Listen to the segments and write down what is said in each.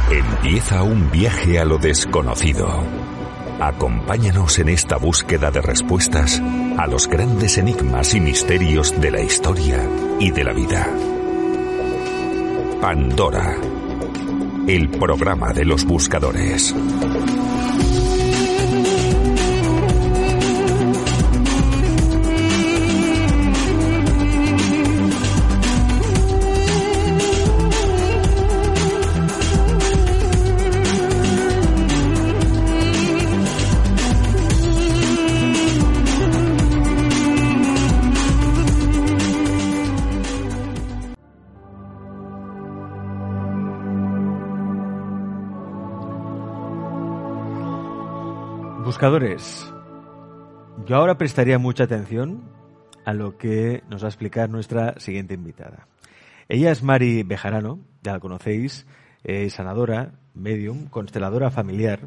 Empieza un viaje a lo desconocido. Acompáñanos en esta búsqueda de respuestas a los grandes enigmas y misterios de la historia y de la vida. Pandora, el programa de los buscadores. Buscadores, yo ahora prestaría mucha atención a lo que nos va a explicar nuestra siguiente invitada. Ella es Mari Bejarano, ya la conocéis, sanadora, medium, consteladora familiar,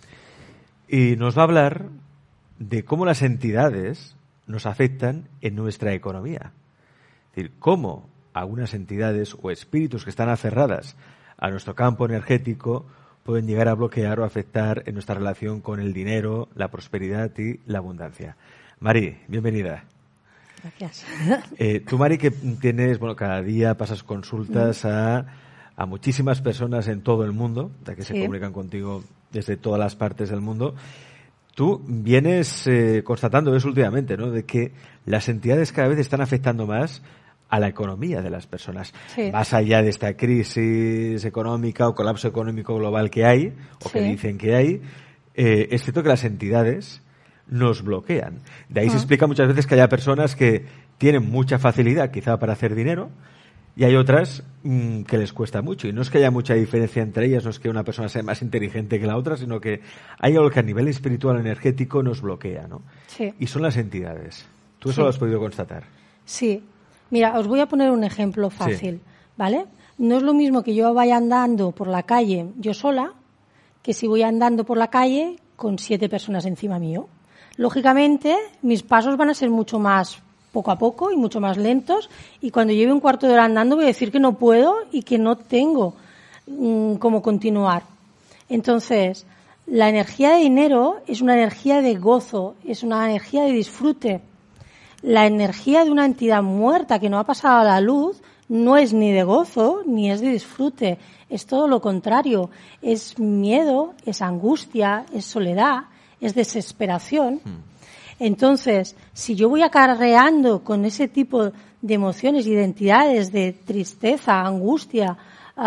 y nos va a hablar de cómo las entidades nos afectan en nuestra economía. Es decir, cómo algunas entidades o espíritus que están aferradas a nuestro campo energético pueden llegar a bloquear o afectar en nuestra relación con el dinero, la prosperidad y la abundancia. Mari, bienvenida. Gracias. Tú, Mari, que tienes, cada día pasas consultas a muchísimas personas en todo el mundo, ya que se comunican contigo desde todas las partes del mundo. Tú vienes constatando eso últimamente, ¿no? De que las entidades cada vez están afectando más a la economía de las personas. Sí. Más allá de esta crisis económica o colapso económico global que hay, o que dicen que hay, es cierto que las entidades nos bloquean. De ahí se explica muchas veces que haya personas que tienen mucha facilidad quizá para hacer dinero y hay otras que les cuesta mucho. Y no es que haya mucha diferencia entre ellas, no es que una persona sea más inteligente que la otra, sino que hay algo que a nivel espiritual energético nos bloquea, ¿no? Sí. Y son las entidades. ¿Tú eso lo has podido constatar? Sí. Mira, os voy a poner un ejemplo fácil, ¿vale? No es lo mismo que yo vaya andando por la calle yo sola que si voy andando por la calle con 7 personas encima mío. Lógicamente, mis pasos van a ser mucho más poco a poco y mucho más lentos y cuando lleve un cuarto de hora andando voy a decir que no puedo y que no tengo cómo continuar. Entonces, la energía de dinero es una energía de gozo, es una energía de disfrute. La energía de una entidad muerta que no ha pasado a la luz no es ni de gozo ni es de disfrute, es todo lo contrario, es miedo, es angustia, es soledad, es desesperación. Entonces, si yo voy acarreando con ese tipo de emociones, identidades de tristeza, angustia,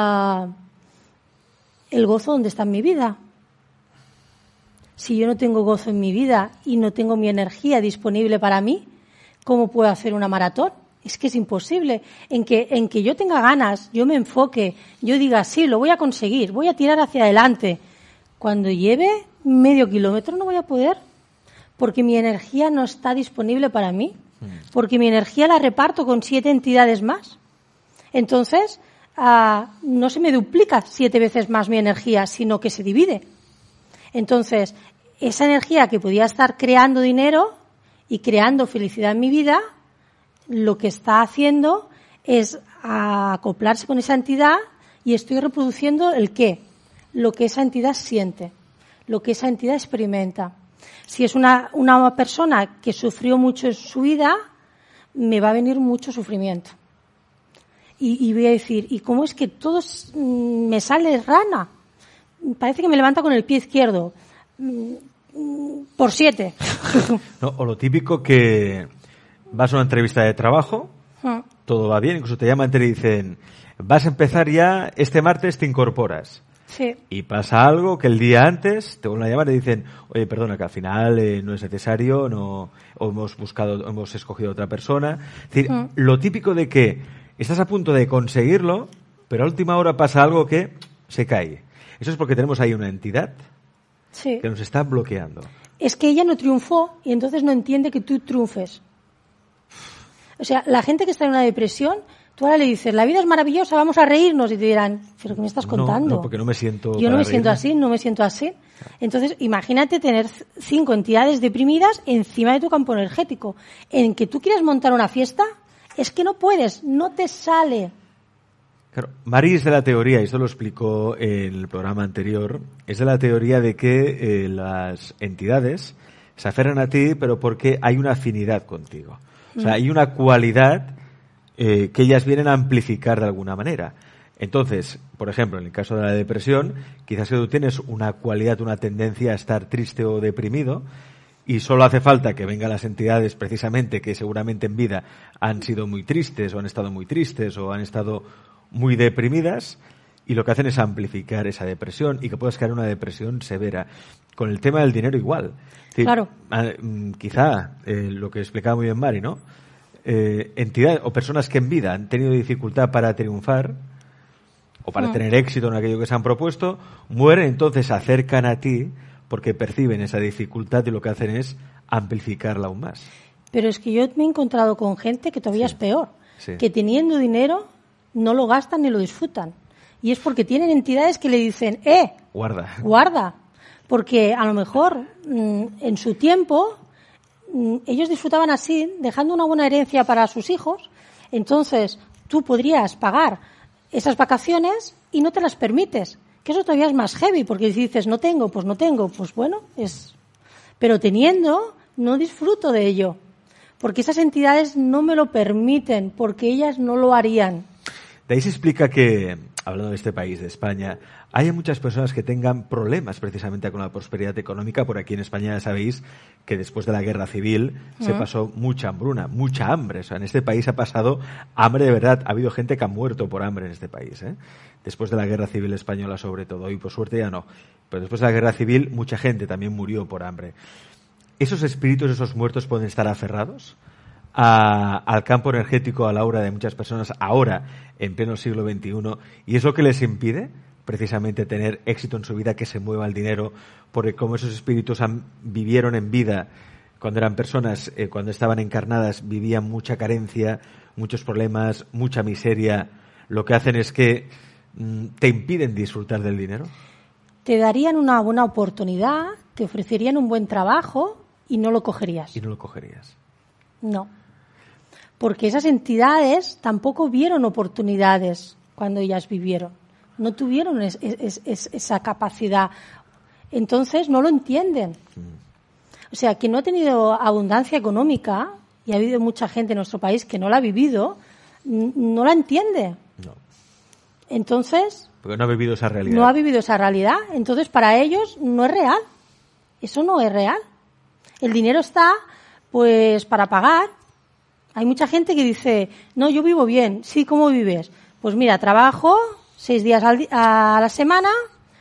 ¿el gozo dónde está en mi vida? Si yo no tengo gozo en mi vida y no tengo mi energía disponible para mí, ¿cómo puedo hacer una maratón? Es que es imposible. En que yo tenga ganas, yo me enfoque, yo diga, sí, lo voy a conseguir, voy a tirar hacia adelante. Cuando lleve medio kilómetro no voy a poder, porque mi energía no está disponible para mí, porque mi energía la reparto con 7 entidades más. Entonces, no se me duplica 7 veces más mi energía, sino que se divide. Entonces, esa energía que podía estar creando dinero y creando felicidad en mi vida, lo que está haciendo es acoplarse con esa entidad y estoy reproduciendo el qué, lo que esa entidad siente, lo que esa entidad experimenta. Si es una persona que sufrió mucho en su vida, me va a venir mucho sufrimiento. Y voy a decir, ¿y cómo es que todo me sale rana? Parece que me levanta con el pie izquierdo. Por 7. No, o lo típico que vas a una entrevista de trabajo, todo va bien, incluso te llaman y te dicen, vas a empezar ya, este martes te incorporas. Sí. Y pasa algo que el día antes te vuelven a llamar y dicen, oye, perdona, que al final no es necesario, no, o hemos escogido a otra persona. Es decir, lo típico de que estás a punto de conseguirlo, pero a última hora pasa algo que se cae. Eso es porque tenemos ahí una entidad que nos está bloqueando. Es que ella no triunfó y entonces no entiende que tú triunfes. O sea, la gente que está en una depresión, tú ahora le dices, la vida es maravillosa, vamos a reírnos, y te dirán, ¿pero qué me estás contando? No, porque no me siento... Yo no me siento así, no me siento así. Entonces, imagínate tener 5 entidades deprimidas encima de tu campo energético. En que tú quieres montar una fiesta, es que no puedes, no te sale. Claro, Mari es de la teoría, y esto lo explicó en el programa anterior, es de la teoría de que las entidades se aferran a ti, pero porque hay una afinidad contigo. O sea, hay una cualidad que ellas vienen a amplificar de alguna manera. Entonces, por ejemplo, en el caso de la depresión, quizás que tú tienes una cualidad, una tendencia a estar triste o deprimido, y solo hace falta que vengan las entidades precisamente que seguramente en vida han sido muy tristes, o han estado muy tristes, o han estado muy deprimidas, y lo que hacen es amplificar esa depresión y que puedas caer en una depresión severa. Con el tema del dinero igual. Claro. Quizá lo que explicaba muy bien Mari, ¿no? Entidades o personas que en vida han tenido dificultad para triunfar o para tener éxito en aquello que se han propuesto, mueren, entonces se acercan a ti porque perciben esa dificultad y lo que hacen es amplificarla aún más. Pero es que yo me he encontrado con gente que todavía es peor, que teniendo dinero no lo gastan ni lo disfrutan. Y es porque tienen entidades que le dicen, guarda. Porque a lo mejor en su tiempo ellos disfrutaban así, dejando una buena herencia para sus hijos. Entonces tú podrías pagar esas vacaciones y no te las permites. Que eso todavía es más heavy, porque si dices no tengo, pues bueno, pero teniendo no disfruto de ello. Porque esas entidades no me lo permiten, porque ellas no lo harían. De ahí se explica que, hablando de este país, de España, hay muchas personas que tengan problemas precisamente con la prosperidad económica. Por aquí en España ya sabéis que después de la guerra civil se pasó mucha hambruna, mucha hambre. O sea, en este país ha pasado hambre de verdad. Ha habido gente que ha muerto por hambre en este país, ¿eh? Después de la guerra civil española sobre todo, y por suerte ya no. Pero después de la guerra civil mucha gente también murió por hambre. ¿Esos espíritus, esos muertos pueden estar aferrados al campo energético, a la aura de muchas personas ahora, en pleno siglo XXI, y es lo que les impide precisamente tener éxito en su vida, que se mueva el dinero? Porque como esos espíritus vivieron en vida, cuando eran personas, cuando estaban encarnadas, vivían mucha carencia, muchos problemas, mucha miseria, lo que hacen es que te impiden disfrutar del dinero. Te darían una buena oportunidad, te ofrecerían un buen trabajo y no lo cogerías. No. Porque esas entidades tampoco vieron oportunidades cuando ellas vivieron. No tuvieron esa capacidad. Entonces no lo entienden. O sea, quien no ha tenido abundancia económica, y ha habido mucha gente en nuestro país que no la ha vivido, no la entiende. No. Entonces... Porque no ha vivido esa realidad. No ha vivido esa realidad. Entonces para ellos no es real. Eso no es real. El dinero está, pues, para pagar. Hay mucha gente que dice, no, yo vivo bien. Sí, ¿cómo vives? Pues mira, trabajo 6 días a la semana,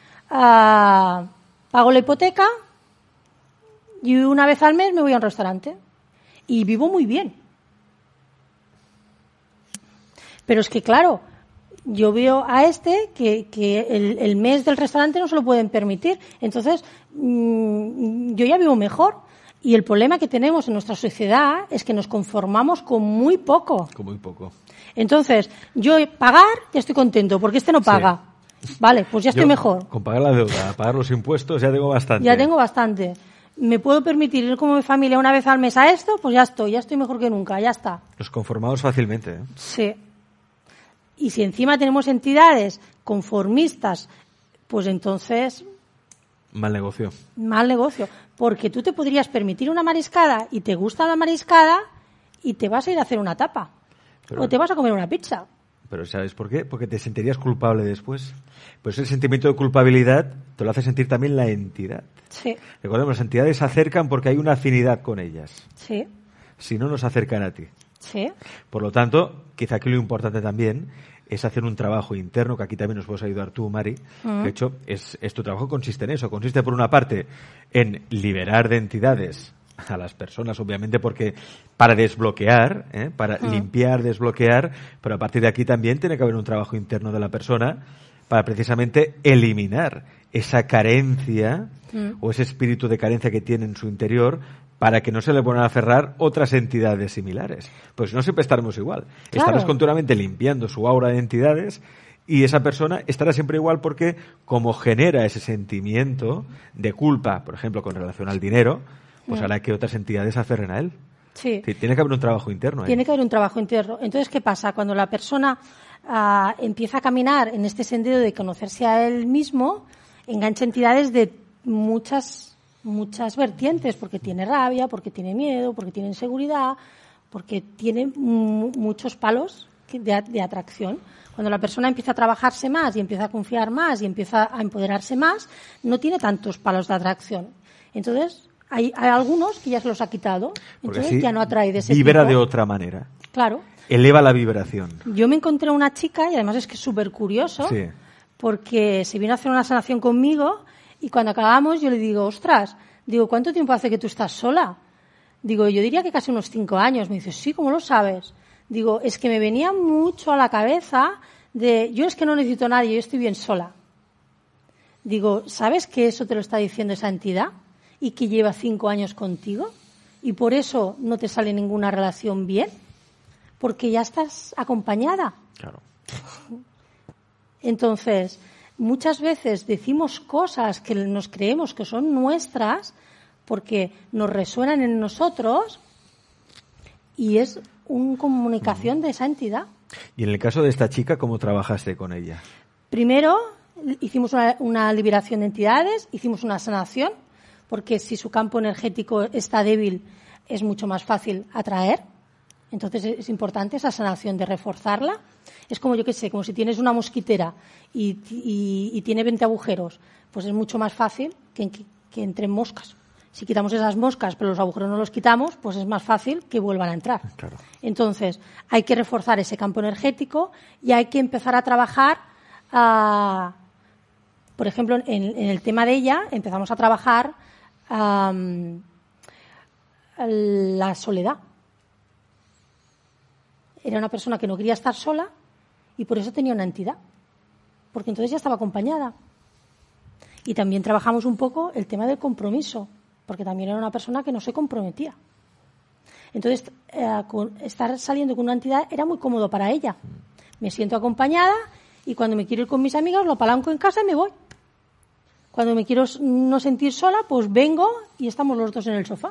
pago la hipoteca y una vez al mes me voy a un restaurante. Y vivo muy bien. Pero es que, claro, yo veo a que el mes del restaurante no se lo pueden permitir. Entonces, yo ya vivo mejor. Y el problema que tenemos en nuestra sociedad es que nos conformamos con muy poco. Con muy poco. Entonces, yo pagar, ya estoy contento, porque este no paga. Sí. Vale, pues ya estoy mejor. Con pagar la deuda, pagar los impuestos, ya tengo bastante. Ya tengo bastante. ¿Me puedo permitir ir como mi familia una vez al mes a esto? Pues ya estoy mejor que nunca, ya está. Nos conformamos fácilmente, ¿eh? Sí. Y si encima tenemos entidades conformistas, pues entonces... Mal negocio. Mal negocio. Porque tú te podrías permitir una mariscada y te gusta la mariscada y te vas a ir a hacer una tapa. O te vas a comer una pizza. Pero ¿sabes por qué? Porque te sentirías culpable después. Pues el sentimiento de culpabilidad te lo hace sentir también la entidad. Sí. Recordemos, las entidades se acercan porque hay una afinidad con ellas. Sí. Si no, nos acercan a ti. Sí. Por lo tanto, quizá aquí lo importante también es hacer un trabajo interno, que aquí también nos puedes ayudar tú, Mari. De hecho, tu trabajo consiste en eso. Consiste, por una parte, en liberar de entidades a las personas, obviamente, porque para desbloquear, para limpiar, desbloquear, pero a partir de aquí también tiene que haber un trabajo interno de la persona para precisamente eliminar esa carencia o ese espíritu de carencia que tiene en su interior, para que no se le puedan aferrar otras entidades similares. Pues no siempre estaremos igual. Claro. Estarás continuamente limpiando su aura de entidades y esa persona estará siempre igual, porque como genera ese sentimiento de culpa, por ejemplo, con relación al dinero, pues hará que otras entidades se aferren a él. Sí. Tiene que haber un trabajo interno ahí. Tiene que haber un trabajo interno. Entonces, ¿qué pasa? Cuando la persona empieza a caminar en este sendero de conocerse a él mismo, engancha entidades de muchas vertientes, porque tiene rabia, porque tiene miedo, porque tiene inseguridad, porque tiene muchos palos de atracción. Cuando la persona empieza a trabajarse más y empieza a confiar más y empieza a empoderarse más, no tiene tantos palos de atracción. Entonces, hay algunos que ya se los ha quitado, entonces ya no atrae de ese tipo. Vibra de otra manera. Claro. Eleva la vibración. Yo me encontré una chica, y además es que es súper curioso, sí, porque se vino a hacer una sanación conmigo, y cuando acabamos yo le digo, ostras, ¿cuánto tiempo hace que tú estás sola? Digo, yo diría que casi unos 5 años. Me dice, sí, ¿cómo lo sabes? Digo, es que me venía mucho a la cabeza yo es que no necesito a nadie, yo estoy bien sola. Digo, ¿sabes que eso te lo está diciendo esa entidad? Y que lleva 5 años contigo, y por eso no te sale ninguna relación bien, porque ya estás acompañada. Claro. Entonces, muchas veces decimos cosas que nos creemos que son nuestras porque nos resuenan en nosotros y es una comunicación de esa entidad. Y en el caso de esta chica, ¿cómo trabajaste con ella? Primero, hicimos una liberación de entidades, hicimos una sanación, porque si su campo energético está débil, es mucho más fácil atraer. Entonces es importante esa sanación de reforzarla. Es como, yo qué sé, como si tienes una mosquitera y tiene 20 agujeros, pues es mucho más fácil que entren moscas. Si quitamos esas moscas, pero los agujeros no los quitamos, pues es más fácil que vuelvan a entrar. Claro. Entonces, hay que reforzar ese campo energético y hay que empezar a trabajar, por ejemplo, en el tema de ella, empezamos a trabajar la soledad. Era una persona que no quería estar sola y por eso tenía una entidad, porque entonces ya estaba acompañada. Y también trabajamos un poco el tema del compromiso, porque también era una persona que no se comprometía. Entonces, estar saliendo con una entidad era muy cómodo para ella. Me siento acompañada y cuando me quiero ir con mis amigas lo apalanco en casa y me voy. Cuando me quiero no sentir sola, pues vengo y estamos los dos en el sofá.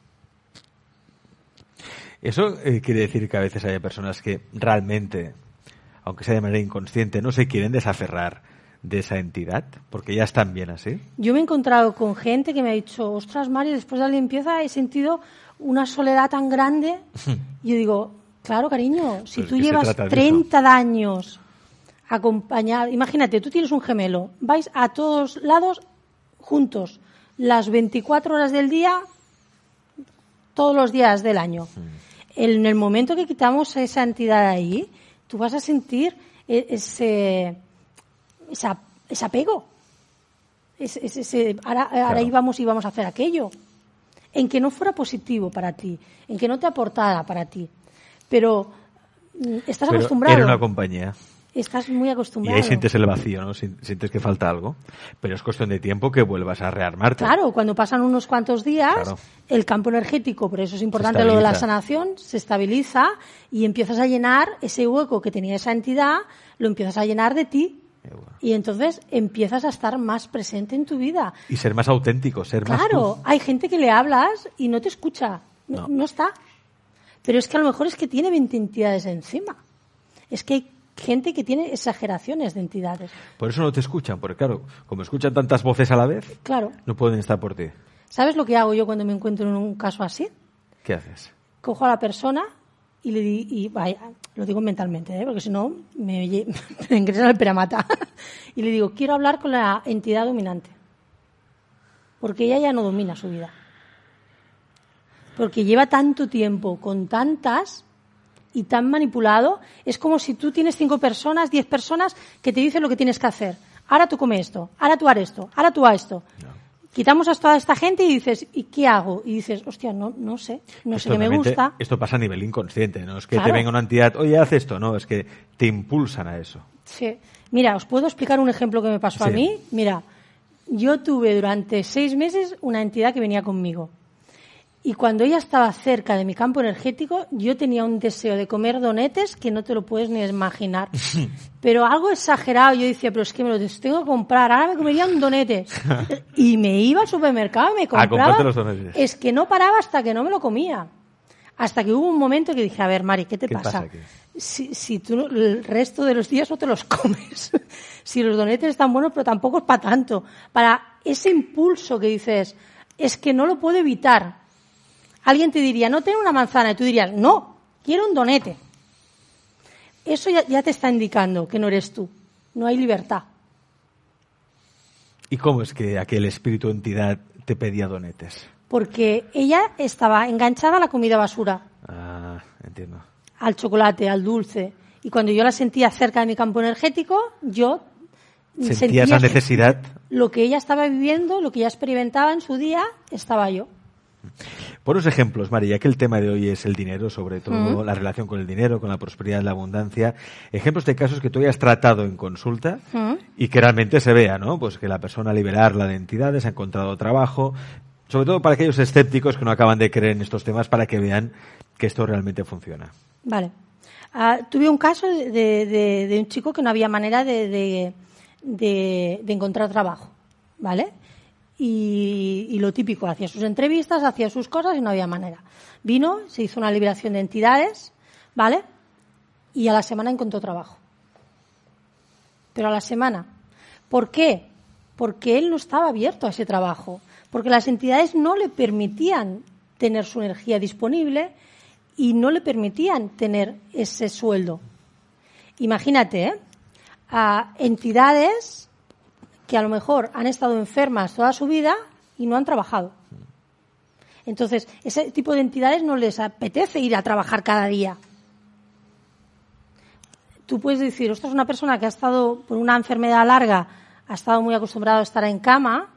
Eso quiere decir que a veces hay personas que realmente, aunque sea de manera inconsciente, no se quieren desaferrar de esa entidad, porque ya están bien así. Yo me he encontrado con gente que me ha dicho, ostras, Mari, después de la limpieza he sentido una soledad tan grande. Y yo digo, claro, cariño, si tú llevas 30 años acompañado, imagínate, tú tienes un gemelo, vais a todos lados juntos, las 24 horas del día, todos los días del año. En el momento que quitamos esa entidad ahí, tú vas a sentir ese apego. Ahora íbamos y vamos a hacer aquello. En que no fuera positivo para ti, en que no te aportara para ti. Pero estás acostumbrado. Era una compañía. Estás muy acostumbrado. Y ahí sientes el vacío, ¿no? Sientes que falta algo. Pero es cuestión de tiempo que vuelvas a rearmarte. Claro, cuando pasan unos cuantos días, claro, el campo energético, por eso es importante lo de la sanación, se estabiliza y empiezas a llenar ese hueco que tenía esa entidad, lo empiezas a llenar de ti. Y entonces empiezas a estar más presente en tu vida. Y ser más auténtico, ser más tú. Claro, hay gente que le hablas y no te escucha. No está. Pero es que a lo mejor es que tiene 20 entidades encima. Es que hay gente que tiene exageraciones de entidades. Por eso no te escuchan, porque claro, como escuchan tantas voces a la vez, claro, no pueden estar por ti. ¿Sabes lo que hago yo cuando me encuentro en un caso así? ¿Qué haces? Cojo a la persona y vaya, lo digo mentalmente, porque si no me ingresa el peramata. Y le digo, quiero hablar con la entidad dominante. Porque ella ya no domina su vida. Porque lleva tanto tiempo con tantas y tan manipulado. Es como si tú tienes 5 personas, 10 personas que te dicen lo que tienes que hacer. Ahora tú come esto, ahora tú haz esto, ahora tú haz esto. No. Quitamos a toda esta gente y dices, ¿y qué hago? Y dices, hostia, no sé qué me gusta. Esto pasa a nivel inconsciente, no es que te venga una entidad, oye, haz esto, no, es que te impulsan a eso. Sí. Mira, os puedo explicar un ejemplo que me pasó a mí. Mira, yo tuve durante 6 meses una entidad que venía conmigo. Y cuando ella estaba cerca de mi campo energético, yo tenía un deseo de comer donetes que no te lo puedes ni imaginar. Pero algo exagerado. Yo decía, pero es que me los tengo que comprar. Ahora me comería un donete. Y me iba al supermercado y me compraba. Los donetes. Es que no paraba hasta que no me lo comía. Hasta que hubo un momento que dije, a ver, Mari, ¿qué te pasa? Aquí? Si tú el resto de los días no te los comes. Si los donetes están buenos, pero tampoco es para tanto. Para ese impulso que dices, es que no lo puedo evitar. Alguien te diría, no tengo una manzana, y tú dirías, no, quiero un donete. Eso ya te está indicando que no eres tú. No hay libertad. ¿Y cómo es que aquel espíritu entidad te pedía donetes? Porque ella estaba enganchada a la comida basura. Ah, entiendo. Al chocolate, al dulce. Y cuando yo la sentía cerca de mi campo energético, yo sentía esa necesidad. Lo que ella estaba viviendo, lo que ella experimentaba en su día, estaba yo. Ponos ejemplos, Mari, ya que el tema de hoy es el dinero, sobre todo la relación con el dinero, con la prosperidad, la abundancia. Ejemplos de casos que tú hayas tratado en consulta y que realmente se vea, ¿no? Pues que la persona, liberarla de entidades, ha encontrado trabajo, sobre todo para aquellos escépticos que no acaban de creer en estos temas, para que vean que esto realmente funciona. Vale. Tuve un caso de un chico que no había manera de encontrar trabajo, ¿vale? Y lo típico, hacía sus entrevistas, hacía sus cosas y no había manera. Vino, se hizo una liberación de entidades, ¿vale? Y a la semana encontró trabajo. Pero a la semana. ¿Por qué? Porque él no estaba abierto a ese trabajo. Porque las entidades no le permitían tener su energía disponible y no le permitían tener ese sueldo. Imagínate, a entidades que a lo mejor han estado enfermas toda su vida y no han trabajado. Entonces, ese tipo de entidades no les apetece ir a trabajar cada día. Tú puedes decir, ostras, una persona que ha estado por una enfermedad larga, ha estado muy acostumbrado a estar en cama,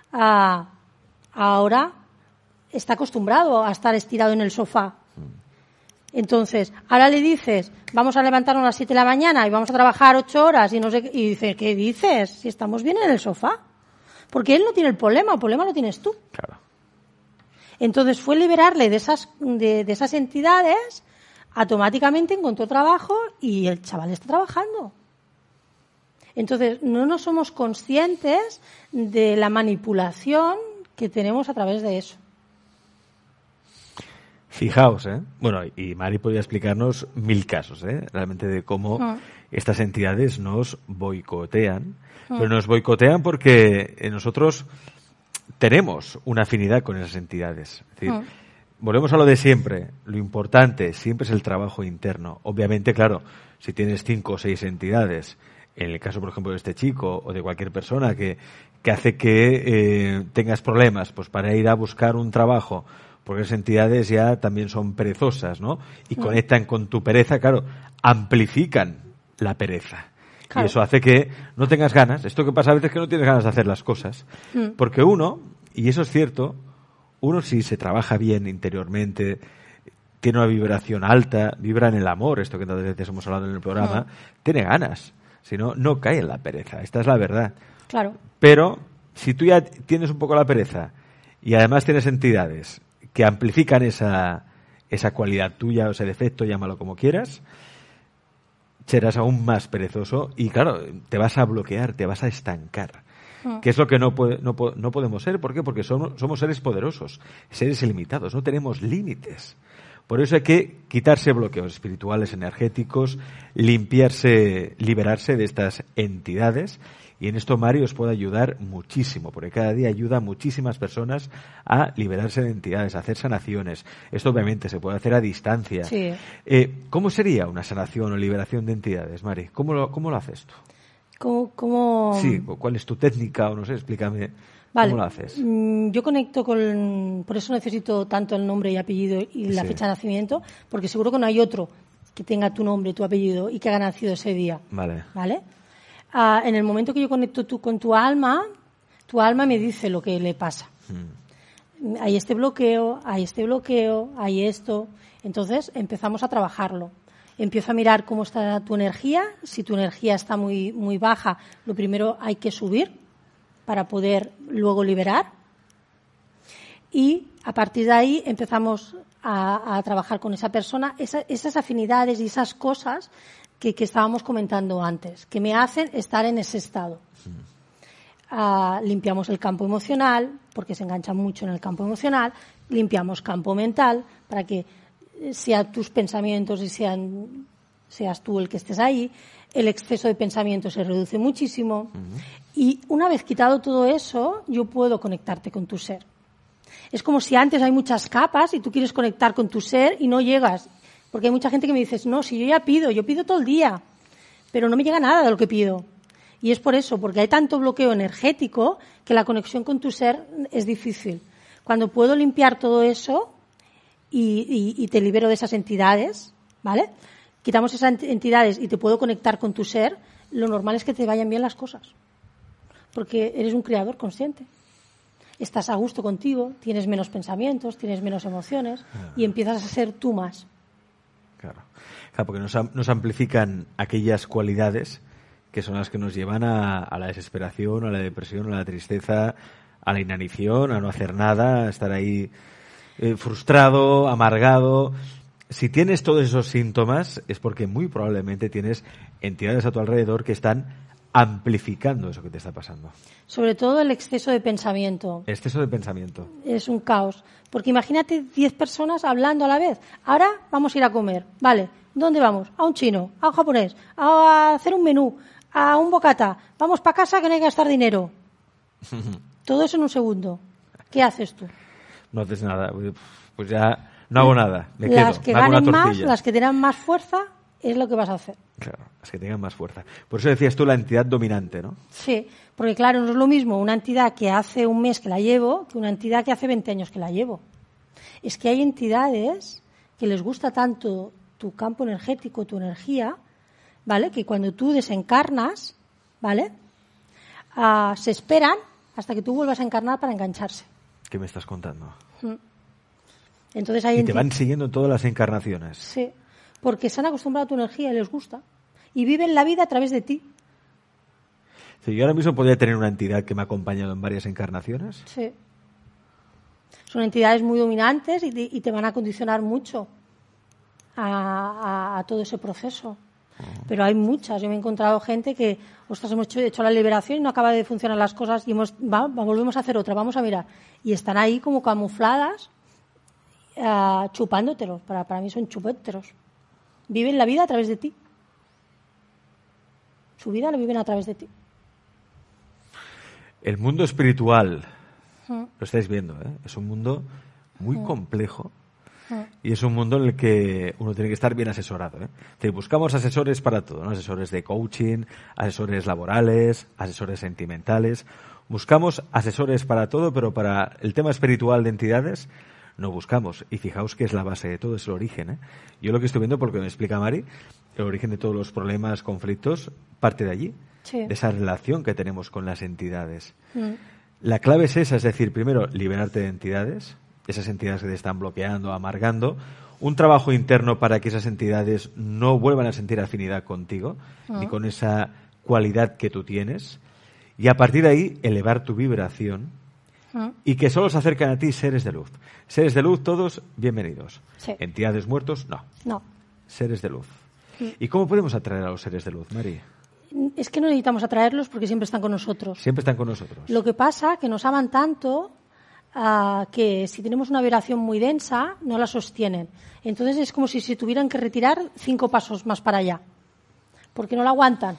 ahora está acostumbrado a estar estirado en el sofá. Entonces, ahora le dices, vamos a levantarnos a las 7 de la mañana y vamos a trabajar 8 horas y no sé qué, y dice, ¿qué dices? Si estamos bien en el sofá. Porque él no tiene el problema lo tienes tú. Claro. Entonces fue liberarle de esas entidades, automáticamente encontró trabajo y el chaval está trabajando. Entonces, no nos somos conscientes de la manipulación que tenemos a través de eso. Fijaos, bueno, y Mari podría explicarnos 1000 casos, realmente de cómo estas entidades nos boicotean, pero nos boicotean porque nosotros tenemos una afinidad con esas entidades. Es decir, volvemos a lo de siempre, lo importante siempre es el trabajo interno. Obviamente, claro, si tienes 5 o 6 entidades, en el caso, por ejemplo, de este chico o de cualquier persona que hace que tengas problemas pues para ir a buscar un trabajo, porque esas entidades ya también son perezosas, ¿no? Y conectan con tu pereza, claro, amplifican la pereza. Claro. Y eso hace que no tengas ganas. Esto que pasa a veces es que no tienes ganas de hacer las cosas. Porque uno, y eso es cierto, uno si se trabaja bien interiormente, tiene una vibración alta, vibra en el amor, esto que tantas veces hemos hablado en el programa, tiene ganas. Si no, no cae en la pereza. Esta es la verdad. Claro. Pero si tú ya tienes un poco la pereza y además tienes entidades que amplifican esa cualidad tuya o ese defecto, llámalo como quieras, serás aún más perezoso y, claro, te vas a bloquear, te vas a estancar. Que es lo que no podemos ser. ¿Por qué? Porque somos seres poderosos, seres ilimitados, no tenemos límites. Por eso hay que quitarse bloqueos espirituales, energéticos, liberarse de estas entidades. Y en esto Mari os puede ayudar muchísimo, porque cada día ayuda a muchísimas personas a liberarse de entidades, a hacer sanaciones. Esto obviamente se puede hacer a distancia. Sí. ¿Cómo sería una sanación o liberación de entidades, Mari? ¿Cómo lo haces tú? ¿Cómo? Sí, ¿cuál es tu técnica? O no sé, explícame. Vale. ¿Cómo lo haces? Yo conecto por eso necesito tanto el nombre y apellido y la fecha de nacimiento, porque seguro que no hay otro que tenga tu nombre, tu apellido y que haya nacido ese día. Vale. En el momento que yo conecto con tu alma me dice lo que le pasa. Hay este bloqueo, hay esto. Entonces empezamos a trabajarlo. Empiezo a mirar cómo está tu energía. Si tu energía está muy, muy baja, lo primero hay que subir para poder luego liberar. Y a partir de ahí empezamos a trabajar con esa persona, esas afinidades y esas cosas que estábamos comentando antes, que me hacen estar en ese estado. Limpiamos el campo emocional, porque se engancha mucho en el campo emocional, limpiamos campo mental, para que sea tus pensamientos y seas tú el que estés ahí. El exceso de pensamiento se reduce muchísimo. Y una vez quitado todo eso, yo puedo conectarte con tu ser. Es como si antes hay muchas capas y tú quieres conectar con tu ser y no llegas. Porque hay mucha gente que me dice, no, si yo pido todo el día, pero no me llega nada de lo que pido. Y es por eso, porque hay tanto bloqueo energético que la conexión con tu ser es difícil. Cuando puedo limpiar todo eso y te libero de esas entidades, ¿vale? Quitamos esas entidades y te puedo conectar con tu ser, lo normal es que te vayan bien las cosas. Porque eres un creador consciente. Estás a gusto contigo, tienes menos pensamientos, tienes menos emociones y empiezas a ser tú más. Claro, porque nos amplifican aquellas cualidades que son las que nos llevan a la desesperación, a la depresión, a la tristeza, a la inanición, a no hacer nada, a estar ahí frustrado, amargado. Si tienes todos esos síntomas es porque muy probablemente tienes entidades a tu alrededor que están amplificando eso que te está pasando. Sobre todo el exceso de pensamiento. Exceso de pensamiento. Es un caos. Porque imagínate 10 personas hablando a la vez. Ahora vamos a ir a comer. Vale, ¿dónde vamos? A un chino, a un japonés, a hacer un menú, a un bocata. Vamos para casa que no hay que gastar dinero. Todo eso en un segundo. ¿Qué haces tú? No haces nada. Pues ya no hago nada. Me las quedo. Que me hago ganen una más, tortilla. las que tengan más fuerza, es lo que vas a hacer. Claro, las que tengan más fuerza. Por eso decías tú la entidad dominante, ¿no? Sí, porque claro, no es lo mismo una entidad que hace un mes que la llevo que una entidad que hace 20 años que la llevo. Es que hay entidades que les gusta tanto tu campo energético, tu energía, ¿vale? Que cuando tú desencarnas, ¿vale? Se esperan hasta que tú vuelvas a encarnar para engancharse. ¿Qué me estás contando? Entonces hay y te van siguiendo en todas las encarnaciones. Sí, porque se han acostumbrado a tu energía y les gusta. Y viven la vida a través de ti. Sí, yo ahora mismo podría tener una entidad que me ha acompañado en varias encarnaciones. Sí. Son entidades muy dominantes y te van a condicionar mucho a todo ese proceso. Pero hay muchas. Yo me he encontrado gente que, ostras, hemos hecho la liberación y no acaba de funcionar las cosas y volvemos a hacer otra, vamos a mirar. Y están ahí como camufladas, chupándotelos. Para mí son chupéteros. Viven la vida a través de ti. Su vida la viven a través de ti. El mundo espiritual, lo estáis viendo, ¿eh? Es un mundo muy complejo. Y es un mundo en el que uno tiene que estar bien asesorado, ¿eh? Es decir, buscamos asesores para todo, ¿no? Asesores de coaching, asesores laborales, asesores sentimentales. Buscamos asesores para todo, pero para el tema espiritual de entidades no buscamos. Y fijaos que es la base de todo, es el origen, ¿eh? Yo lo que estoy viendo, porque me explica Mari, el origen de todos los problemas, conflictos, parte de allí, sí, de esa relación que tenemos con las entidades. La clave es esa, es decir, primero, liberarte de entidades, esas entidades que te están bloqueando, amargando, un trabajo interno para que esas entidades no vuelvan a sentir afinidad contigo, ni con esa cualidad que tú tienes, y a partir de ahí elevar tu vibración y que solo se acercan a ti seres de luz. Seres de luz todos, bienvenidos. Sí. Entidades muertos, no. No. Seres de luz. ¿Y cómo podemos atraer a los seres de luz, Mari? Es que no necesitamos atraerlos porque siempre están con nosotros. Siempre están con nosotros. Lo que pasa es que nos aman tanto que si tenemos una vibración muy densa, no la sostienen. Entonces es como si se tuvieran que retirar 5 pasos más para allá, porque no la aguantan.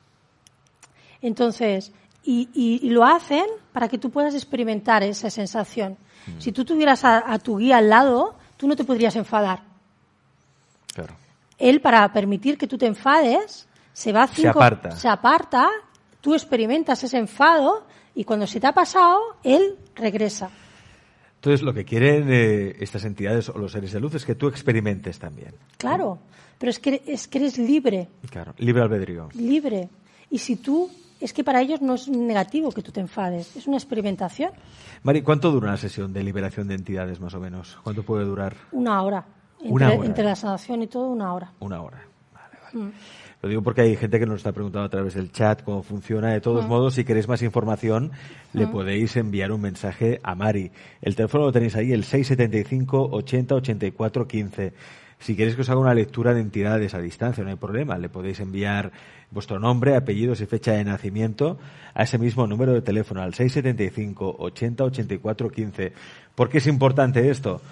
Entonces, y lo hacen para que tú puedas experimentar esa sensación. Si tú tuvieras a tu guía al lado, tú no te podrías enfadar. Claro. Él, para permitir que tú te enfades, se aparta, tú experimentas ese enfado y cuando se te ha pasado, él regresa. Entonces, lo que quieren estas entidades o los seres de luz es que tú experimentes también. Claro, pero es que eres libre. Claro, libre albedrío. Libre. Y si tú, es que para ellos no es negativo que tú te enfades, es una experimentación. Mari, ¿cuánto dura una sesión de liberación de entidades, más o menos? ¿Cuánto puede durar? 1 hora. Entre la sanación y todo, 1 hora. 1 hora. Vale. Lo digo porque hay gente que nos está preguntando a través del chat cómo funciona. De todos modos, si queréis más información, le podéis enviar un mensaje a Mari. El teléfono lo tenéis ahí, el 675 80 84 15. Si queréis que os haga una lectura de entidades a distancia, no hay problema. Le podéis enviar vuestro nombre, apellidos y fecha de nacimiento a ese mismo número de teléfono, al 675 80 84 15. ¿Por qué es importante esto?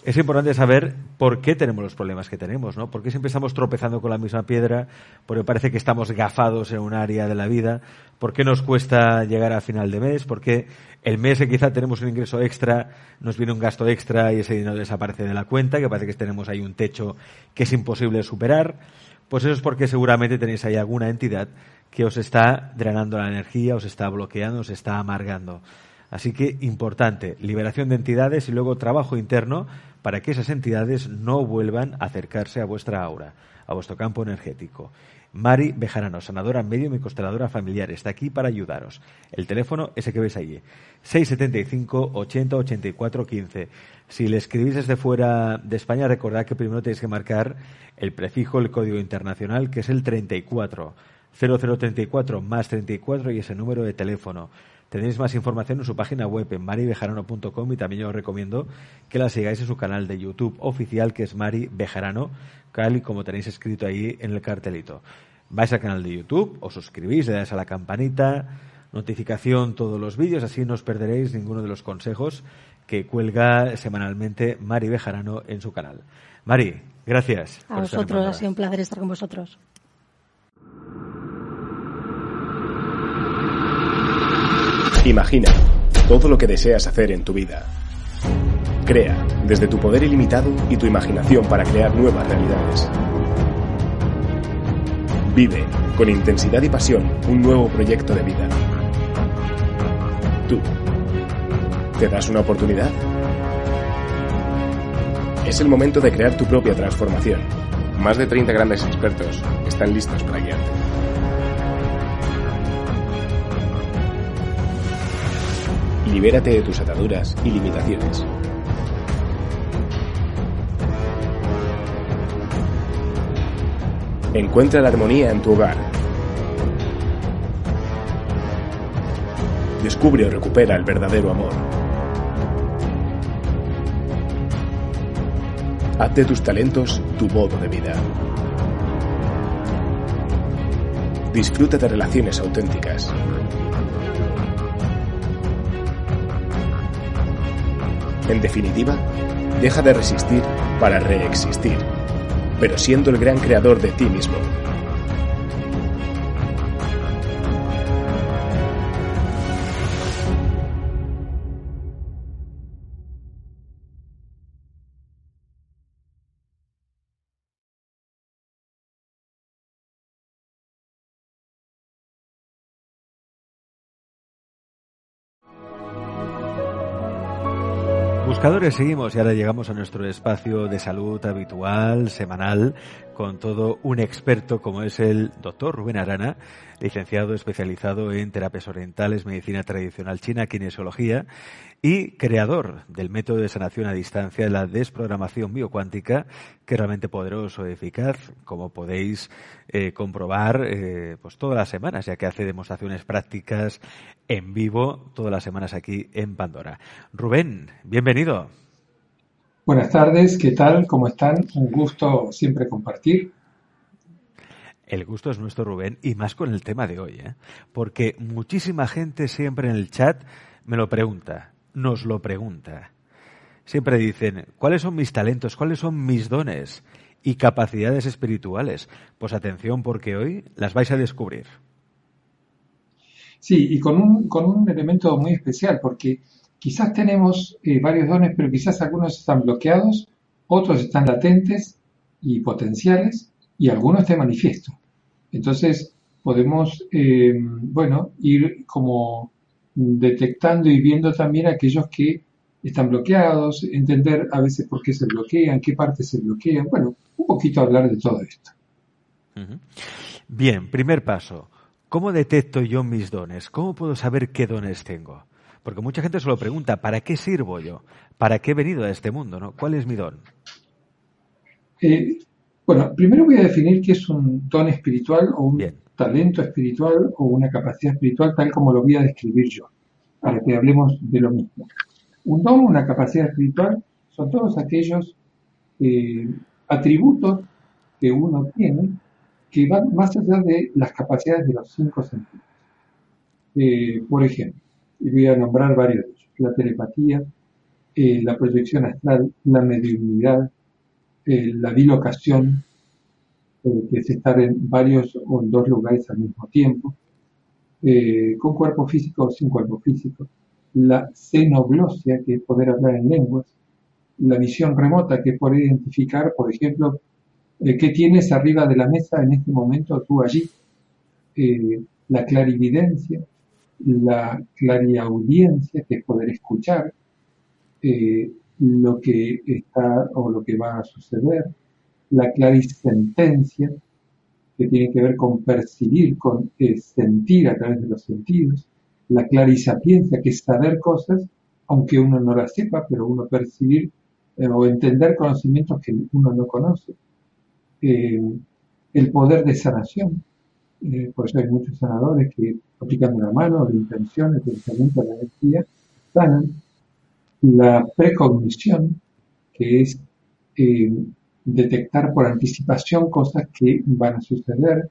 es importante saber por qué tenemos los problemas que tenemos, ¿no? ¿Por qué siempre estamos tropezando con la misma piedra? ¿Por qué parece que estamos gafados en un área de la vida? ¿Por qué nos cuesta llegar a final de mes? ¿Por qué el mes que quizá tenemos un ingreso extra, nos viene un gasto extra y ese dinero desaparece de la cuenta, que parece que tenemos ahí un techo que es imposible superar? Pues eso es porque seguramente tenéis ahí alguna entidad que os está drenando la energía, os está bloqueando, os está amargando. Así que, importante, liberación de entidades y luego trabajo interno para que esas entidades no vuelvan a acercarse a vuestra aura, a vuestro campo energético. Mari Bejarano, sanadora medium y consteladora familiar, está aquí para ayudaros. El teléfono, ese que veis allí, 675 80 84 15. Si le escribís desde fuera de España, recordad que primero tenéis que marcar el prefijo, el código internacional, que es el 34, 0034 más 34 y ese número de teléfono. Tenéis más información en su página web en maribejarano.com y también yo os recomiendo que la sigáis en su canal de YouTube oficial, que es Mari Bejarano, tal y como tenéis escrito ahí en el cartelito. Vais al canal de YouTube, os suscribís, le dais a la campanita, notificación todos los vídeos, así no os perderéis ninguno de los consejos que cuelga semanalmente Mari Bejarano en su canal. Mari, gracias. A vosotros, ha sido un placer estar con vosotros. Imagina todo lo que deseas hacer en tu vida. Crea desde tu poder ilimitado y tu imaginación para crear nuevas realidades. Vive con intensidad y pasión un nuevo proyecto de vida. ¿Tú te das una oportunidad? Es el momento de crear tu propia transformación. Más de 30 grandes expertos están listos para guiarte. Libérate de tus ataduras y limitaciones. Encuentra la armonía en tu hogar. Descubre o recupera el verdadero amor. Haz de tus talentos tu modo de vida. Disfruta de relaciones auténticas. En definitiva, deja de resistir para reexistir, pero siendo el gran creador de ti mismo. Buscadores, seguimos y ahora llegamos a nuestro espacio de salud habitual, semanal, con todo un experto como es el doctor Rubén Arana, licenciado especializado en terapias orientales, medicina tradicional china, kinesiología y creador del método de sanación a distancia, la desprogramación biocuántica, que es realmente poderoso y eficaz, como podéis comprobar pues todas las semanas, ya que hace demostraciones prácticas en vivo todas las semanas aquí en Pandora. Rubén, bienvenido. Buenas tardes, ¿qué tal? ¿Cómo están? Un gusto siempre compartir. El gusto es nuestro, Rubén, y más con el tema de hoy, porque muchísima gente siempre en el chat me lo pregunta, nos lo pregunta. Siempre dicen, ¿cuáles son mis talentos? ¿Cuáles son mis dones y capacidades espirituales? Pues atención, porque hoy las vais a descubrir. Sí, y con un elemento muy especial, porque quizás tenemos varios dones, pero quizás algunos están bloqueados, otros están latentes y potenciales, y algunos están manifiesto. Entonces, podemos, ir como detectando y viendo también aquellos que están bloqueados, entender a veces por qué se bloquean, qué partes se bloquean. Bueno, un poquito hablar de todo esto. Uh-huh. Bien, primer paso. ¿Cómo detecto yo mis dones? ¿Cómo puedo saber qué dones tengo? Porque mucha gente se lo pregunta, ¿para qué sirvo yo? ¿Para qué he venido a este mundo, no? ¿Cuál es mi don? Primero voy a definir qué es un don espiritual o un Bien. talento espiritual o una capacidad espiritual, tal como lo voy a describir yo, para que hablemos de lo mismo. Un don, una capacidad espiritual, son todos aquellos atributos que uno tiene que van más allá de las capacidades de los 5 sentidos. Por ejemplo, y voy a nombrar varios de ellos: la telepatía, la proyección astral, la mediunidad, la bilocación, que es estar en varios o en dos lugares al mismo tiempo, con cuerpo físico o sin cuerpo físico, la xenoglosia, que es poder hablar en lenguas, la visión remota, que es poder identificar, por ejemplo, qué tienes arriba de la mesa en este momento tú allí, la clarividencia, la clariaudiencia, que es poder escuchar lo que está o lo que va a suceder, la clarisentencia, que tiene que ver con percibir, con sentir a través de los sentidos, la clarisapiencia, que es saber cosas, aunque uno no las sepa, pero uno percibir o entender conocimientos que uno no conoce, el poder de sanación, por eso hay muchos sanadores que aplicando la mano, la intención, el pensamiento, la energía, sanan, la precognición, que es detectar por anticipación cosas que van a suceder,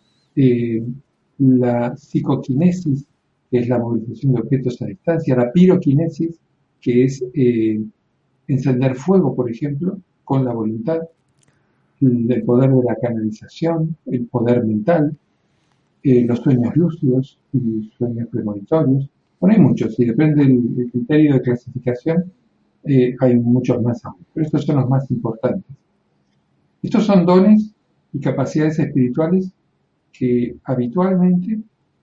la psicoquinesis, que es la movilización de objetos a distancia, la piroquinesis, que es encender fuego, por ejemplo, con la voluntad, el poder de la canalización, el poder mental, los sueños lúcidos y sueños premonitorios. Bueno, hay muchos, y depende del criterio de clasificación, hay muchos más aún, pero estos son los más importantes. Estos son dones y capacidades espirituales que habitualmente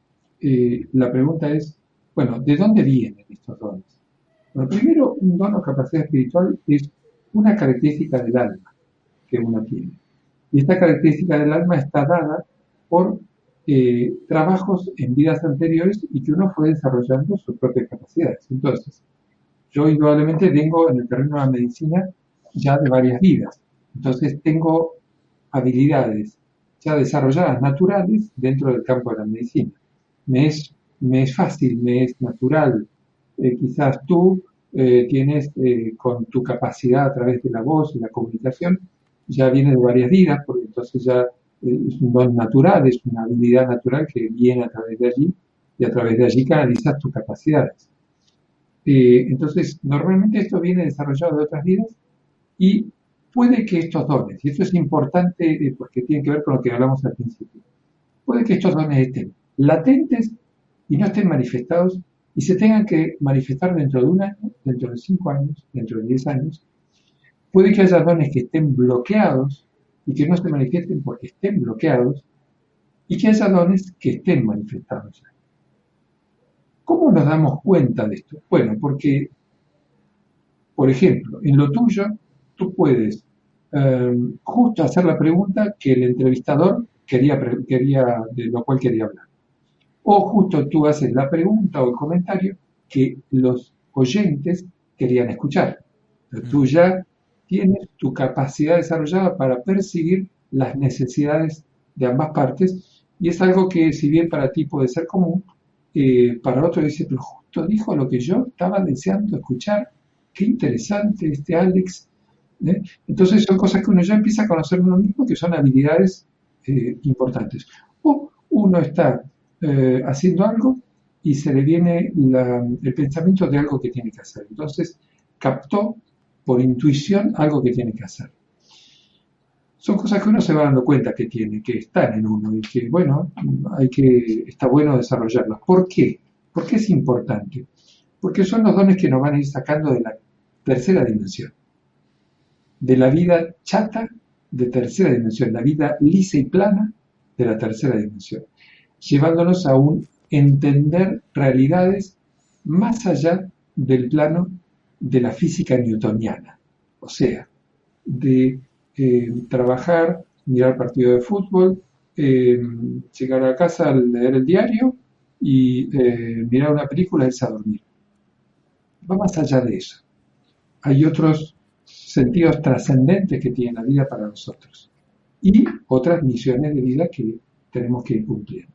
la pregunta es, bueno, ¿de dónde vienen estos dones? Bueno, primero, un don o capacidad espiritual es una característica del alma que uno tiene. Y esta característica del alma está dada por trabajos en vidas anteriores y que uno fue desarrollando sus propias capacidades. Entonces, yo indudablemente vengo en el terreno de la medicina ya de varias vidas. Entonces tengo habilidades ya desarrolladas naturales dentro del campo de la medicina. Me es fácil, me es natural. Quizás tú tienes con tu capacidad a través de la voz y la comunicación, ya viene de varias vidas, porque entonces ya es un don natural, es una habilidad natural que viene a través de allí, y a través de allí canalizas tus capacidades. Entonces, normalmente esto viene desarrollado de otras vidas y puede que estos dones, y esto es importante porque tiene que ver con lo que hablamos al principio, puede que estos dones estén latentes y no estén manifestados y se tengan que manifestar dentro de un año, dentro de 5 años, dentro de 10 años. Puede que haya dones que estén bloqueados y que no se manifiesten porque estén bloqueados, y que haya dones que estén manifestados ya. ¿Cómo nos damos cuenta de esto? Bueno, porque, por ejemplo, en lo tuyo, tú puedes justo hacer la pregunta que el entrevistador quería, de lo cual quería hablar. O justo tú haces la pregunta o el comentario que los oyentes querían escuchar. Pero tú ya tienes tu capacidad desarrollada para percibir las necesidades de ambas partes, y es algo que, si bien para ti puede ser común, para otro dice, pero justo dijo lo que yo estaba deseando escuchar, qué interesante este Alex. Entonces son cosas que uno ya empieza a conocer de uno mismo, que son habilidades importantes. O uno está haciendo algo y se le viene el pensamiento de algo que tiene que hacer. Entonces captó por intuición algo que tiene que hacer. Son cosas que uno se va dando cuenta que tiene, que están en uno y que, bueno, está bueno desarrollarlos. ¿Por qué? ¿Por qué es importante? Porque son los dones que nos van a ir sacando de la tercera dimensión, de la vida chata de tercera dimensión, la vida lisa y plana de la tercera dimensión, llevándonos a un entender realidades más allá del plano de la física newtoniana, o sea, de trabajar, mirar partido de fútbol, llegar a casa a leer el diario y mirar una película y irse a dormir. Va más allá de eso. Hay otros sentidos trascendentes que tiene la vida para nosotros y otras misiones de vida que tenemos que ir cumpliendo.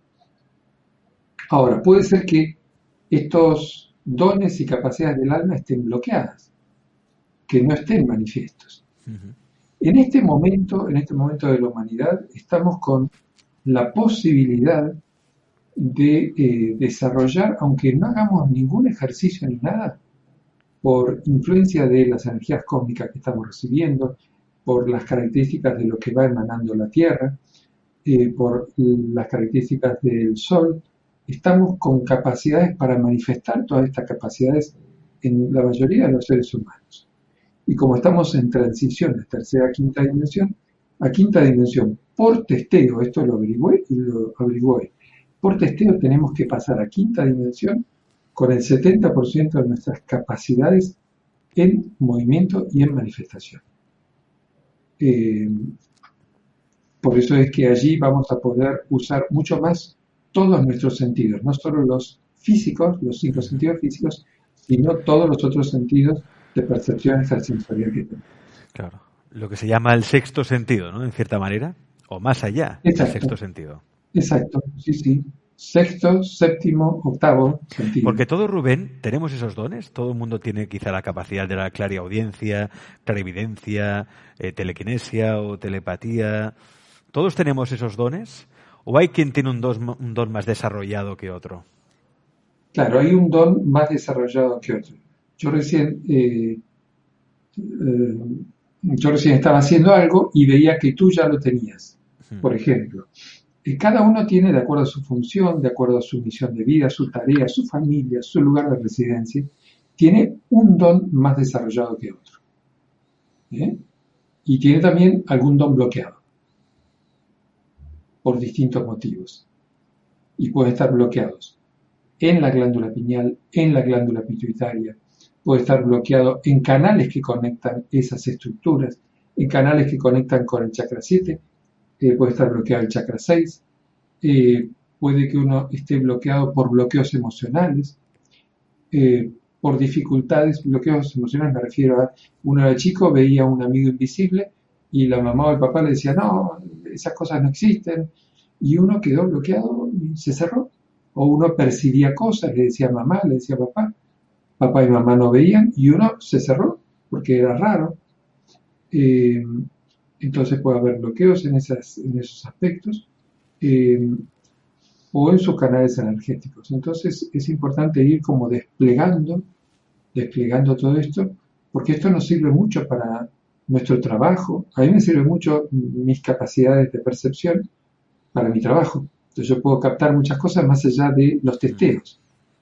Ahora, puede ser que estos dones y capacidades del alma estén bloqueadas, que no estén manifiestos. Uh-huh. En este momento de la humanidad, estamos con la posibilidad de desarrollar, aunque no hagamos ningún ejercicio ni nada, por influencia de las energías cósmicas que estamos recibiendo, por las características de lo que va emanando la Tierra, por las características del Sol, estamos con capacidades para manifestar todas estas capacidades en la mayoría de los seres humanos. Y como estamos en transición de tercera a quinta dimensión, por testeo, esto lo averigüé, por testeo tenemos que pasar a quinta dimensión con el 70% de nuestras capacidades en movimiento y en manifestación. Por eso es que allí vamos a poder usar mucho más todos nuestros sentidos, no solo los físicos, los 5 sentidos físicos, sino todos los otros sentidos de percepción extrasensorial que tenemos. Claro, lo que se llama el sexto sentido, ¿no? En cierta manera, o más allá del sexto sentido. Exacto, sí. Sexto, séptimo, octavo sentido. Porque todo, Rubén, tenemos esos dones. Todo el mundo tiene quizá la capacidad de la clariaudiencia, clarividencia, telequinesia o telepatía. ¿Todos tenemos esos dones? ¿O hay quien tiene un don más desarrollado que otro? Claro, hay un don más desarrollado que otro. Yo recién estaba haciendo algo y veía que tú ya lo tenías. Por ejemplo, cada uno tiene, de acuerdo a su función, de acuerdo a su misión de vida, su tarea, su familia, su lugar de residencia, tiene un don más desarrollado que otro. Y tiene también algún don bloqueado por distintos motivos. Y pueden estar bloqueados en la glándula pineal, en la glándula pituitaria, puede estar bloqueado en canales que conectan esas estructuras, en canales que conectan con el chakra 7, puede estar bloqueado el chakra 6, puede que uno esté bloqueado por bloqueos emocionales, por dificultades. Bloqueos emocionales me refiero a uno era chico, veía a un amigo invisible y la mamá o el papá le decía, no, esas cosas no existen, y uno quedó bloqueado y se cerró. O uno percibía cosas, le decía mamá, le decía papá y mamá no veían, y uno se cerró porque era raro. Entonces puede haber bloqueos en esos aspectos, o en sus canales energéticos. Entonces es importante ir como desplegando todo esto, porque esto nos sirve mucho para nuestro trabajo. A mí me sirve mucho mis capacidades de percepción para mi trabajo. Entonces yo puedo captar muchas cosas más allá de los testeos.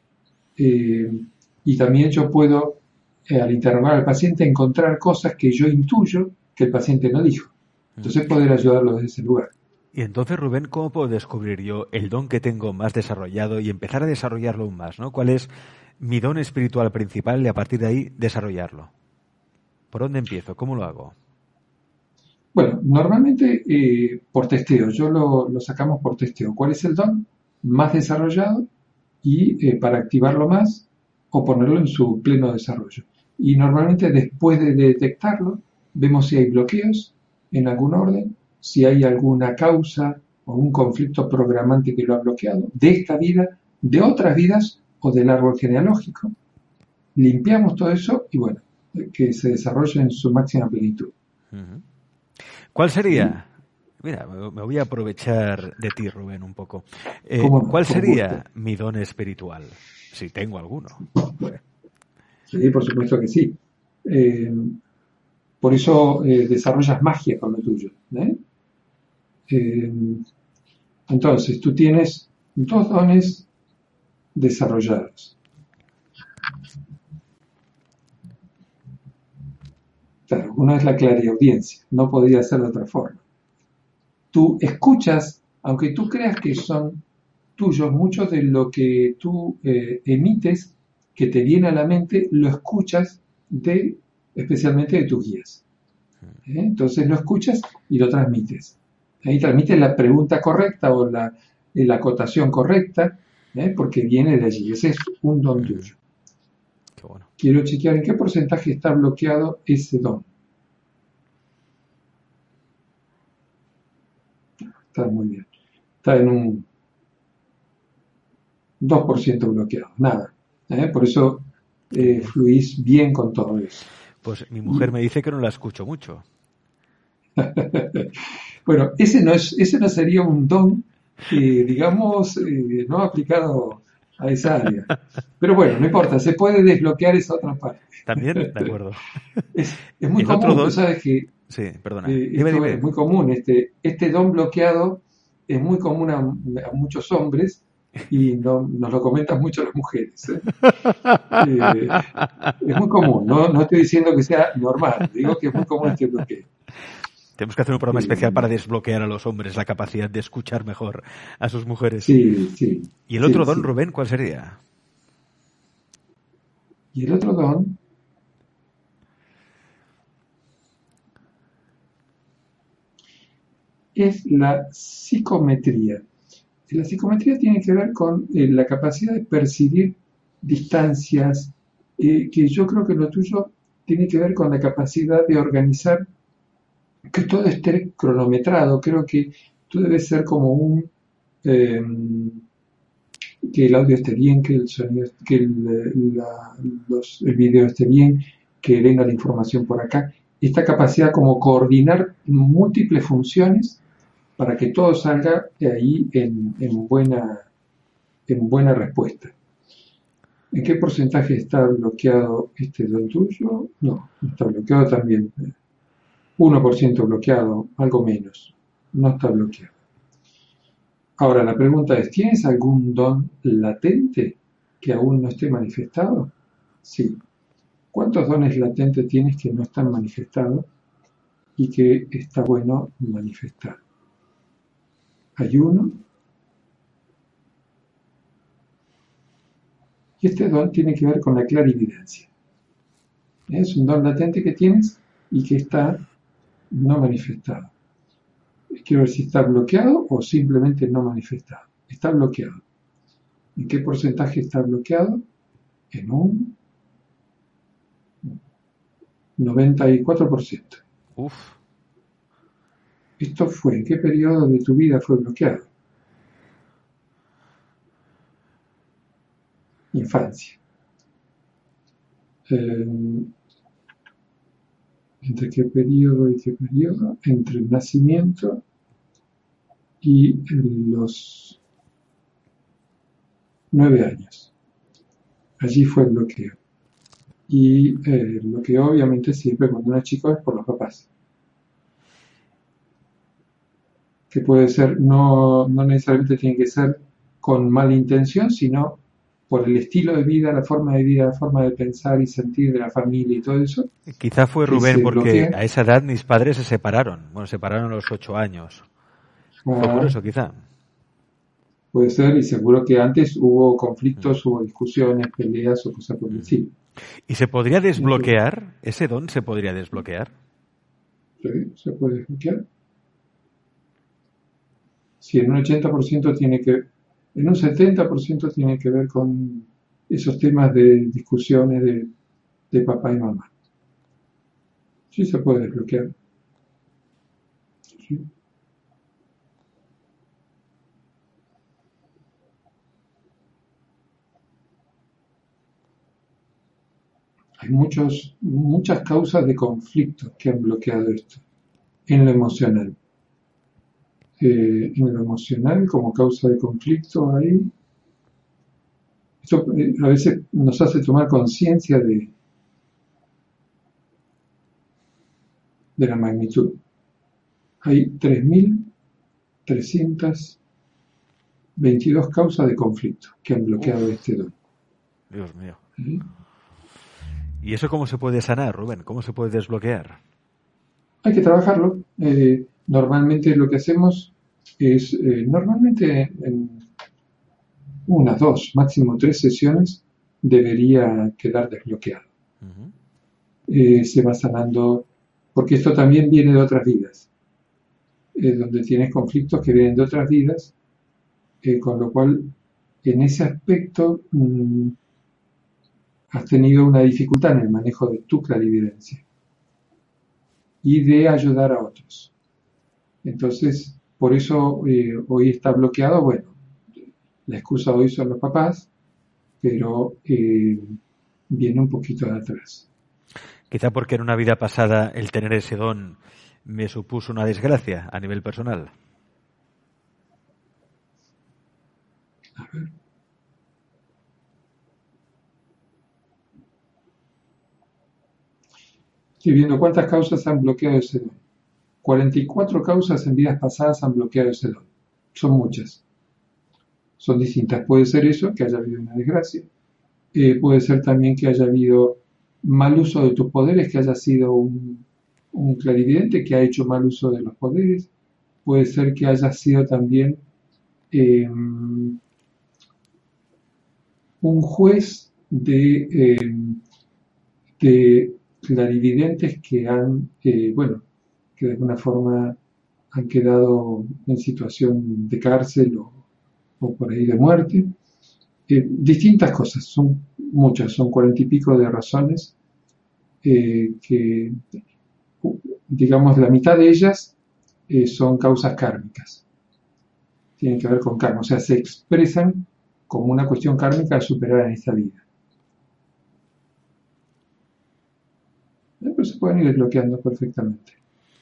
Y también yo puedo, al interrogar al paciente, encontrar cosas que yo intuyo que el paciente no dijo. Entonces poder ayudarlo desde ese lugar. Y entonces, Rubén, ¿cómo puedo descubrir yo el don que tengo más desarrollado y empezar a desarrollarlo aún más, ¿no? ¿Cuál es mi don espiritual principal y a partir de ahí desarrollarlo? ¿Por dónde empiezo? ¿Cómo lo hago? Bueno, normalmente por testeo. Yo lo sacamos por testeo. ¿Cuál es el don más desarrollado? Y para activarlo más o ponerlo en su pleno desarrollo. Y normalmente después de detectarlo, vemos si hay bloqueos en algún orden, si hay alguna causa o un conflicto programante que lo ha bloqueado, de esta vida, de otras vidas o del árbol genealógico. Limpiamos todo eso y bueno, que se desarrolle en su máxima plenitud. ¿Cuál sería? Mira, me voy a aprovechar de ti, Rubén, un poco. ¿Cuál sería mi don espiritual? Si tengo alguno. Sí, por supuesto que sí. Por eso desarrollas magia con lo tuyo. Entonces, tú tienes 2 dones desarrollados. Claro, uno es la clariaudiencia, no podría ser de otra forma. Tú escuchas, aunque tú creas que son tuyos, mucho de lo que tú emites, que te viene a la mente, lo escuchas especialmente de tus guías. Entonces lo escuchas y lo transmites. Ahí transmites la pregunta correcta o la acotación correcta, porque viene de allí. Ese es un don tuyo. Qué bueno. Quiero chequear en qué porcentaje está bloqueado ese don. Está muy bien. Está en un 2% bloqueado. Nada. Por eso fluís bien con todo eso. Pues mi mujer me dice que no la escucho mucho. Bueno, ese no sería un don, digamos, no aplicado a esa área. Pero bueno, no importa, se puede desbloquear esa otra parte. También, de acuerdo. Es muy El común, otro don... tú sabes que Sí, perdona. esto es muy común, este don bloqueado es muy común a muchos hombres y nos lo comentan mucho las mujeres. Es muy común, no estoy diciendo que sea normal, digo que es muy común este bloqueo. Tenemos que hacer un programa especial para desbloquear a los hombres la capacidad de escuchar mejor a sus mujeres. Sí, sí. ¿Y el otro don, Rubén, cuál sería? Y el otro don es la psicometría. La psicometría tiene que ver con la capacidad de percibir distancias, que yo creo que lo tuyo tiene que ver con la capacidad de organizar, que todo esté cronometrado. Creo que tú debes ser como que el audio esté bien, que el sonido, que el video esté bien, que venga la información por acá. Esta capacidad como coordinar múltiples funciones para que todo salga ahí en buena respuesta. ¿En qué porcentaje está bloqueado este don tuyo? No está bloqueado también. 1% bloqueado, algo menos. No está bloqueado. Ahora, la pregunta es, ¿tienes algún don latente que aún no esté manifestado? Sí. ¿Cuántos dones latentes tienes que no están manifestados y que está bueno manifestar? Hay uno. Y este don tiene que ver con la clarividencia. Es un don latente que tienes y que está no manifestado. Quiero ver si está bloqueado o simplemente no manifestado. Está bloqueado. ¿En qué porcentaje está bloqueado? En un 94%. Uf. ¿Esto fue en qué periodo de tu vida fue bloqueado? Infancia. ¿Entre qué periodo y qué periodo? Entre el nacimiento y los 9 años. Allí fue el bloqueo. Y el bloqueo obviamente siempre cuando uno es chico es por los papás. Que puede ser, no necesariamente tiene que ser con mala intención, sino por el estilo de vida, la forma de pensar y sentir de la familia y todo eso. Quizá fue Rubén porque a esa edad mis padres se separaron. Bueno, se separaron a los 8 años. Fue por eso, quizá. Puede ser, y seguro que antes hubo conflictos, hubo discusiones, peleas o cosas por el estilo. ¿Y se podría desbloquear? ¿Ese don se podría desbloquear? Sí, se puede desbloquear. Sí, en un 80% en un 70% tiene que ver con esos temas de discusiones de papá y mamá. Sí se puede desbloquear. Sí. Hay muchas causas de conflicto que han bloqueado esto en lo emocional. En lo emocional, como causa de conflicto, ahí. Esto a veces nos hace tomar conciencia de la magnitud. Hay 3.322 causas de conflicto que han bloqueado este don. Dios mío. ¿Y eso cómo se puede sanar, Rubén? ¿Cómo se puede desbloquear? Hay que trabajarlo. Normalmente lo que hacemos es, normalmente en 1, 2, máximo 3 sesiones debería quedar desbloqueado. Se va sanando, porque esto también viene de otras vidas, donde tienes conflictos que vienen de otras vidas, con lo cual en ese aspecto has tenido una dificultad en el manejo de tu clarividencia y de ayudar a otros. Entonces, por eso hoy está bloqueado. Bueno, la excusa hoy son los papás, pero viene un poquito de atrás. Quizá porque en una vida pasada el tener ese don me supuso una desgracia a nivel personal. A ver. Estoy viendo cuántas causas han bloqueado ese don. 44 causas en vidas pasadas han bloqueado ese don. Son muchas. Son distintas. Puede ser eso, que haya habido una desgracia. Puede ser también que haya habido mal uso de tus poderes, que haya sido un clarividente que ha hecho mal uso de los poderes. Puede ser que haya sido también un juez de clarividentes que han, que de alguna forma han quedado en situación de cárcel o por ahí de muerte. Distintas cosas, son muchas, son 40 y pico de razones que, digamos, la mitad de ellas son causas kármicas. Tienen que ver con karma, o sea, se expresan como una cuestión kármica a superar en esta vida. Pero se pueden ir desbloqueando perfectamente.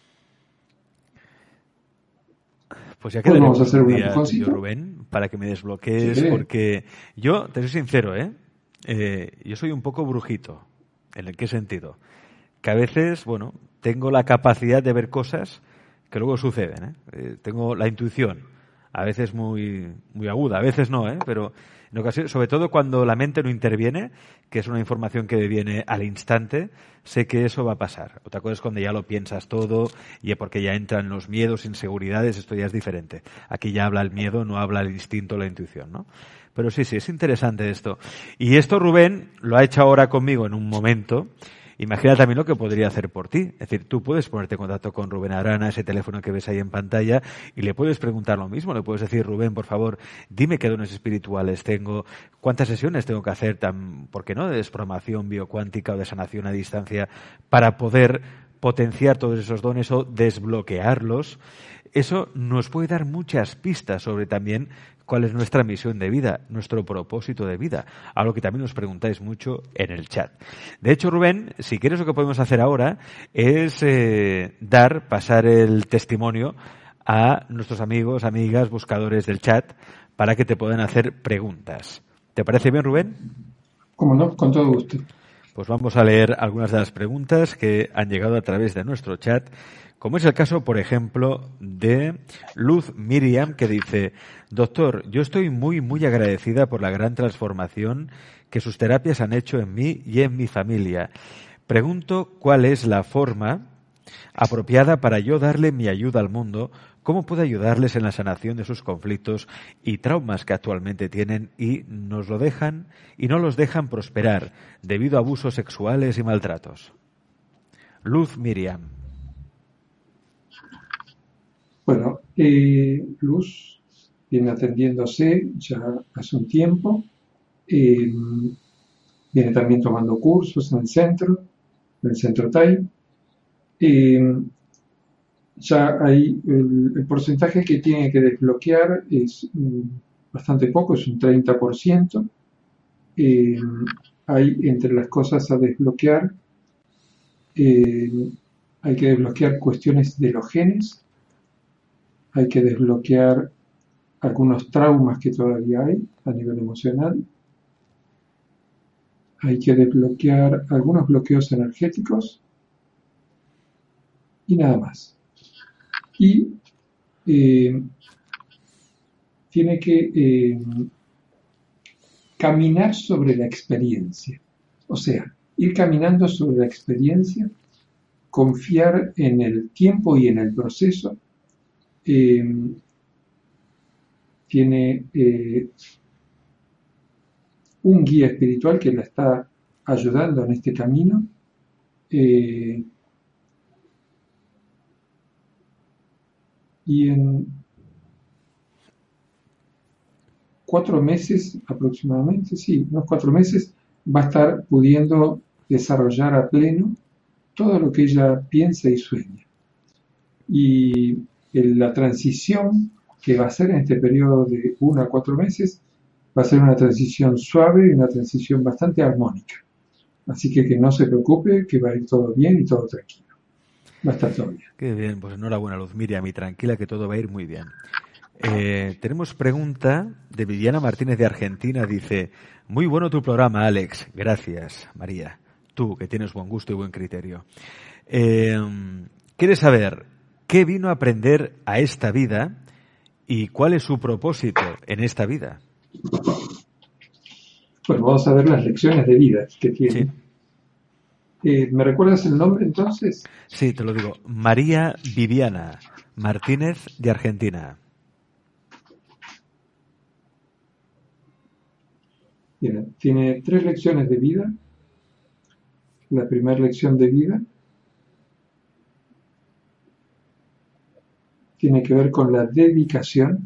Pues ya quedaremos vamos a hacer un un día, empujoncito, Rubén, para que me desbloquees, sí, porque yo, te soy sincero, yo soy un poco brujito. ¿En qué sentido? Que a veces, tengo la capacidad de ver cosas que luego suceden, tengo la intuición, a veces muy, muy aguda, a veces no, pero en ocasiones, sobre todo cuando la mente no interviene, que es una información que viene al instante, sé que eso va a pasar. Otra cosa es cuando ya lo piensas todo y porque ya entran los miedos, inseguridades, esto ya es diferente. Aquí ya habla el miedo, no habla el instinto, la intuición, ¿no? Pero sí, es interesante esto. Y esto Rubén lo ha hecho ahora conmigo en un momento. Imagina también lo que podría hacer por ti. Es decir, tú puedes ponerte en contacto con Rubén Arana, ese teléfono que ves ahí en pantalla, y le puedes preguntar lo mismo. Le puedes decir, Rubén, por favor, dime qué dones espirituales tengo, cuántas sesiones tengo que hacer, ¿por qué no?, de desprogramación biocuántica o de sanación a distancia para poder potenciar todos esos dones o desbloquearlos. Eso nos puede dar muchas pistas sobre también cuál es nuestra misión de vida, nuestro propósito de vida, algo que también nos preguntáis mucho en el chat. De hecho, Rubén, si quieres, lo que podemos hacer ahora es pasar el testimonio a nuestros amigos, amigas, buscadores del chat, para que te puedan hacer preguntas. ¿Te parece bien, Rubén? Cómo no, con todo gusto. Pues vamos a leer algunas de las preguntas que han llegado a través de nuestro chat, como es el caso, por ejemplo, de Luz Miriam, que dice: doctor, yo estoy muy, muy agradecida por la gran transformación que sus terapias han hecho en mí y en mi familia. Pregunto cuál es la forma apropiada para yo darle mi ayuda al mundo, cómo puedo ayudarles en la sanación de sus conflictos y traumas que actualmente tienen y no los dejan prosperar debido a abusos sexuales y maltratos. Luz Miriam. Bueno, Luz viene atendiéndose ya hace un tiempo, viene también tomando cursos en el centro TAI. Ya ahí el porcentaje que tiene que desbloquear es bastante poco, es un 30%. Hay entre las cosas a desbloquear, hay que desbloquear cuestiones de los genes, hay que desbloquear algunos traumas que todavía hay a nivel emocional, hay que desbloquear algunos bloqueos energéticos y nada más. Y tiene que caminar sobre la experiencia, o sea, ir caminando sobre la experiencia, confiar en el tiempo y en el proceso. Tiene un guía espiritual que la está ayudando en este camino. Y en 4 meses aproximadamente, unos 4 meses, va a estar pudiendo desarrollar a pleno todo lo que ella piensa y sueña. Y la transición que va a ser en este periodo de 1 a 4 meses va a ser una transición suave y una transición bastante armónica. Así que no se preocupe, que va a ir todo bien y todo tranquilo. Va a estar todo bien. Qué bien, pues enhorabuena, Luz Miriam, y tranquila que todo va a ir muy bien. Tenemos pregunta de Viviana Martínez de Argentina, dice: muy bueno tu programa, Alex. Gracias, María. Tú, que tienes buen gusto y buen criterio. quiere saber qué vino a aprender a esta vida y cuál es su propósito en esta vida. Bueno, vamos a ver las lecciones de vida que tiene. Sí. ¿Me recuerdas el nombre entonces? Sí, te lo digo. María Viviana Martínez, de Argentina. Bien, tiene 3 lecciones de vida. La primera lección de vida tiene que ver con la dedicación.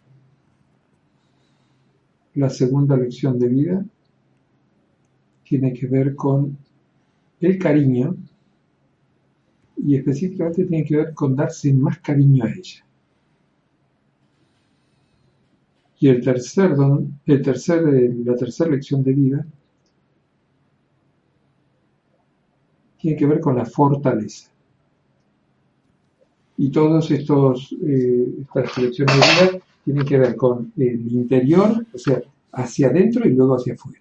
La segunda lección de vida tiene que ver con el cariño y específicamente tiene que ver con darse más cariño a ella. Y la tercera lección de vida tiene que ver con la fortaleza. Y todas estas lecciones de vida tienen que ver con el interior, o sea, hacia adentro y luego hacia afuera.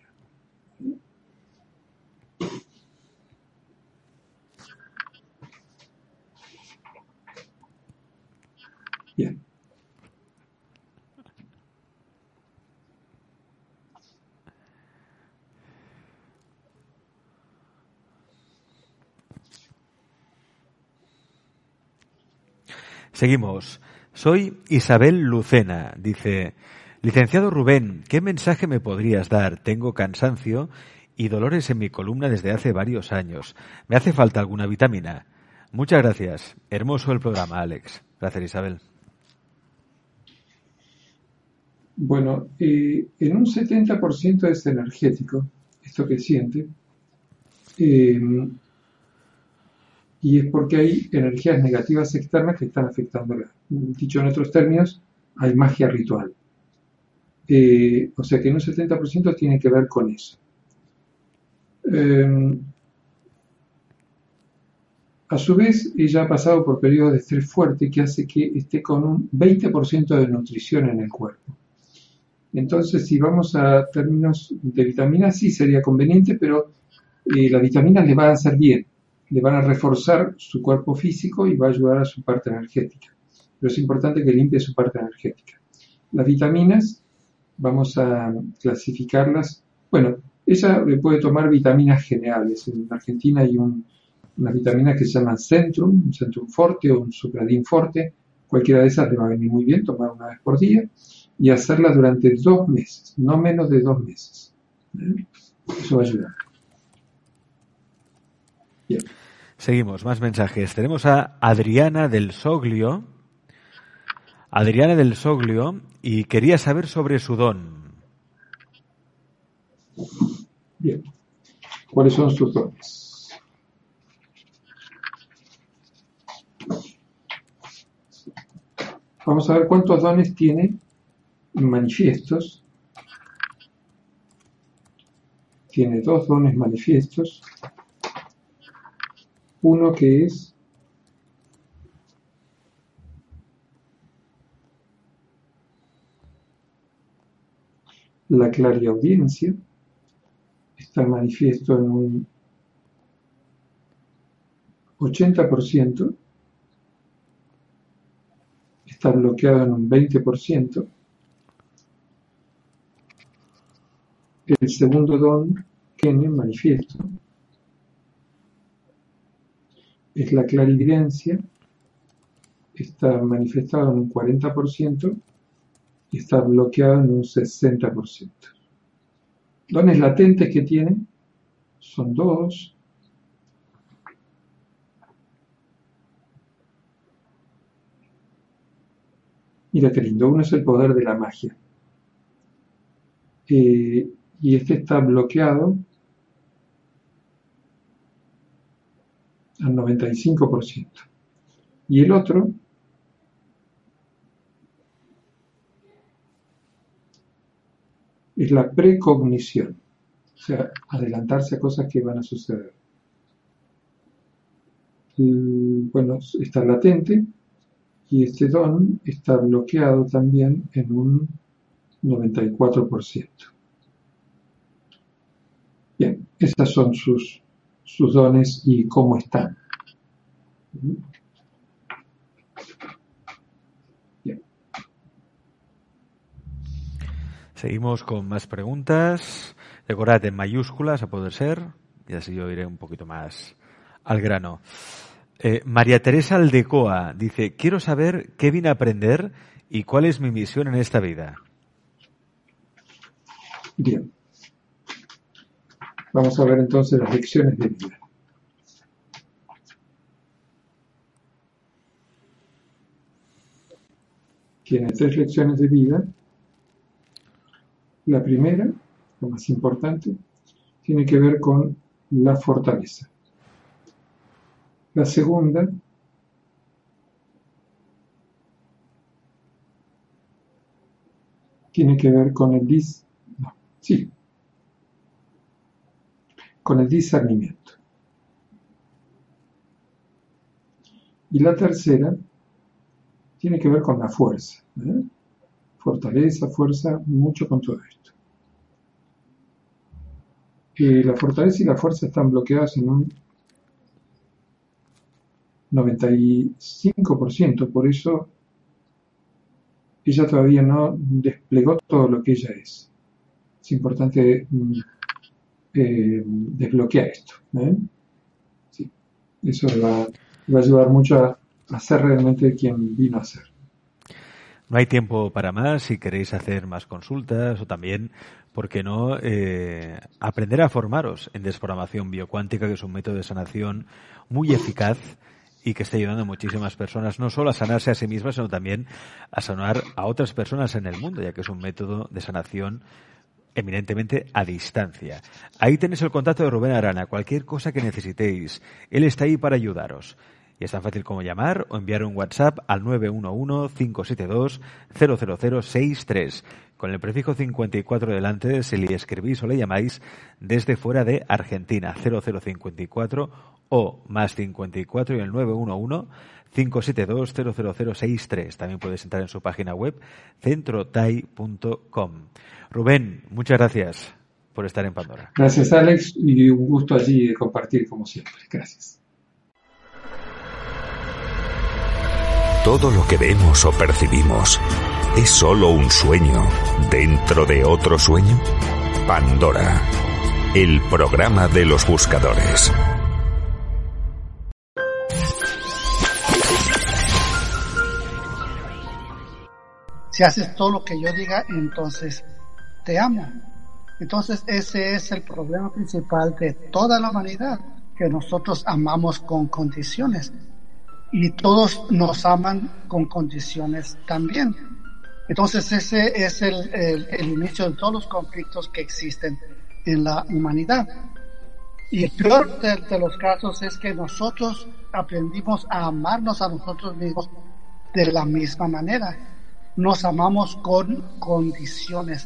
Bien. Seguimos. Soy Isabel Lucena. Dice, licenciado Rubén, ¿qué mensaje me podrías dar? Tengo cansancio y dolores en mi columna desde hace varios años. ¿Me hace falta alguna vitamina? Muchas gracias. Hermoso el programa, Alex. Gracias, Isabel. Bueno, en un 70% es energético, esto que siente, y es porque hay energías negativas externas que están afectándola. Dicho en otros términos, hay magia ritual. O sea que en un 70% tiene que ver con eso. A su vez, ella ha pasado por periodos de estrés fuerte que hace que esté con un 20% de nutrición en el cuerpo. Entonces, si vamos a términos de vitaminas, sí sería conveniente, pero las vitaminas le van a hacer bien, le van a reforzar su cuerpo físico y va a ayudar a su parte energética. Pero es importante que limpie su parte energética. Las vitaminas, vamos a clasificarlas. Bueno, ella puede tomar vitaminas generales. En Argentina hay unas vitaminas que se llaman Centrum, un Centrum Forte o un Supradin Forte. Cualquiera de esas le va a venir muy bien, tomar una vez por día y hacerla durante 2 meses, no menos de 2 meses. Eso va a ayudar. Bien. Seguimos, más mensajes. Tenemos a Adriana del Soglio. Adriana del Soglio, y quería saber sobre su don. Bien. ¿Cuáles son sus dones? Vamos a ver cuántos dones tiene manifiestos. Tiene 2 dones manifiestos. Uno que es la clariaudiencia. Está manifiesto en un 80%. Está bloqueado en un 20%. El segundo don que tiene manifiesto es la clarividencia. Está manifestado en un 40% y está bloqueado en un 60%. Dones latentes que tiene son 2. Mira qué lindo, uno es el poder de la magia. Y este está bloqueado al 95%. Y el otro es la precognición, o sea, adelantarse a cosas que van a suceder. Bueno, está latente y este don está bloqueado también en un 94%. Bien, estos son sus dones y cómo están. Bien. Seguimos con más preguntas. Recordad en mayúsculas a poder ser, y así yo iré un poquito más al grano. María Teresa Aldecoa dice: quiero saber qué vine a aprender y cuál es mi misión en esta vida. Bien. Vamos a ver entonces las lecciones de vida. Tiene 3 lecciones de vida. La primera, la más importante, tiene que ver con la fortaleza. La segunda tiene que ver con el discernimiento. Y la tercera tiene que ver con la fuerza. Fortaleza, fuerza, mucho con todo esto. La fortaleza y la fuerza están bloqueadas en un 95%, por eso ella todavía no desplegó todo lo que ella es. Es importante desbloquear esto. Sí. Eso le va a ayudar mucho a ser realmente quien vino a ser. No hay tiempo para más. Si queréis hacer más consultas o también, ¿por qué no aprender a formaros en desprogramación biocuántica, que es un método de sanación muy eficaz y que está ayudando a muchísimas personas, no solo a sanarse a sí mismas, sino también a sanar a otras personas en el mundo, ya que es un método de sanación eminentemente a distancia. Ahí tenéis el contacto de Rubén Arana. Cualquier cosa que necesitéis, él está ahí para ayudaros. Y es tan fácil como llamar o enviar un WhatsApp al 911-572-00063. Con el prefijo 54 delante, si le escribís o le llamáis desde fuera de Argentina, 0054 o más 54 y el 911-572-00063. También podéis entrar en su página web, centrotai.com. Rubén, muchas gracias por estar en Pandora. Gracias, Alex, y un gusto allí de compartir como siempre. Gracias. Todo lo que vemos o percibimos es solo un sueño dentro de otro sueño. Pandora, el programa de los buscadores. Si haces todo lo que yo diga, entonces te amo. Entonces ese es el problema principal de toda la humanidad, que nosotros amamos con condiciones. Y todos nos aman con condiciones también. Entonces ese es el inicio de todos los conflictos que existen en la humanidad. Y el peor de los casos es que nosotros aprendimos a amarnos a nosotros mismos de la misma manera. Nos amamos con condiciones.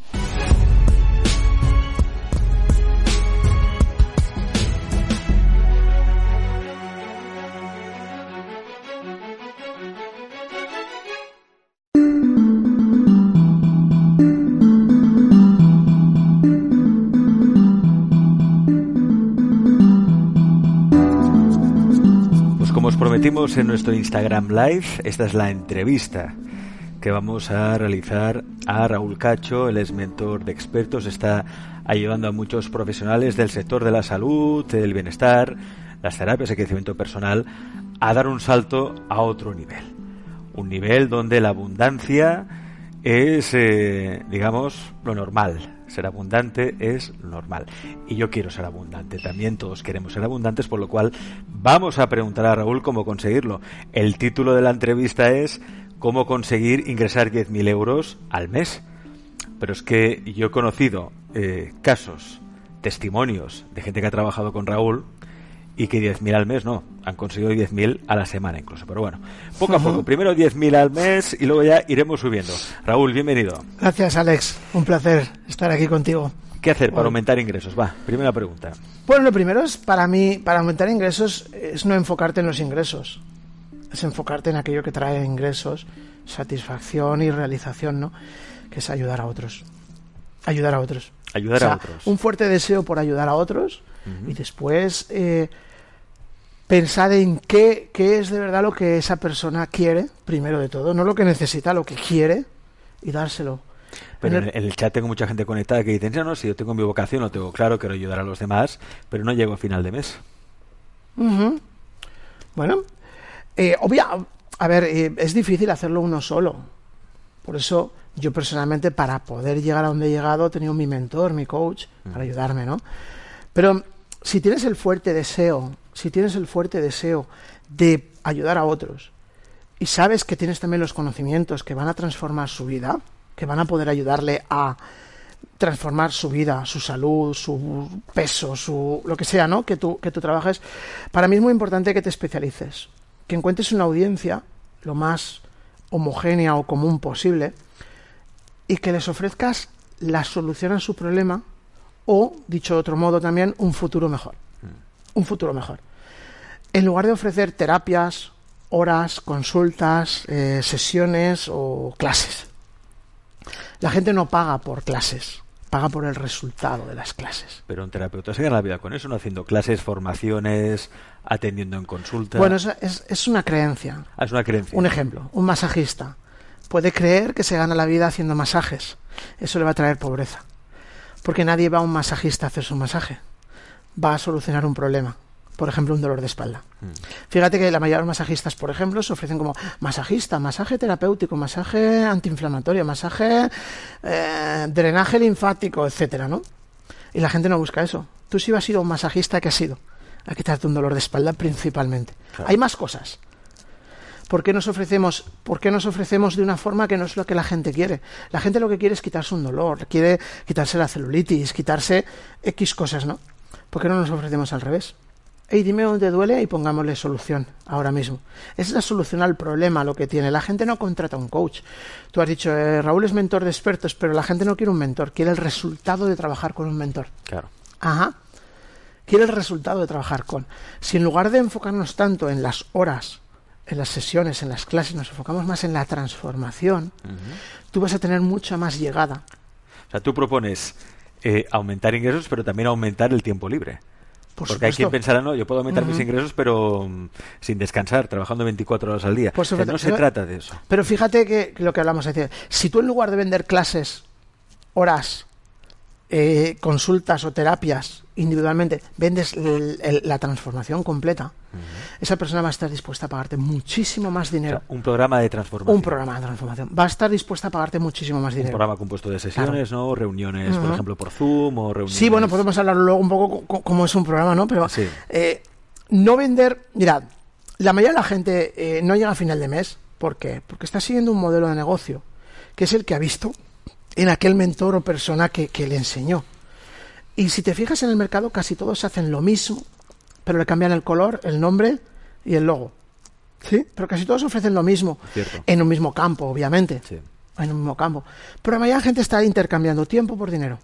Prometimos en nuestro Instagram Live, esta es la entrevista que vamos a realizar a Raúl Cacho. Él es mentor de expertos, está ayudando a muchos profesionales del sector de la salud, del bienestar, las terapias de crecimiento personal, a dar un salto a otro nivel. Un nivel donde la abundancia es, digamos, lo normal. Ser abundante es normal. Y yo quiero ser abundante. También todos queremos ser abundantes, por lo cual vamos a preguntar a Raúl cómo conseguirlo. El título de la entrevista es ¿cómo conseguir ingresar 10.000 euros al mes? Pero es que yo he conocido casos, testimonios de gente que ha trabajado con Raúl y que 10.000 al mes no, han conseguido 10.000 a la semana incluso. Pero bueno, poco a poco, primero 10.000 al mes y luego ya iremos subiendo. Raúl, bienvenido. Gracias, Alex, un placer estar aquí contigo. ¿Qué hacer para aumentar ingresos? Va, primera pregunta. Bueno, lo primero es, para mí, para aumentar ingresos, es no enfocarte en los ingresos, es enfocarte en aquello que trae ingresos, satisfacción y realización, ¿no? Que es ayudar a otros. Ayudar a otros. Ayudar a otros. Un fuerte deseo por ayudar a otros. Y después pensad en qué es de verdad lo que esa persona quiere, primero de todo, no lo que necesita, lo que quiere, y dárselo. Pero en el chat tengo mucha gente conectada que dicen, no, si yo tengo mi vocación, lo tengo claro, quiero ayudar a los demás, pero no llego a final de mes. Bueno, es difícil hacerlo uno solo. Por eso yo personalmente, para poder llegar a donde he llegado, he tenido mi mentor, mi coach, para ayudarme, ¿no? Pero si tienes el fuerte deseo de ayudar a otros, y sabes que tienes también los conocimientos que van a transformar su vida, que van a poder ayudarle a transformar su vida, su salud, su peso, lo que sea, ¿no? Que tú trabajes. Para mí es muy importante que te especialices, que encuentres una audiencia lo más homogénea o común posible y que les ofrezcas la solución a su problema o, dicho de otro modo también, un futuro mejor. Un futuro mejor. En lugar de ofrecer terapias, horas, consultas, sesiones o clases. La gente no paga por clases, paga por el resultado de las clases. Pero un terapeuta se gana la vida con eso, no haciendo clases, formaciones, atendiendo en consulta. Bueno, es una creencia. Es una creencia. Un ejemplo, un masajista puede creer que se gana la vida haciendo masajes. Eso le va a traer pobreza. Porque nadie va a un masajista a hacerse un masaje. Va a solucionar un problema. Por ejemplo, un dolor de espalda. Fíjate que la mayoría de los masajistas, por ejemplo, se ofrecen como masajista, masaje terapéutico, masaje antiinflamatorio, masaje drenaje linfático, etcétera, ¿no? Y la gente no busca eso. Tú si has sido un masajista, ¿qué has sido? A quitarte un dolor de espalda principalmente. Claro. Hay más cosas. ¿Por qué nos ofrecemos de una forma que no es lo que la gente quiere? La gente lo que quiere es quitarse un dolor, quiere quitarse la celulitis, quitarse X cosas, ¿no? ¿Por qué no nos ofrecemos al revés? Hey, dime dónde duele y pongámosle solución ahora mismo. Es la solución al problema lo que tiene. La gente no contrata un coach. Tú has dicho, Raúl es mentor de expertos, pero la gente no quiere un mentor, quiere el resultado de trabajar con un mentor. Claro. Ajá. Quiere el resultado de trabajar con. Si en lugar de enfocarnos tanto en las horas, en las sesiones, en las clases, nos enfocamos más en la transformación, tú vas a tener mucha más llegada. O sea, tú propones aumentar ingresos, pero también aumentar el tiempo libre. Porque hay quien pensará, no, yo puedo aumentar mis ingresos, pero sin descansar, trabajando 24 horas al día. Pues no se trata de eso. Pero fíjate que lo que hablamos es decir, si tú en lugar de vender clases, horas, consultas o terapias individualmente, vendes la transformación completa, esa persona va a estar dispuesta a pagarte muchísimo más dinero. O sea, un programa de transformación. Un programa de transformación. Va a estar dispuesta a pagarte muchísimo más dinero. Un programa compuesto de sesiones, claro, ¿no? Reuniones, por ejemplo, por Zoom o reuniones... Sí, bueno, podemos hablar luego un poco cómo es un programa, ¿no? Pero sí. No vender... Mirad, la mayoría de la gente no llega a final de mes. ¿Por qué? Porque está siguiendo un modelo de negocio que es el que ha visto en aquel mentor o persona que le enseñó. Y si te fijas en el mercado, casi todos hacen lo mismo, pero le cambian el color, el nombre y el logo. ¿Sí? Pero casi todos ofrecen lo mismo. Cierto. En un mismo campo, obviamente. Sí. En un mismo campo. Pero la mayoría de la gente está intercambiando tiempo por dinero.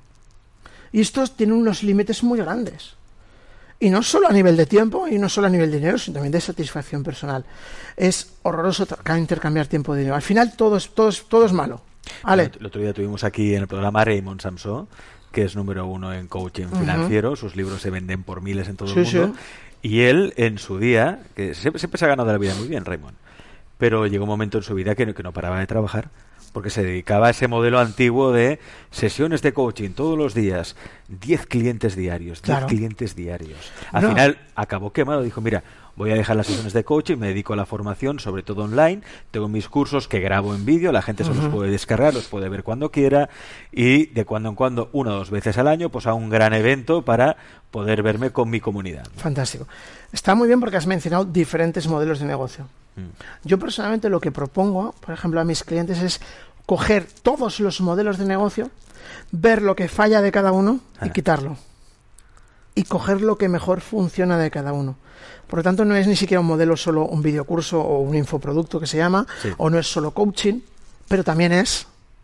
Y estos tienen unos límites muy grandes. Y no solo a nivel de tiempo, y no solo a nivel de dinero, sino también de satisfacción personal. Es horroroso intercambiar tiempo de dinero. Al final todo es malo. ¿Vale? El otro día tuvimos aquí en el programa a Raymond Samson, que es número 1 en coaching financiero. Sus libros se venden por miles en todo el mundo. Sí. Y él, en su día, que siempre se ha ganado la vida muy bien, Raymond, pero llegó un momento en su vida que no paraba de trabajar, porque se dedicaba a ese modelo antiguo de sesiones de coaching todos los días, 10 clientes diarios, 10 clientes diarios. Al final acabó quemado, dijo, mira, voy a dejar las sesiones de coaching, me dedico a la formación, sobre todo online, tengo mis cursos que grabo en vídeo, la gente se los puede descargar, los puede ver cuando quiera, y de cuando en cuando, 1 o 2 veces al año, pues a un gran evento para poder verme con mi comunidad. Fantástico. Está muy bien porque has mencionado diferentes modelos de negocio. Yo personalmente lo que propongo, por ejemplo, a mis clientes es coger todos los modelos de negocio, ver lo que falla de cada uno y quitarlo. Y coger lo que mejor funciona de cada uno. Por lo tanto, no es ni siquiera un modelo solo un videocurso o un infoproducto que se llama, o no es solo coaching, pero también es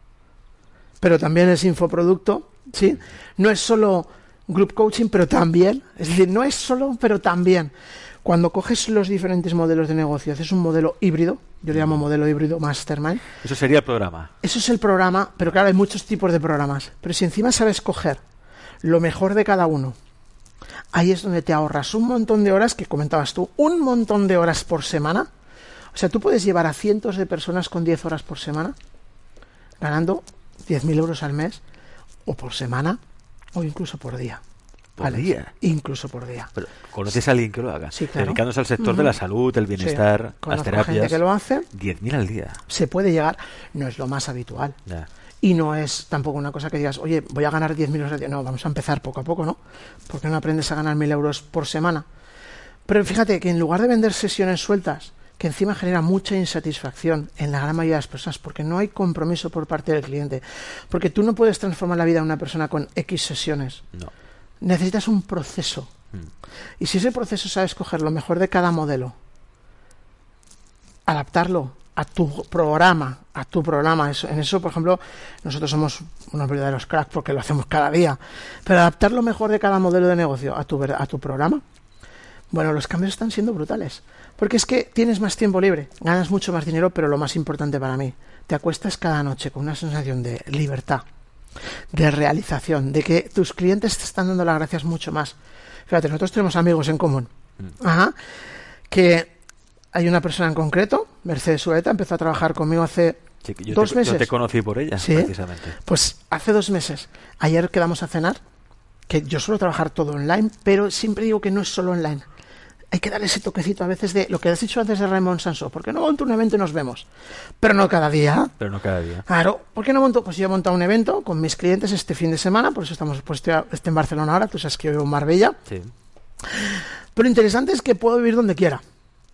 infoproducto, ¿sí? No es solo group coaching, pero también, es decir, no es solo, pero también. Cuando coges los diferentes modelos de negocio, haces un modelo híbrido, yo le llamo modelo híbrido Mastermind. Eso sería el programa. Eso es el programa, pero claro, hay muchos tipos de programas. Pero si encima sabes coger lo mejor de cada uno, ahí es donde te ahorras un montón de horas, que comentabas tú, un montón de horas por semana. O sea, tú puedes llevar a cientos de personas con 10 horas por semana, ganando 10.000 euros al mes, o por semana, o incluso por día. ¿Por día? Incluso por día. Pero ¿conoces a alguien que lo haga? Sí, claro. Dedicándose al sector de la salud, el bienestar, sí. las Conozco terapias. gente que lo hace. 10.000 al día. Se puede llegar, no es lo más habitual. Ya. Y no es tampoco una cosa que digas, oye, voy a ganar 10.000 euros al día. No, vamos a empezar poco a poco, ¿no? Porque no aprendes a ganar 1.000 euros por semana. Pero fíjate que en lugar de vender sesiones sueltas, que encima genera mucha insatisfacción en la gran mayoría de las personas, porque no hay compromiso por parte del cliente, porque tú no puedes transformar la vida de una persona con X sesiones. No. Necesitas un proceso. Y si ese proceso sabes coger lo mejor de cada modelo, adaptarlo a tu programa, en eso, por ejemplo, nosotros somos unos verdaderos cracks porque lo hacemos cada día, pero adaptar lo mejor de cada modelo de negocio a tu programa, bueno, los cambios están siendo brutales, porque es que tienes más tiempo libre, ganas mucho más dinero, pero lo más importante para mí, te acuestas cada noche con una sensación de libertad, de realización, de que tus clientes te están dando las gracias mucho más. Fíjate, nosotros tenemos amigos en común. Que hay una persona en concreto, Mercedes Ureta, empezó a trabajar conmigo hace 2 meses. Yo te conocí por ella, ¿sí? Precisamente. Pues hace 2 meses. Ayer quedamos a cenar, que yo suelo trabajar todo online, pero siempre digo que no es solo online. Hay que darle ese toquecito a veces de lo que has dicho antes de Raymond Sansó. ¿Por qué no monto un evento y nos vemos? Pero no cada día. Claro, ¿por qué no monto? Pues yo he montado un evento con mis clientes este fin de semana, por eso estoy en Barcelona ahora, tú sabes que yo vivo en Marbella. Sí. Pero lo interesante es que puedo vivir donde quiera.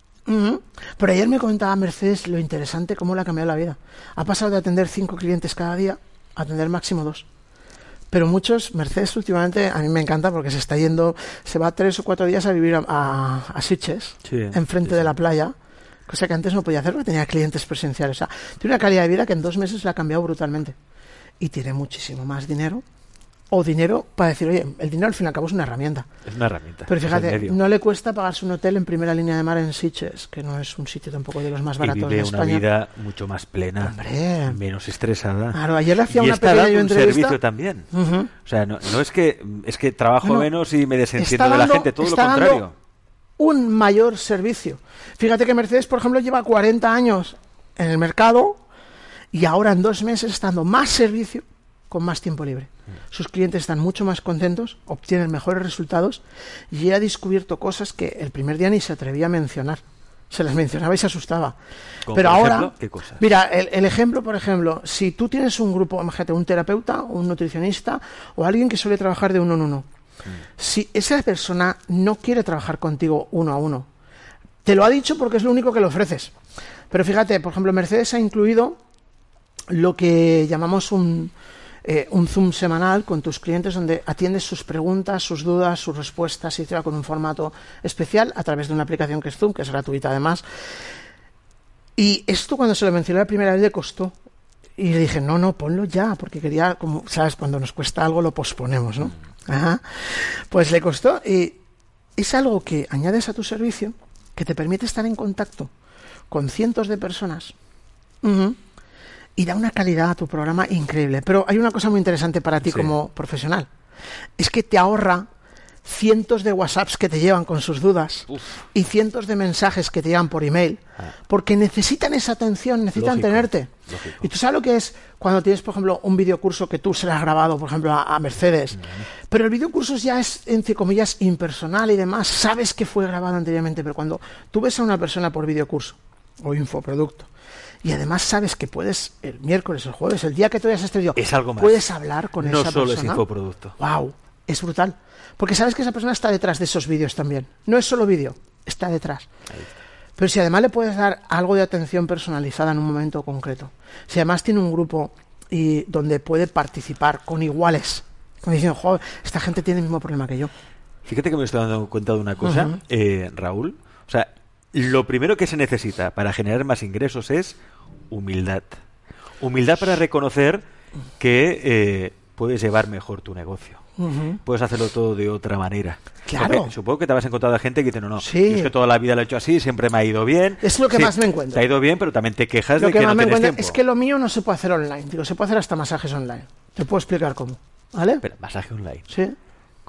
Pero ayer me comentaba Mercedes lo interesante, cómo le ha cambiado la vida. Ha pasado de atender 5 clientes cada día a atender máximo 2. Pero muchos, Mercedes últimamente, a mí me encanta porque se va 3 o 4 días a vivir a Sitges, enfrente de la playa, cosa que antes no podía hacer porque tenía clientes presenciales. O sea, tiene una calidad de vida que en 2 meses le ha cambiado brutalmente. Y tiene muchísimo más dinero, o dinero para decir, oye, el dinero al fin y al cabo es una herramienta. Es una herramienta. Pero fíjate, no le cuesta pagarse un hotel en primera línea de mar en Sitges, que no es un sitio tampoco de los más baratos de España. Y vive una vida mucho más plena, hombre, menos estresada. Claro, ayer le hacía y una pequeña entrevista. un servicio también. O sea, no es que trabajo menos y me desentiendo de la gente, todo lo contrario. Un mayor servicio. Fíjate que Mercedes, por ejemplo, lleva 40 años en el mercado y ahora en 2 meses está dando más servicio con más tiempo libre. Sus clientes están mucho más contentos, obtienen mejores resultados y ha descubierto cosas que el primer día ni se atrevía a mencionar. Se las mencionaba y se asustaba. Pero ahora, ejemplo, ¿qué cosas? Mira, el ejemplo, por ejemplo, si tú tienes un grupo, imagínate, un terapeuta, un nutricionista o alguien que suele trabajar de uno en uno, si esa persona no quiere trabajar contigo uno a uno, te lo ha dicho porque es lo único que le ofreces. Pero fíjate, por ejemplo, Mercedes ha incluido lo que llamamos un Zoom semanal con tus clientes donde atiendes sus preguntas, sus dudas, sus respuestas, y con un formato especial a través de una aplicación que es Zoom, que es gratuita además. Y esto cuando se lo mencioné la primera vez le costó. Y le dije, no, ponlo ya, porque quería, como sabes, cuando nos cuesta algo lo posponemos, ¿no? Pues le costó y es algo que añades a tu servicio que te permite estar en contacto con cientos de personas. Y da una calidad a tu programa increíble. Pero hay una cosa muy interesante para ti como profesional. Es que te ahorra cientos de WhatsApps que te llevan con sus dudas y cientos de mensajes que te llevan por email porque necesitan esa atención, necesitan tenerte. Y tú sabes lo que es cuando tienes, por ejemplo, un videocurso que tú se lo has grabado, por ejemplo, a Mercedes, pero el videocurso ya es, entre comillas, impersonal y demás, sabes que fue grabado anteriormente, pero cuando tú ves a una persona por videocurso o infoproducto y además sabes que puedes el miércoles, el jueves, el día que tú hayas estudiado, es algo más. Puedes hablar con esa persona. No solo es infoproducto. ¡Wow! Es brutal. Porque sabes que esa persona está detrás de esos vídeos también. No es solo vídeo, está detrás. Pero si además le puedes dar algo de atención personalizada en un momento concreto, si además tiene un grupo y donde puede participar con iguales, como diciendo, joder, esta gente tiene el mismo problema que yo. Fíjate que me estoy dando cuenta de una cosa, Raúl. O sea, lo primero que se necesita para generar más ingresos es humildad. Humildad para reconocer que puedes llevar mejor tu negocio. Puedes hacerlo todo de otra manera. Claro. Porque supongo que te vas a encontrar a gente que dice, no, sí. Yo es que toda la vida lo he hecho así, siempre me ha ido bien. Es lo que más me encuentro. Te ha ido bien, pero también te quejas lo de que no tienes tiempo. Es que lo mío no se puede hacer online. Digo, se puede hacer hasta masajes online. Te puedo explicar cómo. ¿Vale? Pero, masaje online. Sí.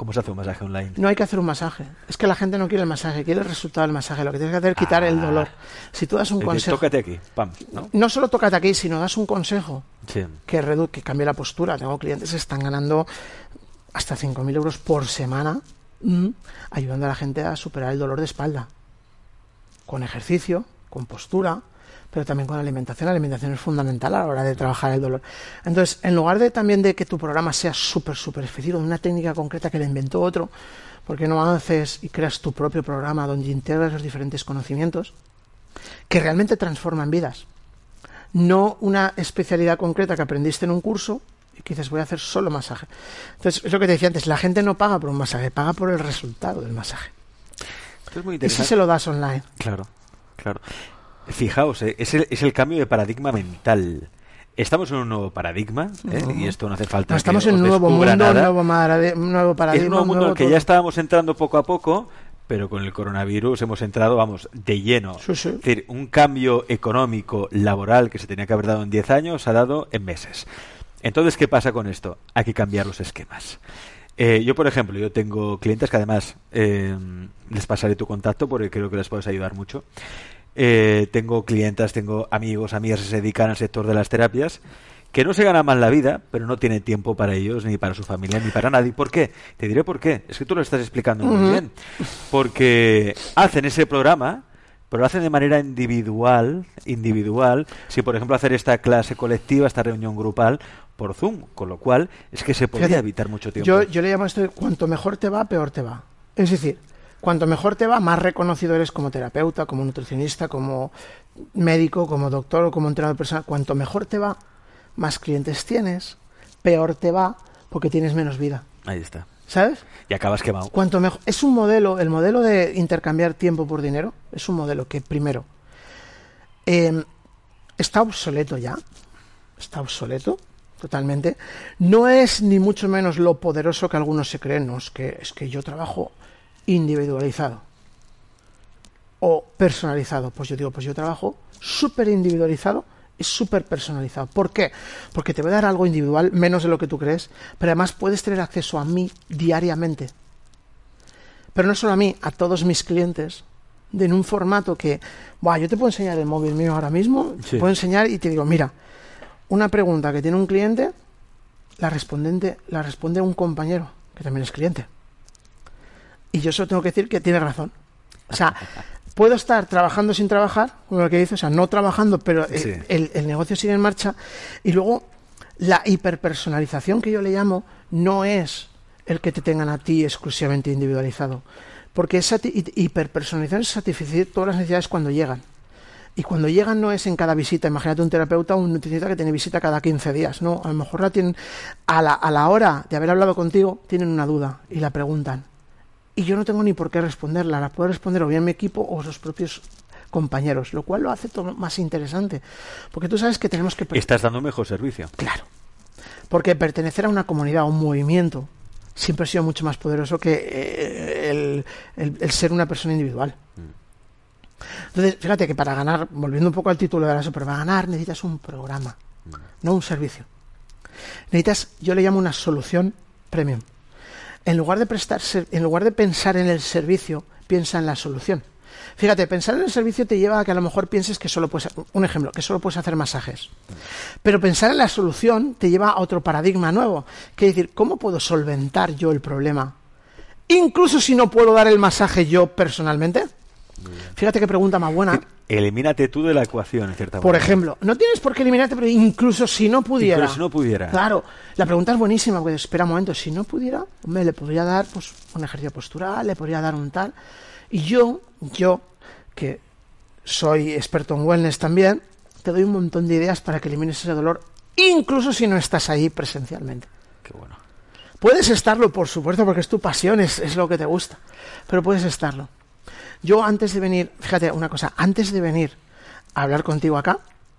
¿Cómo se hace un masaje online? No hay que hacer un masaje. Es que la gente no quiere el masaje, quiere el resultado del masaje. Lo que tienes que hacer es quitar el dolor. Si tú das un consejo... Tócate aquí, pam, ¿no? No solo tócate aquí, sino das un consejo Sí. que cambie la postura. Tengo clientes que están ganando hasta 5.000 euros por semana ayudando a la gente a superar el dolor de espalda. Con ejercicio, con postura, pero también con alimentación. La alimentación es fundamental a la hora de trabajar el dolor. Entonces, en lugar de también de que tu programa sea súper específico, de una técnica concreta que le inventó otro, ¿por qué no haces y creas tu propio programa donde integras los diferentes conocimientos que realmente transforman vidas? No una especialidad concreta que aprendiste en un curso y que dices, voy a hacer solo masaje. Entonces, es lo que te decía antes, la gente no paga por un masaje, paga por el resultado del masaje. Esto es muy Y interesante. si se lo das online. Claro. Fijaos, es el cambio de paradigma mental. Estamos en un nuevo paradigma, y esto no hace falta. No, estamos que en un os nuevo mundo, descubra nada. un nuevo paradigma. Es un nuevo mundo en el que todo. ya estábamos entrando poco a poco, pero con el coronavirus hemos entrado, de lleno. Sí. Es decir, un cambio económico, laboral, que se tenía que haber dado en 10 años, se ha dado en meses. Entonces, ¿qué pasa con esto? Hay que cambiar los esquemas. Yo, por ejemplo, yo tengo clientes que además les pasaré tu contacto porque creo que les puedes ayudar mucho. Tengo clientas, tengo amigos, amigas que se dedican al sector de las terapias que no se ganan mal la vida, pero no tienen tiempo para ellos, ni para su familia, ni para nadie. ¿Por qué? Te diré por qué. Es que tú lo estás explicando muy bien. Porque hacen ese programa, pero lo hacen de manera individual. Si, por ejemplo, hacer esta clase colectiva, esta reunión grupal, por Zoom, con lo cual es que se podría evitar mucho tiempo. Yo le llamo esto, cuanto mejor te va, peor te va. Es decir, cuanto mejor te va, más reconocido eres como terapeuta, como nutricionista, como médico, como doctor o como entrenador personal. Cuanto mejor te va, más clientes tienes, peor te va porque tienes menos vida. Ahí está. ¿Sabes? Y acabas quemado. Cuanto mejor, es un modelo, el modelo de intercambiar tiempo por dinero, es un modelo que primero está obsoleto ya, está obsoleto totalmente. No es ni mucho menos lo poderoso que algunos se creen, no, es que yo trabajo individualizado o personalizado. Pues yo digo, pues yo trabajo súper individualizado y súper personalizado. ¿Por qué? Porque te voy a dar algo individual, menos de lo que tú crees, pero además puedes tener acceso a mí diariamente. Pero no solo a mí, a todos mis clientes, en un formato que, yo te puedo enseñar el móvil mío ahora mismo, Sí. te puedo enseñar y te digo, mira, una pregunta que tiene un cliente, la responde un compañero, que también es cliente. Y yo solo tengo que decir que tiene razón. O sea, puedo estar trabajando sin trabajar, como lo que dice, o sea, no trabajando, pero Sí. el negocio sigue en marcha. Y luego, la hiperpersonalización que yo le llamo no es el que te tengan a ti exclusivamente individualizado. Porque esa hiperpersonalización es satisfacer todas las necesidades cuando llegan. Y cuando llegan no es en cada visita. Imagínate un terapeuta o un nutricionista que tiene visita cada 15 días. No, a lo mejor la tienen a la hora de haber hablado contigo, tienen una duda y la preguntan. Y yo no tengo ni por qué responderla. La puede responder o bien mi equipo o los propios compañeros, lo cual lo hace todo más interesante. Porque tú sabes que tenemos que... Estás dando un mejor servicio. Claro. Porque pertenecer a una comunidad, a un movimiento, siempre ha sido mucho más poderoso que el ser una persona individual. Entonces, fíjate que para ganar, volviendo un poco al título de la super, para ganar necesitas un programa, no un servicio. Necesitas, yo le llamo una solución premium. En lugar de pensar en el servicio, piensa en la solución. Fíjate, pensar en el servicio te lleva a que a lo mejor pienses que solo puedes, un ejemplo, que solo puedes hacer masajes. Pero pensar en la solución te lleva a otro paradigma nuevo, que es decir, ¿cómo puedo solventar yo el problema? Incluso si no puedo dar el masaje yo personalmente. Fíjate qué pregunta más buena. Elimínate tú de la ecuación, en cierta Por manera. ejemplo, no tienes por qué eliminarte, pero incluso si no pudiera. Incluso si no pudiera. Claro, la pregunta es buenísima, porque espera un momento, si no pudiera, hombre, le podría dar pues un ejercicio postural, le podría dar un tal. Y yo, que soy experto en wellness también, te doy un montón de ideas para que elimines ese dolor, incluso si no estás ahí presencialmente. Qué bueno. Puedes estarlo, por supuesto, porque es tu pasión, es lo que te gusta, pero puedes estarlo. Yo antes de venir, fíjate una cosa, antes de venir a hablar contigo acá,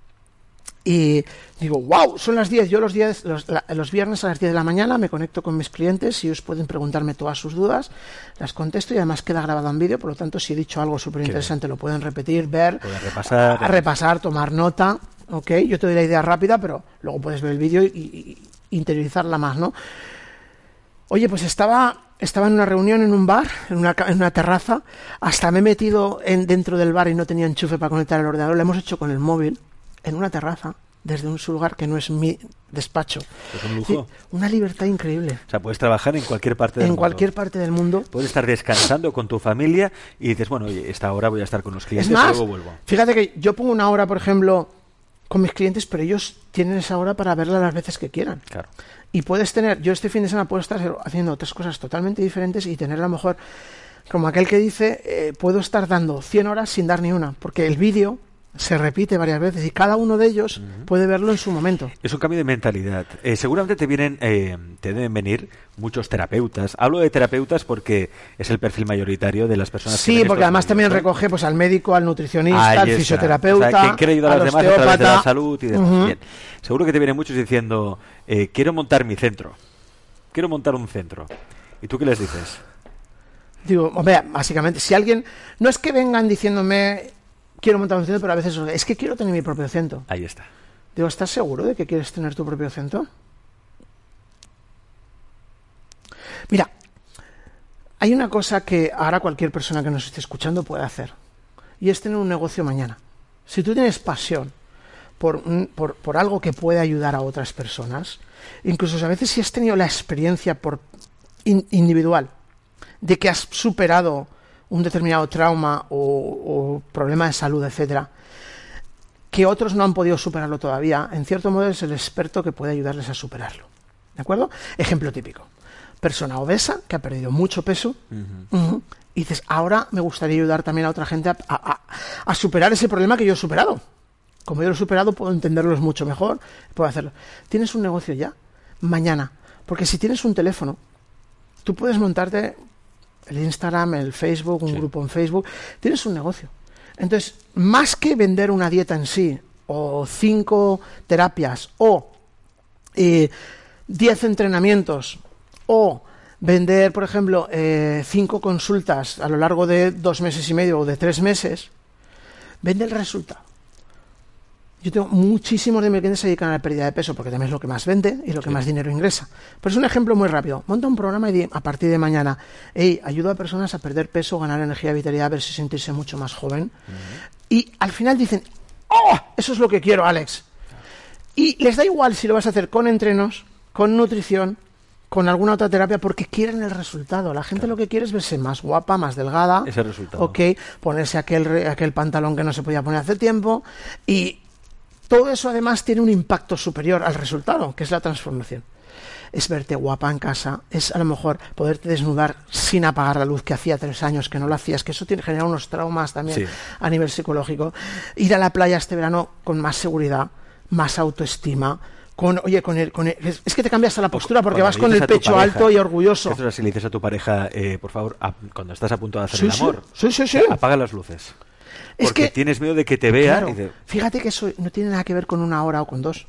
y digo, wow, son las 10, yo los viernes a las 10 de la mañana me conecto con mis clientes y ellos pueden preguntarme todas sus dudas, las contesto y además queda grabado en vídeo, por lo tanto si he dicho algo súper interesante lo pueden repetir, ver, Pueden repasar, tomar nota, ¿ok? Yo te doy la idea rápida, pero luego puedes ver el vídeo y interiorizarla más, ¿no? Oye, pues estaba en una reunión en un bar, en una terraza, hasta me he metido dentro del bar y no tenía enchufe para conectar el ordenador, lo hemos hecho con el móvil, en una terraza, desde un lugar que no es mi despacho. Es un lujo. Sí, una libertad increíble. O sea, puedes trabajar en cualquier parte del mundo. En cualquier parte del mundo. Puedes estar descansando con tu familia y dices, bueno, oye, esta hora voy a estar con los clientes y luego vuelvo. Fíjate que yo pongo una hora, por ejemplo, con mis clientes, pero ellos tienen esa hora para verla las veces que quieran. Claro. Y puedes tener, yo este fin de semana puedo estar haciendo otras cosas totalmente diferentes y tener a lo mejor, como aquel que dice, puedo estar dando 100 horas sin dar ni una, porque el vídeo se repite varias veces y cada uno de ellos puede verlo en su momento. Es un cambio de mentalidad. Seguramente te deben venir muchos terapeutas. Hablo de terapeutas porque es el perfil mayoritario de las personas. Sí, porque además también recoge pues al médico, al nutricionista, al fisioterapeuta, o sea, quien quiere ayudar a los demás a través de la salud y demás. Bien. Seguro que te vienen muchos diciendo, quiero montar mi centro. Quiero montar un centro. ¿Y tú qué les dices? Digo, hombre, básicamente, si alguien... No es que vengan diciéndome... Quiero montar un centro, pero a veces es que quiero tener mi propio centro. Ahí está. Digo, ¿estás seguro de que quieres tener tu propio centro? Mira, hay una cosa que ahora cualquier persona que nos esté escuchando puede hacer, y es tener un negocio mañana. Si tú tienes pasión por algo que puede ayudar a otras personas, incluso a veces si has tenido la experiencia individual de que has superado un determinado trauma o problema de salud, etcétera, que otros no han podido superarlo todavía, en cierto modo es el experto que puede ayudarles a superarlo. ¿De acuerdo? Ejemplo típico. Persona obesa que ha perdido mucho peso y dices, ahora me gustaría ayudar también a otra gente a superar ese problema que yo he superado. Como yo lo he superado, puedo entenderlos mucho mejor, puedo hacerlo. Tienes un negocio ya, mañana, porque si tienes un teléfono, tú puedes montarte el Instagram, el Facebook, un grupo en Facebook, tienes un negocio. Entonces, más que vender una dieta en sí, o 5 terapias, o 10 entrenamientos, o vender, por ejemplo, 5 consultas a lo largo de 2 meses y medio o de 3 meses, vende el resultado. Yo tengo muchísimos de mis clientes que se dedican a la pérdida de peso porque también es lo que más vende y lo que más dinero ingresa. Pero es un ejemplo muy rápido. Monta un programa y a partir de mañana, ayuda a personas a perder peso, ganar energía, vitalidad, verse sentirse mucho más joven. Y al final dicen, ¡oh! Eso es lo que quiero, Alex. Y les da igual si lo vas a hacer con entrenos, con nutrición, con alguna otra terapia, porque quieren el resultado. La gente lo que quiere es verse más guapa, más delgada. Ese resultado. Ok, ponerse aquel pantalón que no se podía poner hace tiempo y... Todo eso además tiene un impacto superior al resultado, que es la transformación. Es verte guapa en casa, es a lo mejor poderte desnudar sin apagar la luz, que hacía 3 años que no lo hacías, que eso genera unos traumas también a nivel psicológico. Ir a la playa este verano con más seguridad, más autoestima, es que te cambias a la postura porque vas con el pecho alto y orgulloso. Esto es así, le dices a tu pareja, por favor, cuando estás a punto de hacer el amor, apaga las luces. Porque tienes miedo de que te vea. Claro, fíjate que eso no tiene nada que ver con 1 hora o con 2.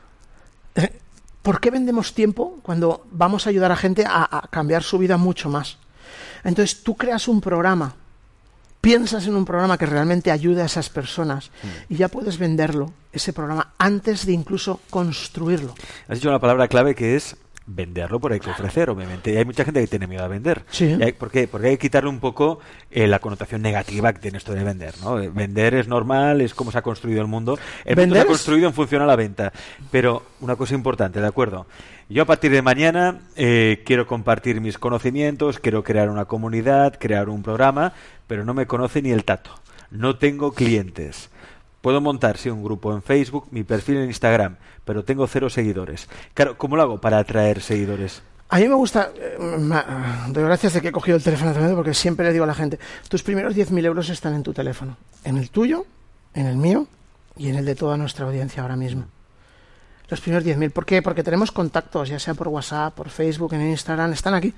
¿Por qué vendemos tiempo cuando vamos a ayudar a gente a cambiar su vida mucho más? Entonces tú creas un programa, piensas en un programa que realmente ayude a esas personas y ya puedes venderlo, ese programa, antes de incluso construirlo. Has dicho una palabra clave que es venderlo, pero hay que ofrecer, obviamente. Y hay mucha gente que tiene miedo a vender. Sí. ¿Por qué? Porque hay que quitarle un poco la connotación negativa que tiene esto de vender, ¿no? Vender es normal, es como se ha construido el mundo. El mundo se ha construido en función a la venta. Pero una cosa importante, ¿de acuerdo? Yo a partir de mañana quiero compartir mis conocimientos, quiero crear una comunidad, crear un programa, pero no me conoce ni el tato. No tengo clientes. Puedo montar, un grupo en Facebook, mi perfil en Instagram, pero tengo 0 seguidores. Claro, ¿cómo lo hago para atraer seguidores? A mí me gusta, doy gracias de que he cogido el teléfono también, porque siempre le digo a la gente, tus primeros 10.000 euros están en tu teléfono, en el tuyo, en el mío y en el de toda nuestra audiencia ahora mismo. Los primeros 10.000, ¿por qué? Porque tenemos contactos, ya sea por WhatsApp, por Facebook, en Instagram, están aquí.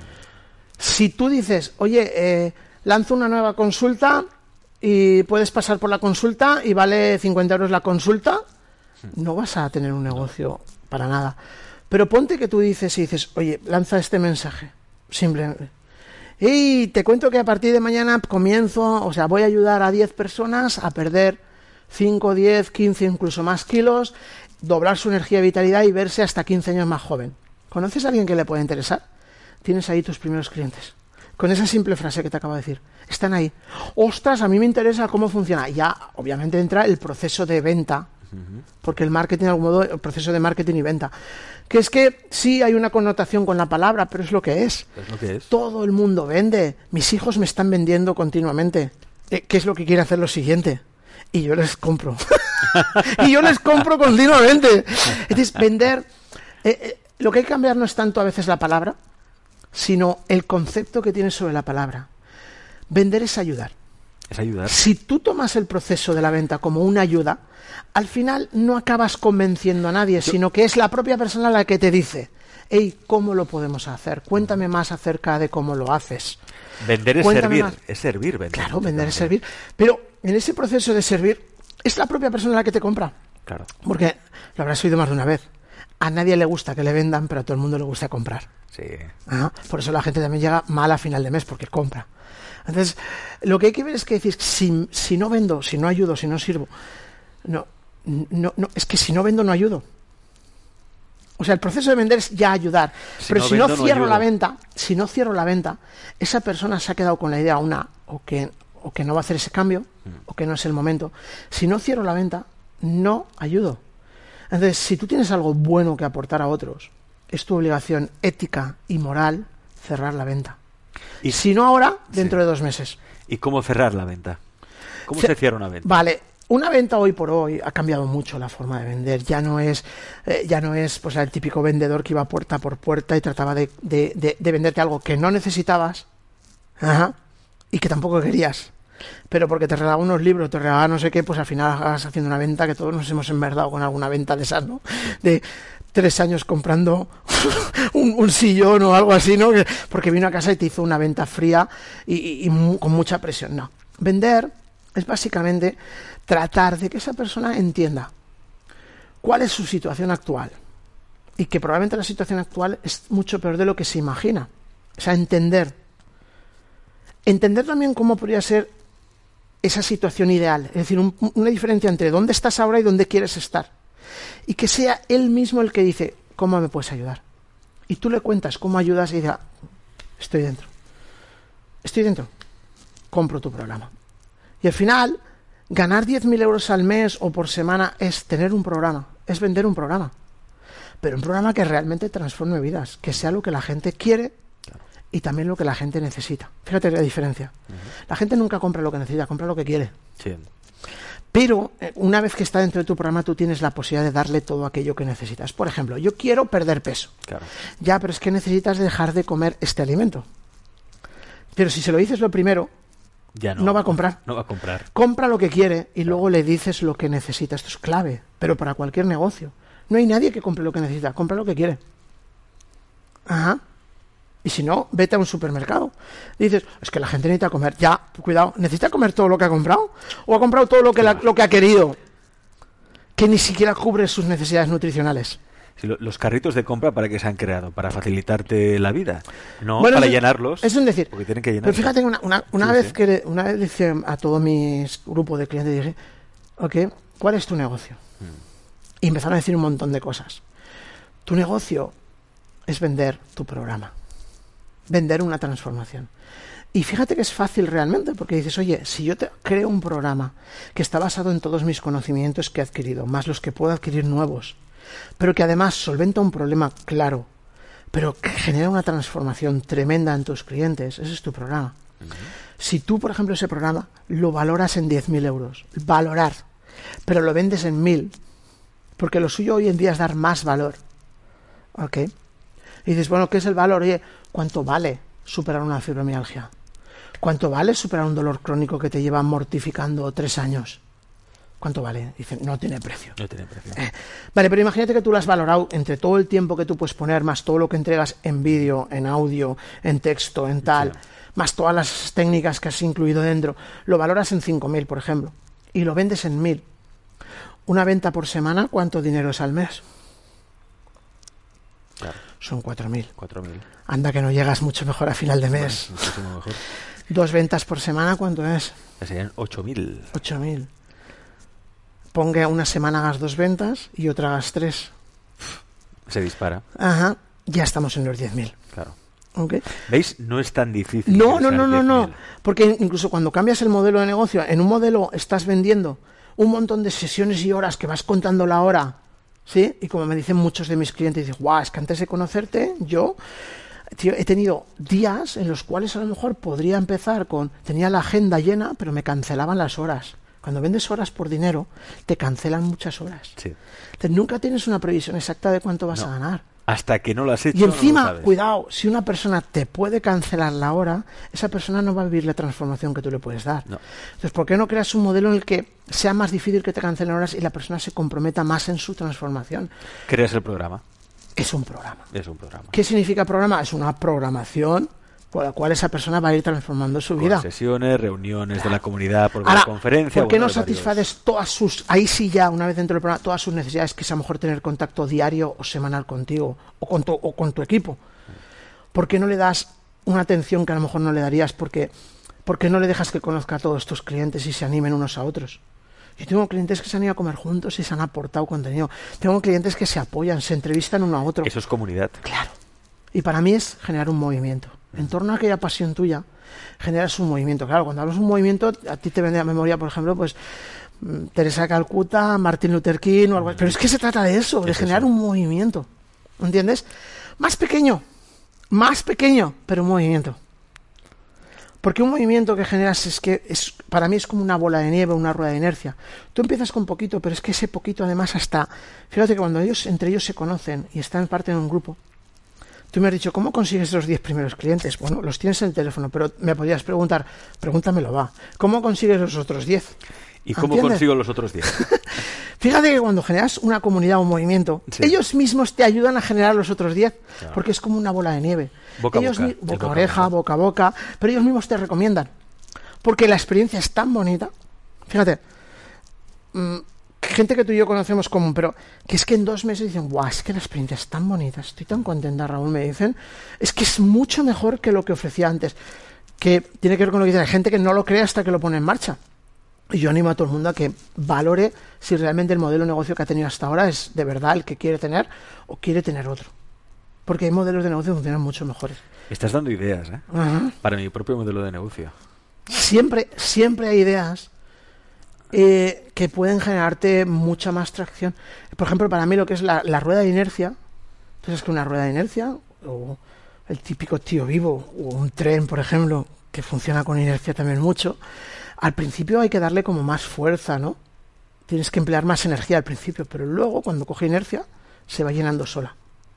Si tú dices, oye, lanzo una nueva consulta y puedes pasar por la consulta y vale 50 euros la consulta, no vas a tener un negocio para nada. Pero ponte que tú dices, oye, lanza este mensaje, simplemente. Y te cuento que a partir de mañana voy a ayudar a 10 personas a perder 5, 10, 15, incluso más kilos, doblar su energía y vitalidad y verse hasta 15 años más joven. ¿Conoces a alguien que le pueda interesar? tienes ahí tus primeros clientes. Con esa simple frase que te acabo de decir. Están ahí. ¡Ostras! A mí me interesa cómo funciona. Ya, obviamente, entra el proceso de venta. Porque el marketing, de algún modo, el proceso de marketing y venta. Que es que sí hay una connotación con la palabra, pero es lo que es. Es lo que es. Todo el mundo vende. Mis hijos me están vendiendo continuamente. ¿Qué es lo que quiere hacer lo siguiente? Y yo les compro. Y yo les compro continuamente. Entonces, vender... lo que hay que cambiar no es tanto a veces la palabra, sino el concepto que tienes sobre la palabra. Vender es ayudar. Es ayudar. Si tú tomas el proceso de la venta como una ayuda, al final no acabas convenciendo a nadie, sino que es la propia persona la que te dice, hey, ¿cómo lo podemos hacer? Cuéntame más acerca de cómo lo haces. Vender es Cuéntame servir. más. Es servir, vender. Claro, vender es servir. Pero en ese proceso de servir, es la propia persona la que te compra. Claro. Porque lo habrás oído más de una vez. A nadie le gusta que le vendan, pero a todo el mundo le gusta comprar. Sí. Por eso la gente también llega mal a final de mes, porque compra. Entonces, lo que hay que ver es que decir, si no vendo, si no ayudo, si no sirvo, no, es que si no vendo no ayudo. O sea, el proceso de vender es ya ayudar. Pero si no cierro la venta, esa persona se ha quedado con la idea o que no va a hacer ese cambio, o que no es el momento. Si no cierro la venta, no ayudo. Entonces, si tú tienes algo bueno que aportar a otros, es tu obligación ética y moral cerrar la venta. Y si no ahora, dentro de 2 meses. ¿Y cómo cerrar la venta? ¿Cómo se cierra una venta? Vale, una venta hoy por hoy ha cambiado mucho la forma de vender. Ya no es pues el típico vendedor que iba puerta por puerta y trataba de venderte algo que no necesitabas y que tampoco querías. Pero porque te regalaba unos libros, te regalaba no sé qué, pues al final vas haciendo una venta, que todos nos hemos enverdado con alguna venta de esas, ¿no? De 3 años comprando un sillón o algo así, ¿no? Porque vino a casa y te hizo una venta fría y con mucha presión. No. Vender es básicamente tratar de que esa persona entienda cuál es su situación actual y que probablemente la situación actual es mucho peor de lo que se imagina. O sea, entender también cómo podría ser esa situación ideal, es decir, una diferencia entre dónde estás ahora y dónde quieres estar. Y que sea él mismo el que dice, ¿cómo me puedes ayudar? Y tú le cuentas cómo ayudas y dice, estoy dentro, compro tu programa. Y al final, ganar 10.000 euros al mes o por semana es tener un programa, es vender un programa. Pero un programa que realmente transforme vidas, que sea lo que la gente quiere y también lo que la gente necesita. Fíjate la diferencia. La gente nunca compra lo que necesita, compra lo que quiere. Sí. Pero una vez que está dentro de tu programa, tú tienes la posibilidad de darle todo aquello que necesitas. Por ejemplo, yo quiero perder peso. Claro. Ya, pero es que necesitas dejar de comer este alimento. Pero si se lo dices lo primero, ya no va a comprar. No va a comprar. Compra lo que quiere y luego le dices lo que necesita. Esto es clave, pero para cualquier negocio. No hay nadie que compre lo que necesita, compra lo que quiere. Y si no, vete a un supermercado. Dices, es que la gente necesita comer. Ya, cuidado, ¿necesita comer todo lo que ha comprado? ¿O ha comprado todo lo que ha querido? Que ni siquiera cubre sus necesidades nutricionales. Sí, los carritos de compra, ¿para qué se han creado? ¿Para facilitarte la vida? No, bueno, para llenarlos. Es decir, porque tienen que pero fíjate, una vez dije a todo mi grupo de clientes, dije, ok, ¿cuál es tu negocio? Y empezaron a decir un montón de cosas. Tu negocio es vender tu programa. Vender una transformación. Y fíjate que es fácil realmente, porque dices, oye, si yo te creo un programa que está basado en todos mis conocimientos que he adquirido, más los que puedo adquirir nuevos, pero que además solventa un problema claro, pero que genera una transformación tremenda en tus clientes, ese es tu programa. Si tú, por ejemplo, ese programa lo valoras en 10.000 euros, pero lo vendes en 1.000, porque lo suyo hoy en día es dar más valor, ¿ok? Y dices, bueno, ¿qué es el valor? Oye, ¿cuánto vale superar una fibromialgia? ¿Cuánto vale superar un dolor crónico que te lleva mortificando 3 años? ¿Cuánto vale? Dicen, no tiene precio. No tiene precio. Vale, pero imagínate que tú lo has valorado entre todo el tiempo que tú puedes poner, más todo lo que entregas en vídeo, en audio, en texto, en tal, más todas las técnicas que has incluido dentro. Lo valoras en 5.000, por ejemplo, y lo vendes en 1.000. Una venta por semana, ¿cuánto dinero es al mes? Claro. Son 4.000. 4.000. Anda que no llegas mucho mejor a final de mes. Bueno, muchísimo mejor. 2 ventas por semana, ¿cuánto es? Serían 8.000. 8.000. Ponga una semana hagas 2 ventas y otra hagas 3. Se dispara. Ya estamos en los 10.000. Claro. ¿Okay? ¿Veis? No es tan difícil. No. Porque incluso cuando cambias el modelo de negocio, en un modelo estás vendiendo un montón de sesiones y horas que vas contando la hora, ¿sí? Y como me dicen muchos de mis clientes, dicen, guau, es que antes de conocerte, yo, tío, he tenido días en los cuales a lo mejor podría empezar tenía la agenda llena, pero me cancelaban las horas. Cuando vendes horas por dinero, te cancelan muchas horas. Sí. Entonces, nunca tienes una previsión exacta de cuánto vas a ganar. Hasta que no lo has hecho. Y encima, no lo sabes. cuidado, si una persona te puede cancelar la hora, esa persona no va a vivir la transformación que tú le puedes dar. No. Entonces, ¿por qué no creas un modelo en el que sea más difícil que te cancelen horas y la persona se comprometa más en su transformación? Creas el programa. Es un programa. Es un programa. ¿Qué significa programa? Es una programación por la cual esa persona va a ir transformando su vida. Con sesiones, reuniones de la comunidad, por Ahora, conferencia. ¿por qué no satisfaces todas sus, ahí sí ya, una vez dentro del programa, todas sus necesidades, que es a lo mejor tener contacto diario o semanal contigo o con tu equipo? ¿Por qué no le das una atención que a lo mejor no le darías? ¿Por qué no le dejas que conozca a todos tus clientes y se animen unos a otros? Yo tengo clientes que se han ido a comer juntos y se han aportado contenido. Tengo clientes que se apoyan, se entrevistan uno a otro. Eso es comunidad. Claro. Y para mí es generar un movimiento. En torno a aquella pasión tuya, generas un movimiento. Claro, cuando hablas de un movimiento, a ti te viene a memoria, por ejemplo, pues Teresa de Calcuta, Martin Luther King o algo así. Pero es que se trata de eso, de generar un movimiento. ¿Entiendes? Más pequeño, pero un movimiento. Porque un movimiento que generas para mí es como una bola de nieve, una rueda de inercia. Tú empiezas con poquito, pero es que ese poquito además fíjate que cuando entre ellos se conocen y están parte de un grupo, tú me has dicho, ¿cómo consigues los 10 primeros clientes? Bueno, los tienes en el teléfono, pero me podrías preguntar, pregúntamelo, va. ¿Cómo consigues los otros 10? ¿Y cómo consigo los otros 10? Fíjate que cuando generas una comunidad o un movimiento, ellos mismos te ayudan a generar los otros 10, claro. Porque es como una bola de nieve. Boca a oreja, boca a boca, pero ellos mismos te recomiendan. Porque la experiencia es tan bonita. Fíjate, gente que tú y yo conocemos común, pero que es que en 2 meses dicen, guau, es que la experiencia es tan bonita, estoy tan contenta, Raúl, me dicen, es que es mucho mejor que lo que ofrecía antes, que tiene que ver con lo que dice, hay gente que no lo cree hasta que lo pone en marcha. Y yo animo a todo el mundo a que valore si realmente el modelo de negocio que ha tenido hasta ahora es de verdad el que quiere tener o quiere tener otro. Porque hay modelos de negocio que funcionan mucho mejores. Estás dando ideas, ¿eh? Uh-huh. Para mi propio modelo de negocio. Siempre hay ideas que pueden generarte mucha más tracción. Por ejemplo, para mí lo que es la rueda de inercia, entonces que una rueda de inercia, o el típico tío vivo, o un tren, por ejemplo, que funciona con inercia también mucho, al principio hay que darle como más fuerza, ¿no? Tienes que emplear más energía al principio, pero luego, cuando coge inercia, se va llenando sola.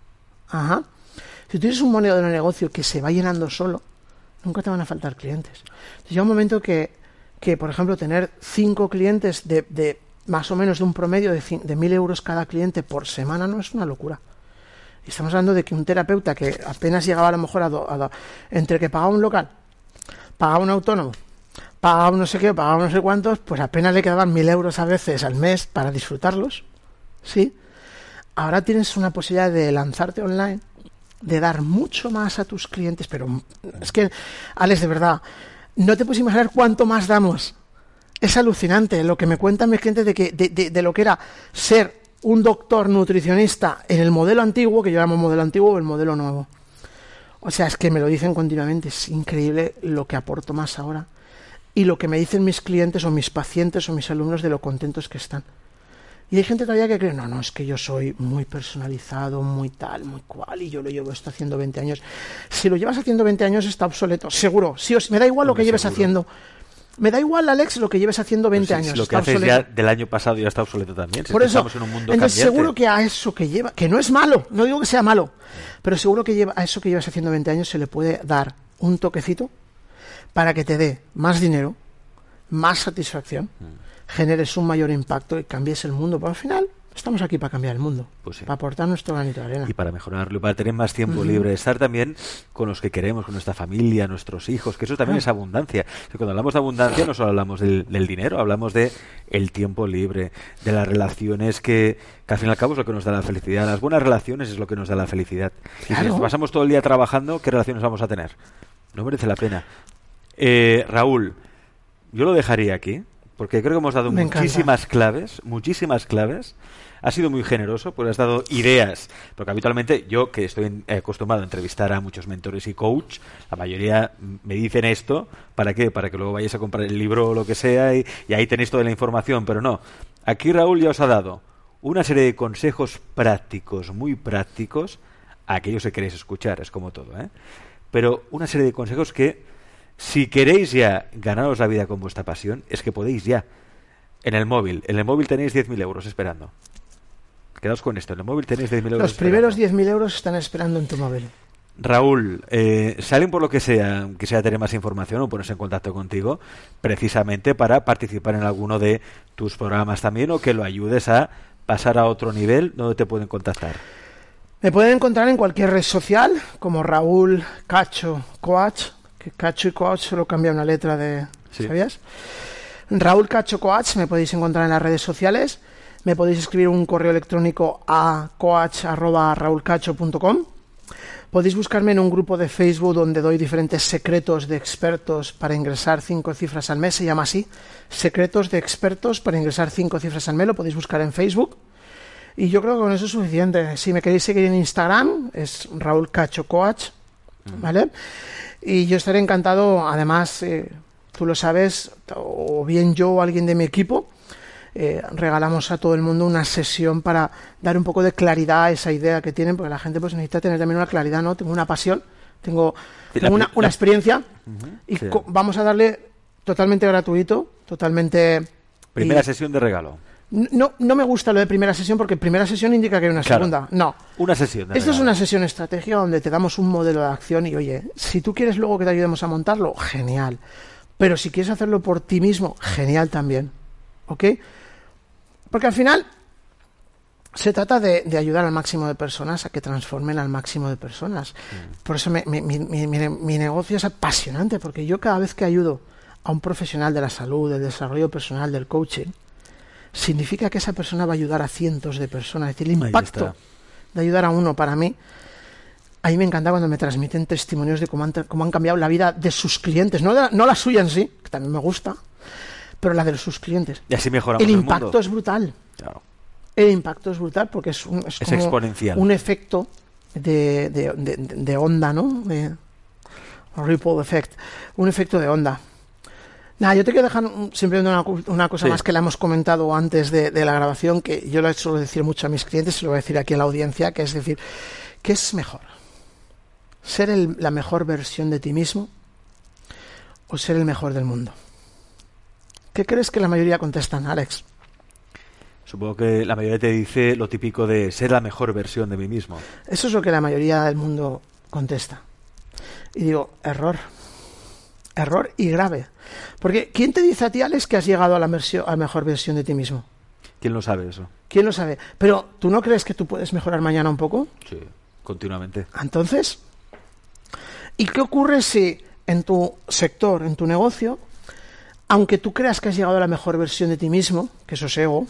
Ajá. Si tienes un modelo de negocio que se va llenando solo, nunca te van a faltar clientes. Entonces, llega un momento que por ejemplo, tener 5 clientes de más o menos de un promedio de 1.000 euros cada cliente por semana no es una locura. Y estamos hablando de que un terapeuta que apenas llegaba a lo mejor entre que pagaba un local, pagaba un autónomo, pagaba un no sé qué, pagaba no sé cuántos, pues apenas le quedaban 1.000 euros a veces al mes para disfrutarlos. ¿Sí? Ahora tienes una posibilidad de lanzarte online, de dar mucho más a tus clientes, pero es que, Alex, de verdad, no te puedes imaginar cuánto más damos. Es alucinante lo que me cuentan mis clientes de lo que era ser un doctor nutricionista en el modelo antiguo, que yo llamo modelo antiguo, o el modelo nuevo. O sea, es que me lo dicen continuamente, es increíble lo que aporto más ahora. Y lo que me dicen mis clientes o mis pacientes o mis alumnos de lo contentos que están. Y hay gente todavía que cree, no, es que yo soy muy personalizado, muy tal, muy cual, y yo lo llevo esto haciendo 20 años. Si lo llevas haciendo 20 años está obsoleto, seguro. Sí, me da igual lo que lleves haciendo. Me da igual, Alex, lo que lleves haciendo 20 años. Si lo que haces ya del año pasado ya está obsoleto también. Por eso, estamos en un mundo entonces cambiante. Seguro que a eso que lleva, que no es malo, no digo que sea malo, pero seguro que a eso que llevas haciendo 20 años se le puede dar un toquecito para que te dé más dinero, más satisfacción, generes un mayor impacto y cambies el mundo. Pero al final estamos aquí para cambiar el mundo, pues sí, para aportar nuestro granito de arena. Y para mejorarlo, para tener más tiempo libre, estar también con los que queremos, con nuestra familia, nuestros hijos, que eso también es abundancia. Cuando hablamos de abundancia no solo hablamos del dinero, hablamos de el tiempo libre, de las relaciones que al fin y al cabo es lo que nos da la felicidad. Las buenas relaciones es lo que nos da la felicidad. Claro. Y si pasamos todo el día trabajando, ¿qué relaciones vamos a tener? No merece la pena. Raúl, yo lo dejaría aquí, porque creo que hemos dado muchísimas claves. Ha sido muy generoso, pues has dado ideas, porque habitualmente yo, que estoy acostumbrado a entrevistar a muchos mentores y coach, la mayoría me dicen esto, ¿para qué? Para que luego vayáis a comprar el libro o lo que sea y ahí tenéis toda la información, pero no. Aquí Raúl ya os ha dado una serie de consejos prácticos, muy prácticos, a aquellos que queréis escuchar, es como todo, ¿eh? Pero una serie de consejos que, si queréis ya ganaros la vida con vuestra pasión, es que podéis ya. En el móvil tenéis 10.000 euros esperando. Quedaos con esto, en el móvil tenéis 10.000 euros. Los primeros 10.000 euros están esperando en tu móvil. Raúl, si alguien por lo que sea quisiera tener más información o ponerse en contacto contigo, precisamente para participar en alguno de tus programas también, o que lo ayudes a pasar a otro nivel, ¿dónde te pueden contactar? Me pueden encontrar en cualquier red social, como Raúl Cacho Coach, que Cacho y Coach solo cambia una letra de... Sí. ¿Sabías? Raúl Cacho Coach, me podéis encontrar en las redes sociales. Me podéis escribir un correo electrónico a coach@raulcacho.com. Podéis buscarme en un grupo de Facebook donde doy diferentes secretos de expertos para ingresar 5 cifras al mes. Se llama así, secretos de expertos para ingresar 5 cifras al mes. Lo podéis buscar en Facebook. Y yo creo que con eso es suficiente. Si me queréis seguir en Instagram, es Raúl Cacho Coach, ¿vale? Y yo estaré encantado, además, tú lo sabes, o bien yo o alguien de mi equipo, regalamos a todo el mundo una sesión para dar un poco de claridad a esa idea que tienen, porque la gente pues necesita tener también una claridad, ¿no? Tengo una pasión, tengo una experiencia, y sí, vamos a darle totalmente gratuito, totalmente... Primera sesión de regalo. No me gusta lo de primera sesión, porque primera sesión indica que hay una segunda. No. Una sesión de regalo. Esto es una sesión estratégica donde te damos un modelo de acción y, oye, si tú quieres luego que te ayudemos a montarlo, genial. Pero si quieres hacerlo por ti mismo, genial también. ¿Ok? Porque al final se trata de ayudar al máximo de personas a que transformen al máximo de personas. Por eso mi negocio es apasionante, porque yo cada vez que ayudo a un profesional de la salud, del desarrollo personal, del coaching, significa que esa persona va a ayudar a cientos de personas. Es decir, el impacto de ayudar a uno, para mí, a mí me encanta cuando me transmiten testimonios de cómo han cambiado la vida de sus clientes, no la suya en sí, que también me gusta, pero la de sus clientes. Y así mejoramos el impacto es brutal. Claro. El impacto es brutal porque es como exponencial. Un efecto de onda, ¿no? Ripple effect. Un efecto de onda. Nada, yo te quiero dejar simplemente una cosa más que la hemos comentado antes de la grabación, que yo lo suelo decir mucho a mis clientes, se lo voy a decir aquí en la audiencia, que es decir, ¿qué es mejor? ¿Ser la mejor versión de ti mismo o ser el mejor del mundo? ¿Qué crees que la mayoría contestan, Alex? Supongo que la mayoría te dice lo típico de ser la mejor versión de mí mismo. Eso es lo que la mayoría del mundo contesta. Y digo, error. Error y grave. Porque ¿quién te dice a ti, Alex, que has llegado a la mejor versión de ti mismo? ¿Quién lo sabe eso? ¿Quién lo sabe? Pero ¿tú no crees que tú puedes mejorar mañana un poco? Sí, continuamente. Entonces, ¿y qué ocurre si en tu sector, en tu negocio, aunque tú creas que has llegado a la mejor versión de ti mismo, que eso es ego,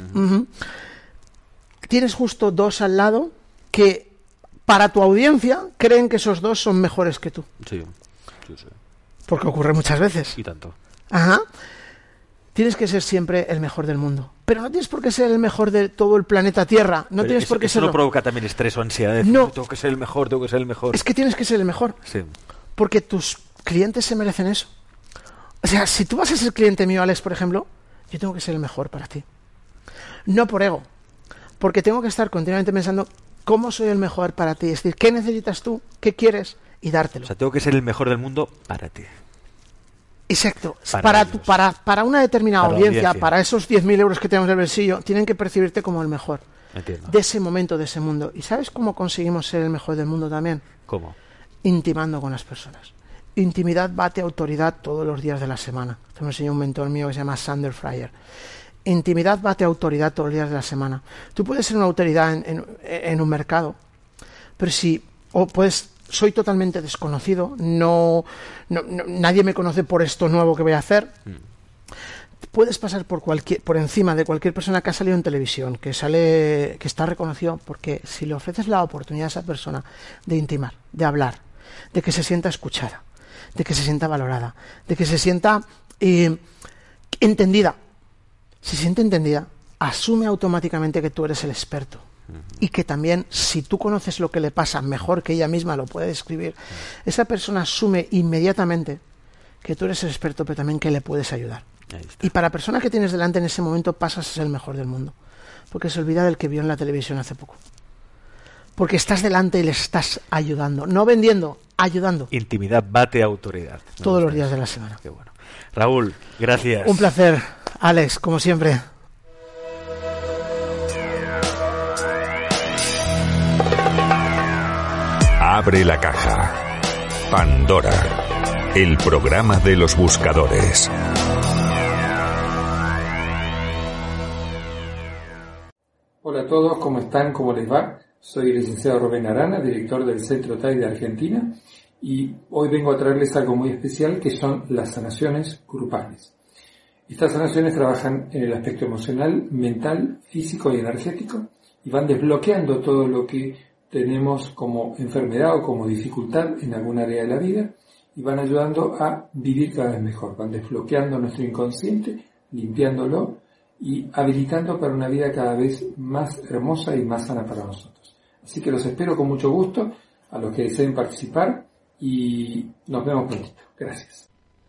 tienes justo dos al lado que para tu audiencia creen que esos dos son mejores que tú? Sí. Porque ocurre muchas veces. Y tanto. Ajá. Tienes que ser siempre el mejor del mundo. Pero no tienes por qué ser el mejor de todo el planeta Tierra. No tienes por qué serlo. Eso no provoca también estrés o ansiedad. No. Tengo que ser el mejor, tengo que ser el mejor. Es que tienes que ser el mejor. Sí. Porque tus clientes se merecen eso. O sea, si tú vas a ser cliente mío, Alex, por ejemplo, yo tengo que ser el mejor para ti. No por ego. Porque tengo que estar continuamente pensando cómo soy el mejor para ti. Es decir, ¿qué necesitas tú? ¿Qué quieres? Y dártelo. O sea, tengo que ser el mejor del mundo para ti. Exacto. Para una determinada audiencia, para esos 10.000 euros que tenemos en el bolsillo, tienen que percibirte como el mejor. Entiendo. De ese momento, de ese mundo. ¿Y sabes cómo conseguimos ser el mejor del mundo también? ¿Cómo? Intimando con las personas. Intimidad bate autoridad todos los días de la semana. Esto me enseñó un mentor mío que se llama Sander Fryer. Intimidad bate autoridad todos los días de la semana. Tú puedes ser una autoridad en un mercado, pero soy totalmente desconocido, nadie me conoce por esto nuevo que voy a hacer. Puedes pasar por encima de cualquier persona que ha salido en televisión, que está reconocido, porque si le ofreces la oportunidad a esa persona de intimar, de hablar, de que se sienta escuchada, de que se sienta valorada, de que se sienta entendida se siente entendida, asume automáticamente que tú eres el experto. Y que también, si tú conoces lo que le pasa mejor que ella misma lo puede describir, esa persona asume inmediatamente que tú eres el experto, pero también que le puedes ayudar. Y para la persona que tienes delante en ese momento pasas a ser el mejor del mundo, porque se olvida del que vio en la televisión hace poco. Porque estás delante y le estás ayudando, no vendiendo, ayudando. Intimidad bate autoridad. Todos los días de la semana. Qué bueno. Raúl, gracias. Un placer, Alex, como siempre. Abre la caja. Pandora. El programa de los buscadores. Hola a todos, ¿cómo están? ¿Cómo les va? Soy el licenciado Rubén Arana, director del Centro TAI de Argentina, y hoy vengo a traerles algo muy especial que son las sanaciones grupales. Estas sanaciones trabajan en el aspecto emocional, mental, físico y energético y van desbloqueando todo lo que tenemos como enfermedad o como dificultad en algún área de la vida y van ayudando a vivir cada vez mejor. Van desbloqueando nuestro inconsciente, limpiándolo y habilitando para una vida cada vez más hermosa y más sana para nosotros. Así que los espero con mucho gusto a los que deseen participar y nos vemos prontito. Gracias.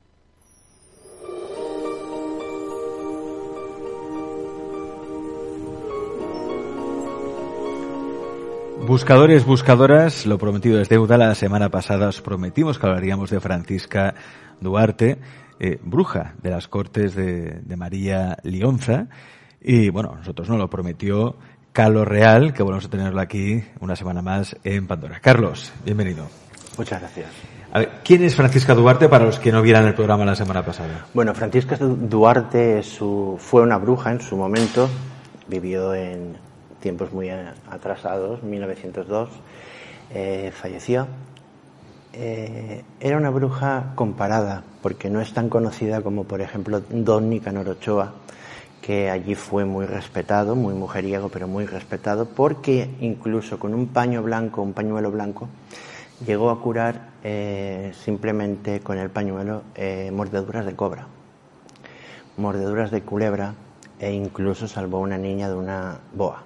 Buscadores, buscadoras, lo prometido es deuda. La semana pasada os prometimos que hablaríamos de Francisca Duarte, bruja de las Cortes de María Lionza. Y bueno, nosotros nos lo prometió Carlos Real, que volvemos a tenerlo aquí una semana más en Pandora. Carlos, bienvenido. Muchas gracias. A ver, ¿quién es Francisca Duarte para los que no vieran el programa la semana pasada? Bueno, Francisca Duarte fue una bruja en su momento, vivió en tiempos muy atrasados, 1902, falleció. Era una bruja comparada, porque no es tan conocida como, por ejemplo, don Nicanor Ochoa, que allí fue muy respetado, muy mujeriego, pero muy respetado, porque incluso con un pañuelo blanco, llegó a curar simplemente con el pañuelo mordeduras de cobra, mordeduras de culebra, e incluso salvó a una niña de una boa.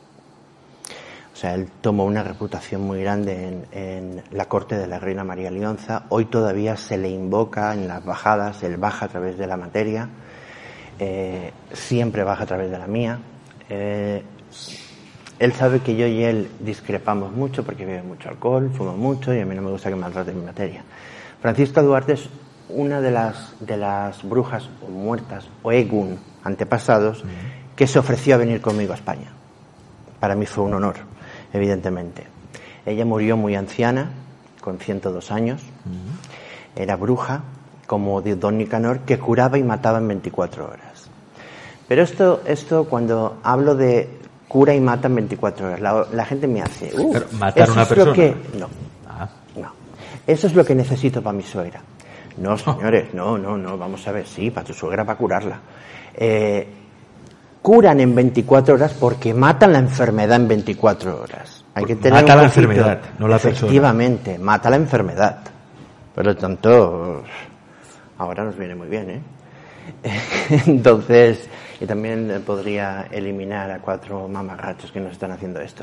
O sea, él tomó una reputación muy grande en la corte de la reina María Lionza. Hoy todavía se le invoca en las bajadas, él baja a través de la materia, siempre baja a través de la mía. Él sabe que yo y él discrepamos mucho porque bebe mucho alcohol, fuma mucho y a mí no me gusta que me maltrate mi materia. Francisca Duarte es una de las brujas o muertas o egun antepasados que se ofreció a venir conmigo a España. Para mí fue un honor, evidentemente. Ella murió muy anciana, con 102 años. Era bruja, como don Nicanor, que curaba y mataba en 24 horas. Pero esto cuando hablo de cura y mata en 24 horas, la gente me hace... ¿Matar a una persona? No. Eso es lo que necesito para mi suegra. No, señores, no, vamos a ver, sí, para tu suegra, para curarla. Curan en 24 horas porque matan la enfermedad en 24 horas. Hay que tener mata la enfermedad, no la persona. Efectivamente, mata la enfermedad. Por lo tanto, ahora nos viene muy bien, ¿eh? Entonces, y también podría eliminar a 4 mamarrachos que nos están haciendo esto.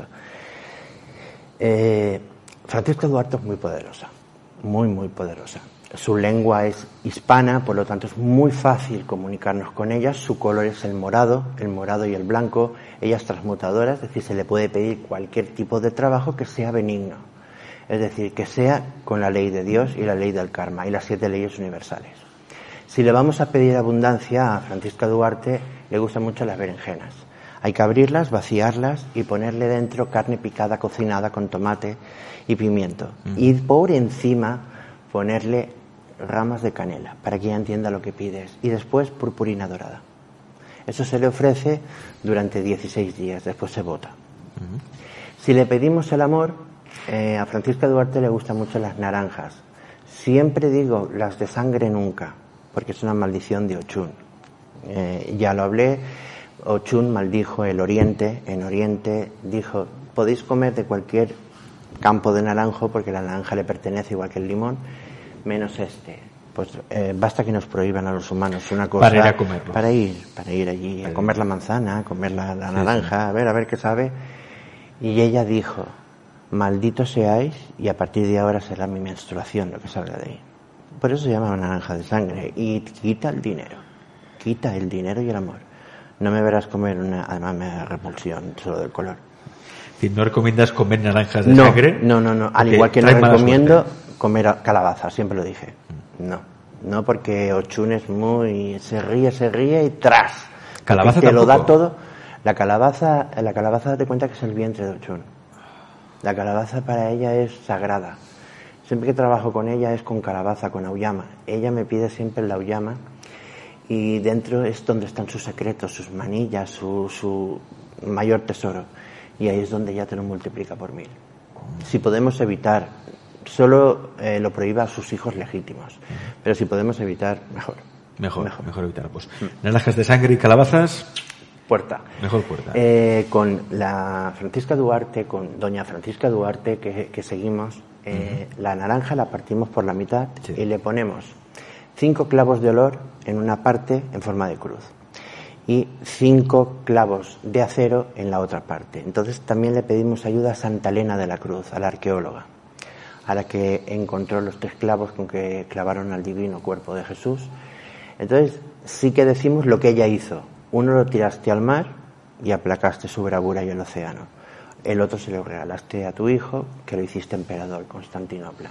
Francisca Duarte es muy poderosa, muy, muy poderosa. Su lengua es hispana, por lo tanto es muy fácil comunicarnos con ella. Su color es el morado y el blanco. Ella es transmutadora, es decir, se le puede pedir cualquier tipo de trabajo que sea benigno. Es decir, que sea con la ley de Dios y la ley del karma y las 7 leyes universales. Si le vamos a pedir abundancia a Francisca Duarte, le gustan mucho las berenjenas. Hay que abrirlas, vaciarlas y ponerle dentro carne picada, cocinada con tomate y pimiento. Y por encima ponerle ramas de canela para que ella entienda lo que pides. Y después purpurina dorada. Eso se le ofrece durante 16 días, después se bota. Si le pedimos el amor, a Francisca Duarte le gustan mucho las naranjas. Siempre digo, las de sangre nunca, porque es una maldición de Ochun. Ya lo hablé, Ochun maldijo el Oriente. En Oriente dijo, podéis comer de cualquier campo de naranjo, porque la naranja le pertenece igual que el limón, menos este, pues basta que nos prohíban a los humanos una cosa. Para ir a comerlo. Para ir allí, a comer la manzana, a comer la naranja, a ver qué sabe. Y ella dijo, malditos seáis, y a partir de ahora será mi menstruación lo que salga de ahí. Por eso se llama naranja de sangre. Y quita el dinero y el amor. No me verás comer además me da repulsión solo del color. Si no recomiendas comer naranjas de sangre. No. Al igual que no recomiendo comer calabaza, siempre lo dije. No porque Ochun es muy... Se ríe y ¡tras! ¿Calabaza te tampoco? Lo da todo. La calabaza, date cuenta que es el vientre de Ochun. La calabaza para ella es sagrada. Siempre que trabajo con ella es con calabaza, con auyama. Ella me pide siempre el auyama y dentro es donde están sus secretos, sus manillas, su mayor tesoro. Y ahí es donde ella te lo multiplica por 1000. Si podemos evitar, solo lo prohíba a sus hijos legítimos. Pero si podemos evitar, mejor. Mejor evitar. Pues naranjas de sangre y calabazas. Puerta. Mejor puerta. Con la Francisca Duarte, con doña Francisca Duarte, que seguimos, la naranja la partimos por la mitad y le ponemos 5 clavos de olor en una parte en forma de cruz y 5 clavos de acero en la otra parte. Entonces también le pedimos ayuda a Santa Elena de la Cruz, a la arqueóloga, a la que encontró los 3 clavos con que clavaron al divino cuerpo de Jesús. Entonces sí que decimos lo que ella hizo. Uno lo tiraste al mar y aplacaste su bravura y el océano. El otro se lo regalaste a tu hijo, que lo hiciste emperador, Constantinopla.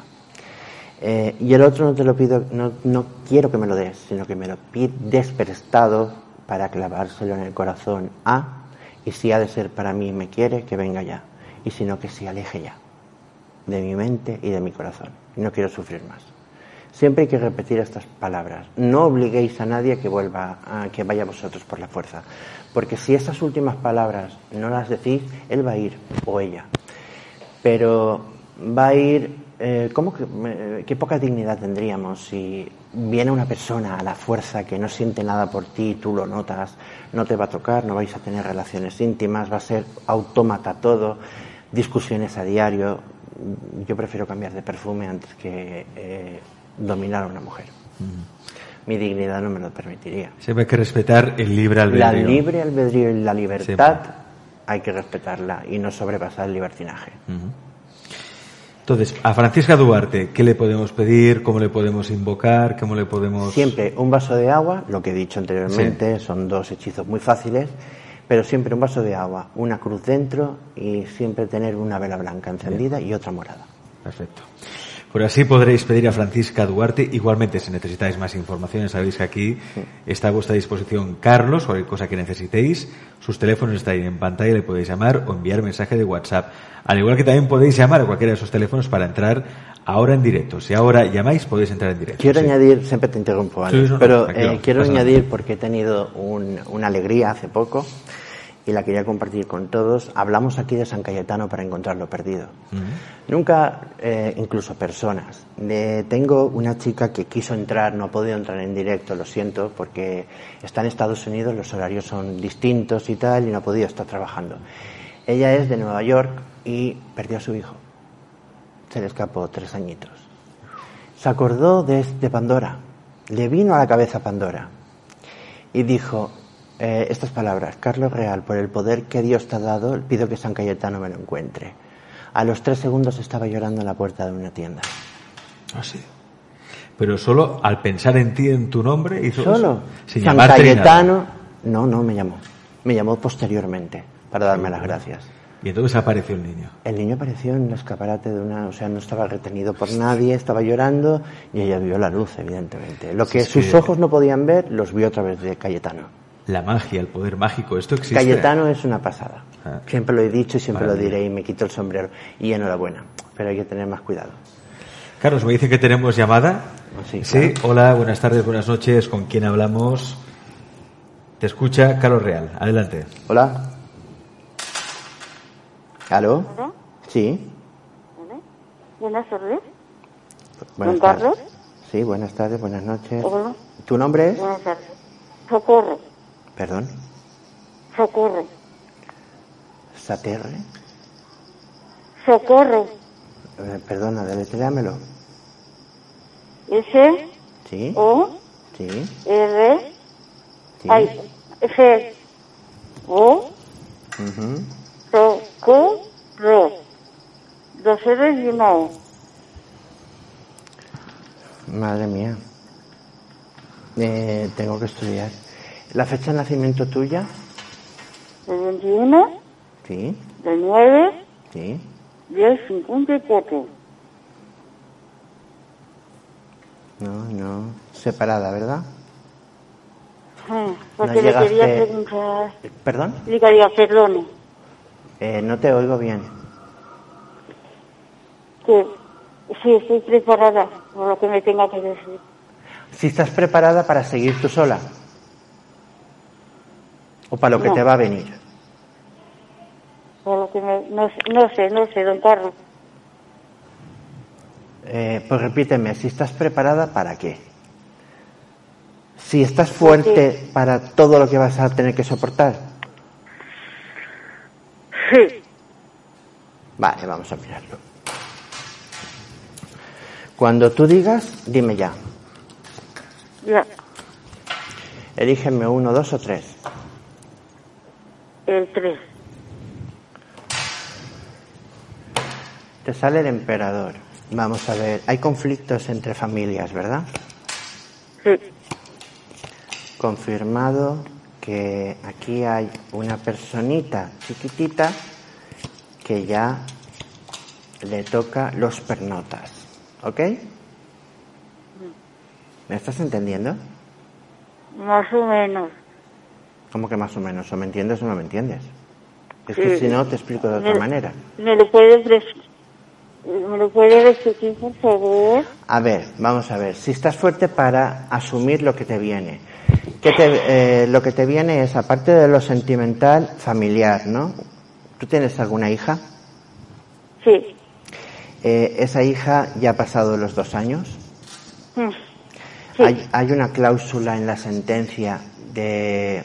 Y el otro no te lo pido, no quiero que me lo des, sino que me lo pides prestado para clavárselo en el corazón y si ha de ser para mí y me quiere, que venga ya. Y si no, que se aleje ya de mi mente y de mi corazón. No quiero sufrir más. Siempre hay que repetir estas palabras. No obliguéis a nadie a que vaya vosotros por la fuerza. Porque si esas últimas palabras no las decís, él va a ir, o ella. Pero va a ir... qué poca dignidad tendríamos si viene una persona a la fuerza que no siente nada por ti, tú lo notas, no te va a tocar, no vais a tener relaciones íntimas, va a ser autómata todo, discusiones a diario. Yo prefiero cambiar de perfume antes que dominar a una mujer. Mi dignidad no me lo permitiría. Siempre hay que respetar el libre albedrío. La libre albedrío y la libertad hay que respetarla y no sobrepasar el libertinaje. Entonces, a Francisca Duarte, ¿qué le podemos pedir? ¿Cómo le podemos invocar? ¿Cómo le podemos...? Siempre un vaso de agua, lo que he dicho anteriormente, son 2 hechizos muy fáciles, pero siempre un vaso de agua, una cruz dentro y siempre tener una vela blanca encendida y otra morada. Perfecto. Por así podréis pedir a Francisca Duarte. Igualmente, si necesitáis más información, sabéis que aquí está a vuestra disposición Carlos, cualquier cosa que necesitéis. Sus teléfonos están ahí en pantalla, le podéis llamar o enviar mensaje de WhatsApp. Al igual que también podéis llamar a cualquiera de esos teléfonos para entrar ahora en directo. Si ahora llamáis, podéis entrar en directo. Quiero añadir, siempre te interrumpo, Alex, pero quiero pasa añadir, nada. porque he tenido una alegría hace poco y la quería compartir con todos. Hablamos aquí de San Cayetano para encontrar lo perdido. Nunca, incluso personas. Tengo una chica que quiso entrar, no ha podido entrar en directo, lo siento, porque está en Estados Unidos, los horarios son distintos y tal, y no ha podido estar trabajando. Ella es de Nueva York y perdió a su hijo. Se le escapó 3 añitos. Se acordó de Pandora. Le vino a la cabeza Pandora. Y dijo... estas palabras: Carlos Real, por el poder que Dios te ha dado, pido que San Cayetano me lo encuentre. A los 3 segundos estaba llorando en la puerta de una tienda. Ah, sí. Pero solo al pensar en ti, en tu nombre, hizo solo. Sin San Cayetano. No me llamó. Me llamó posteriormente para darme las gracias. Y entonces apareció el niño. El niño apareció en el escaparate o sea, no estaba retenido por nadie, estaba llorando y ella vio la luz, evidentemente. Lo que sus ojos no podían ver, los vio a través de Cayetano. La magia, el poder mágico, ¿esto existe? Cayetano es una pasada. Siempre lo he dicho y siempre lo diré y me quito el sombrero. Y enhorabuena, pero hay que tener más cuidado. Carlos, me dice que tenemos llamada. Sí, sí. Claro. Hola, buenas tardes, buenas noches. ¿Con quién hablamos? Te escucha Carlos Real. Adelante. Hola. ¿Aló? ¿Hola? Sí. Hola. Buenas tardes. Buenas tardes. Sí, buenas tardes, buenas noches. Hola. ¿Tu nombre es? Buenas tardes. Socorre. ¿Perdón? Socorre. ¿Saterre? Socorre. Perdona, deletréamelo. S. Sí. O, Sí. R, Sí. ay, G, O, Ujú. Socorro. 2 R y una O. Madre mía. Tengo que estudiar. ¿La fecha de nacimiento tuya? El 21, Sí. del 9, Sí. 10:54. No. Separada, ¿verdad? Porque No le quería llegaste- preguntar. ¿Perdón? Le quería, perdone. No te oigo bien. Que sí, estoy preparada por lo que me tenga que decir. Si estás preparada para seguir tú sola. O para lo que No. te va a venir. Por lo que no sé, don Carlos. Pues repíteme, si estás preparada, ¿para qué? Si estás fuerte para todo lo que vas a tener que soportar. Sí. Vale, vamos a mirarlo. Cuando tú digas, dime ya. Ya. Elígeme 1, 2 o 3. El 3. Te sale el emperador. Vamos a ver, hay conflictos entre familias, ¿verdad? Sí. Confirmado que aquí hay una personita chiquitita que ya le toca los pernotas, ¿ok? ¿Me estás entendiendo? Más o menos. ¿Cómo que más o menos? ¿O me entiendes o no me entiendes? Es Sí. que si no te explico de otra manera. ¿Me lo puede repetir, por favor? A ver, vamos a ver. Si estás fuerte para asumir lo que te viene. Lo que te viene es, aparte de lo sentimental, familiar, ¿no? ¿Tú tienes alguna hija? Sí. ¿Esa hija ya ha pasado los 2 años? Sí. Hay una cláusula en la sentencia de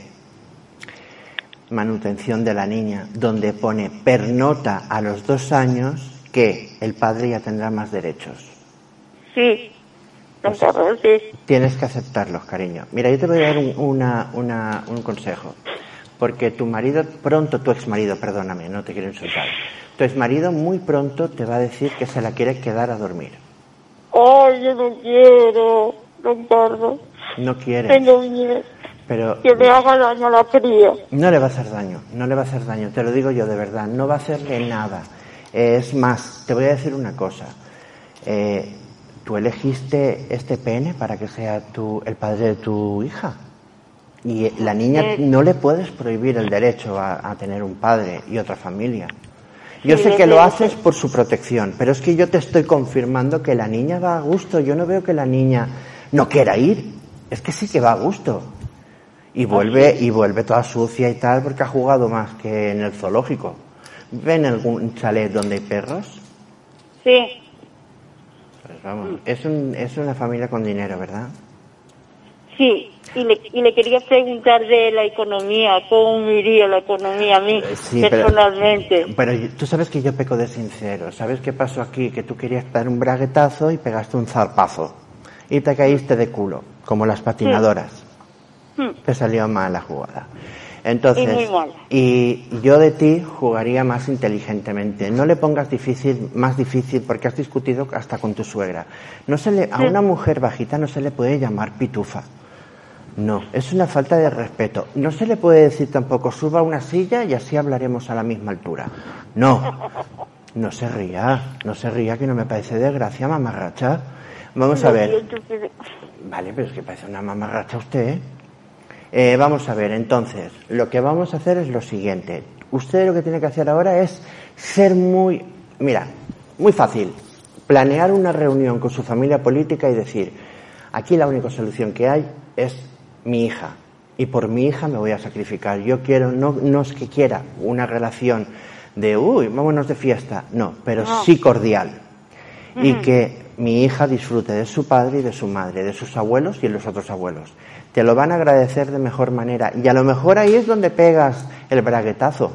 manutención de la niña donde pone pernota a los 2 años que el padre ya tendrá más derechos. Sí. Don Carlos, sí. Tienes que aceptarlos, cariño. Mira, yo te voy a dar un consejo. Porque tu exmarido, perdóname, no te quiero insultar. Tu exmarido muy pronto te va a decir que se la quiere quedar a dormir. Ay, yo no quiero, don Carlos. No quiere. Tengo miedo. Pero Que le haga daño a la cría. no le va a hacer daño, te lo digo yo de verdad, no va a hacerle nada. Es más, te voy a decir una cosa. Tú elegiste este pene para que sea el padre de tu hija. Y la niña no le puedes prohibir el derecho a tener un padre y otra familia. Yo sé que lo haces por su protección, pero es que yo te estoy confirmando que la niña va a gusto. Yo no veo que la niña no quiera ir. Es que sí que va a gusto. Y vuelve toda sucia y tal porque ha jugado más que en el zoológico. ¿Vive en algún chalet donde hay perros? Sí. Pues vamos, es una familia con dinero, ¿verdad? Sí. Y le quería preguntar de la economía, cómo me iría la economía a mí, Sí, personalmente. Pero tú sabes que yo peco de sincero. ¿Sabes qué pasó aquí? Que tú querías dar un braguetazo y pegaste un zarpazo. Y te caíste de culo, como las patinadoras. Te salió mal la jugada. Entonces, Y muy mal. y yo de ti jugaría más inteligentemente. No le pongas más difícil porque has discutido hasta con tu suegra. A una mujer bajita no se le puede llamar pitufa. No, es una falta de respeto. No se le puede decir tampoco suba a una silla y así hablaremos a la misma altura. No se ría que no me parece de gracia, mamarracha. Vamos a ver. Vale, pero es que parece una mamarracha usted, ¿eh? Vamos a ver, entonces, lo que vamos a hacer es lo siguiente. Usted lo que tiene que hacer ahora es ser muy fácil. Planear una reunión con su familia política y decir, aquí la única solución que hay es mi hija. Y por mi hija me voy a sacrificar. Yo quiero, no es que quiera una relación de, vámonos de fiesta. No, pero sí cordial. Y que mi hija disfrute de su padre y de su madre, de sus abuelos y de los otros abuelos. Te lo van a agradecer de mejor manera. Y a lo mejor ahí es donde pegas el braguetazo.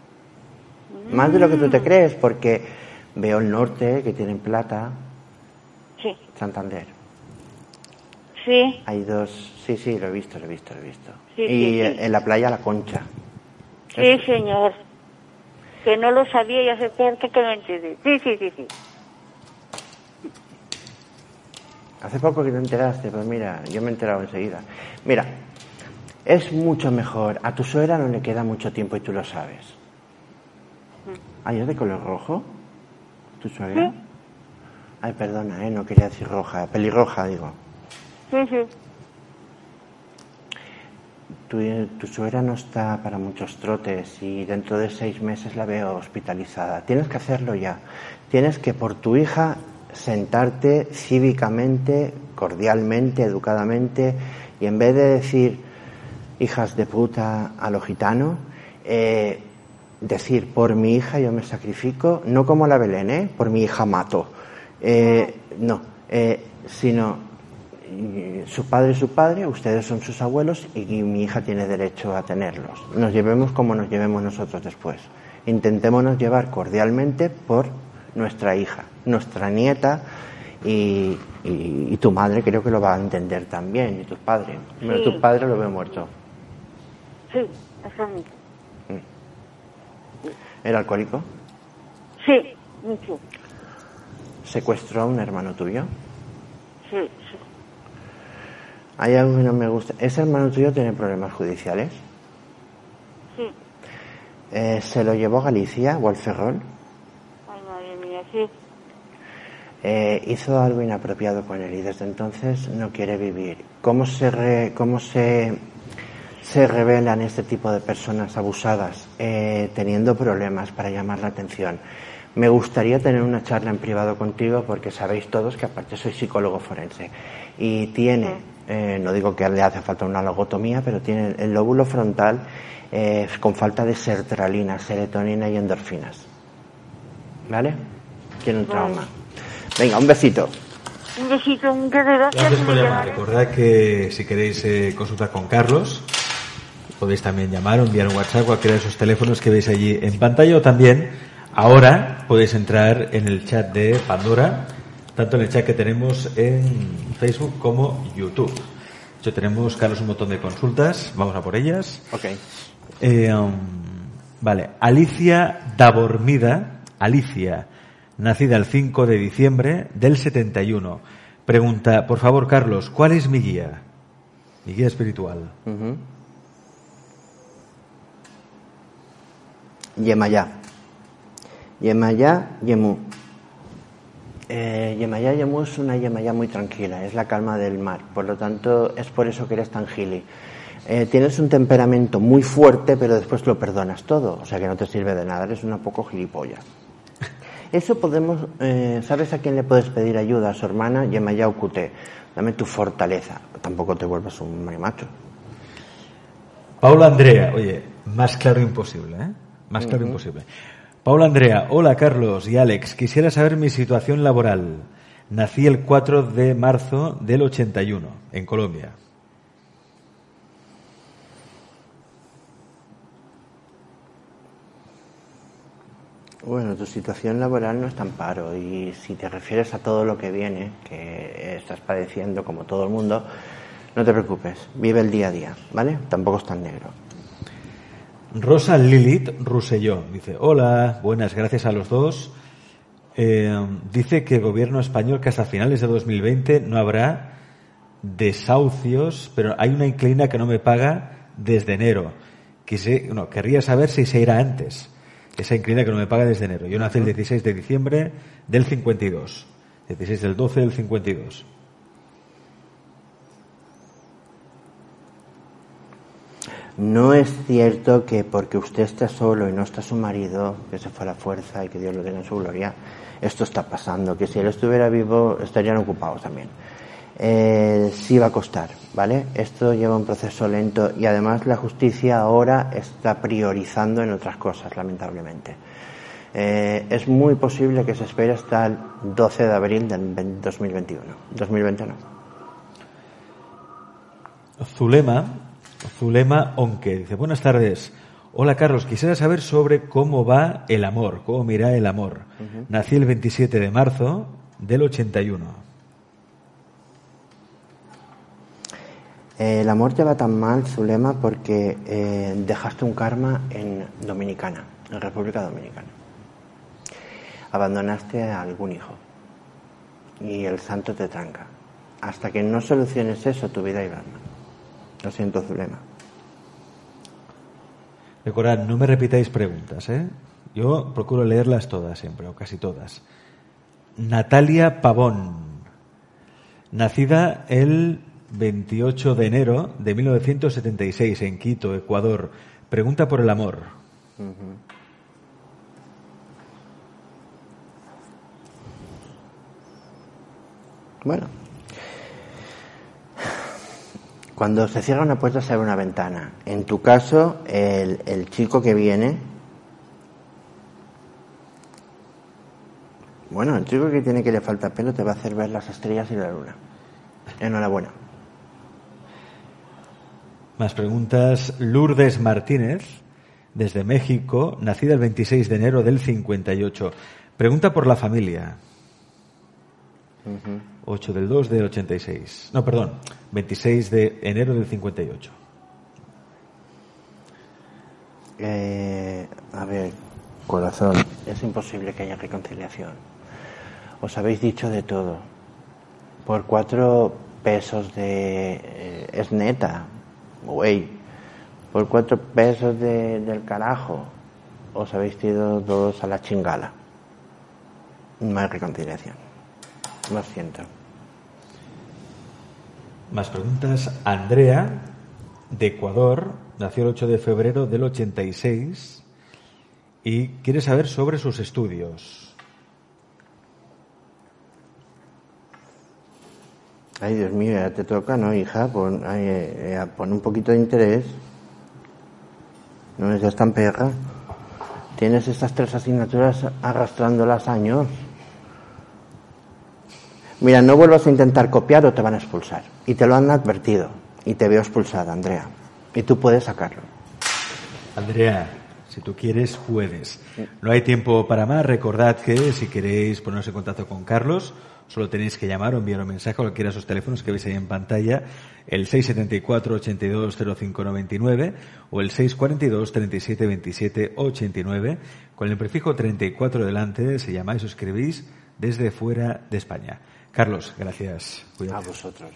Más de lo que tú te crees, porque veo el norte, que tienen plata. Sí. Santander. Sí. Hay dos, sí, lo he visto. Sí, y sí. en la playa La Concha. Sí, señor. Que no lo sabía y hace poco que lo enteré. Sí. Hace poco que te enteraste, pues mira, yo me he enterado enseguida. Mira, es mucho mejor. A tu suegra no le queda mucho tiempo y tú lo sabes. ¿Es de color rojo? ¿Tu suegra? Sí. Ay, perdona, no quería decir roja, pelirroja, digo. Sí. Tu suegra no está para muchos trotes y dentro de 6 meses la veo hospitalizada. Tienes que hacerlo ya. Tienes que, por tu hija, sentarte cívicamente, cordialmente, educadamente, y en vez de decir hijas de puta a lo gitano, decir por mi hija yo me sacrifico, no como la Belén, por mi hija mato. Sino su padre es su padre, ustedes son sus abuelos y mi hija tiene derecho a tenerlos. Nos llevemos como nos llevemos nosotros después. Intentémonos llevar cordialmente por nuestra hija, nuestra nieta y tu madre creo que lo va a entender también, y tus padres. Sí. Pero tu padre lo veo muerto. Sí, eso mismo. ¿Era alcohólico? Sí, mucho. ¿Secuestró a un hermano tuyo? Sí. Hay algo que no me gusta. ¿Ese hermano tuyo tiene problemas judiciales? Sí. ¿Se lo llevó a Galicia o al Ferrol? Ay, madre mía, sí. Hizo algo inapropiado con él y desde entonces no quiere vivir. ¿Cómo se revelan este tipo de personas abusadas? Teniendo problemas para llamar la atención. Me gustaría tener una charla en privado contigo porque sabéis todos que aparte soy psicólogo forense y tiene, no digo que le hace falta una logotomía, pero tiene el lóbulo frontal con falta de sertralina, serotonina y endorfinas. ¿Vale? Tiene un trauma. Venga, un besito. Un besito, muchas gracias. Gracias por llamar. Recordad que si queréis consultar con Carlos, podéis también llamar o enviar un WhatsApp, cualquiera de esos teléfonos que veis allí en pantalla, o también ahora podéis entrar en el chat de Pandora, tanto en el chat que tenemos en Facebook como YouTube. De hecho, tenemos, Carlos, un montón de consultas. Vamos a por ellas. Ok. Vale. Alicia Davormida. Alicia, nacida el 5 de diciembre del 71. Pregunta, por favor, Carlos, ¿cuál es mi guía? Mi guía espiritual. Yemayá. Yemayá, Yemú. Yemayá, Yemú es una Yemayá muy tranquila, es la calma del mar, por lo tanto es por eso que eres tan gili. Tienes un temperamento muy fuerte, pero después lo perdonas todo, o sea que no te sirve de nada, eres una poco gilipollas. Eso podemos, ¿sabes a quién le puedes pedir ayuda? A su hermana Yemayá Okuté. Dame tu fortaleza, tampoco te vuelvas un marimacho. Paula Andrea, oye, más claro imposible, ¿eh? Más claro imposible. Paula Andrea, hola Carlos y Alex, quisiera saber mi situación laboral. Nací el 4 de marzo del 81, en Colombia. Bueno, tu situación laboral no está en paro y si te refieres a todo lo que viene, que estás padeciendo como todo el mundo, no te preocupes, vive el día a día, ¿vale? Tampoco es tan negro. Rosa Lilith Rosselló dice, hola, buenas, gracias a los dos. Dice que el gobierno español que hasta finales de 2020 no habrá desahucios, pero hay una inquilina que no me paga desde enero. Querría saber si se irá antes. Esa inquilina que no me paga desde enero. Yo nací el 16 de diciembre del 52. 16 del 12 del 52. No es cierto que porque usted está solo y no está su marido, que se fue a la fuerza y que Dios lo tenga en su gloria, esto está pasando, que si él estuviera vivo estarían ocupados también. Sí va a costar, ¿vale? Esto lleva un proceso lento y además la justicia ahora está priorizando en otras cosas, lamentablemente. Es muy posible que se espere hasta el 12 de abril del 2021. 2020 no. Zulema Onque dice, buenas tardes. Hola Carlos, quisiera saber sobre cómo va el amor, cómo mira el amor. Nací el 27 de marzo del 81. El amor te va tan mal, Zulema, porque dejaste un karma en Dominicana, en República Dominicana. Abandonaste a algún hijo y el santo te tranca. Hasta que no soluciones eso, tu vida irá mal. Lo siento, Zulema. Recordad, no me repitáis preguntas, ¿eh? Yo procuro leerlas todas siempre, o casi todas. Natalia Pavón, nacida el 28 de enero de 1976 en Quito, Ecuador. Pregunta por el amor. Bueno, cuando se cierra una puerta se abre una ventana. En tu caso, el chico que viene, bueno, el chico que tiene que le falta pelo te va a hacer ver las estrellas y la luna. Enhorabuena. Más preguntas. Lourdes Martínez, desde México, nacida el 26 de enero del 58. Pregunta por la familia. 8 del 2 del 86. No, perdón, 26 de enero del 58. A ver, corazón, es imposible que haya reconciliación. Os habéis dicho de todo. Por 4 pesos de... es neta, güey. Por 4 pesos del carajo os habéis ido todos a la chingala. No hay reconciliación. Lo siento. Más preguntas. Andrea, de Ecuador, nació el 8 de febrero del 86 y quiere saber sobre sus estudios. Ay, Dios mío, ya te toca, ¿no, hija? Pon un poquito de interés. No seas tan perra. Tienes estas 3 asignaturas arrastrándolas años. Mira, no vuelvas a intentar copiar o te van a expulsar. Y te lo han advertido. Y te veo expulsada, Andrea. Y tú puedes sacarlo. Andrea, si tú quieres, puedes. No hay tiempo para más. Recordad que si queréis poneros en contacto con Carlos, solo tenéis que llamar o enviar un mensaje a cualquiera de esos teléfonos que veis ahí en pantalla, el 674-820599 o el 642-372789. Con el prefijo 34 delante, se llamáis o escribís desde fuera de España. Carlos, gracias. Cuídate. A vosotros.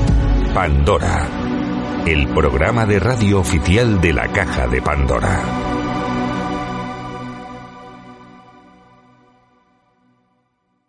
Pandora, el programa de radio oficial de la Caja de Pandora.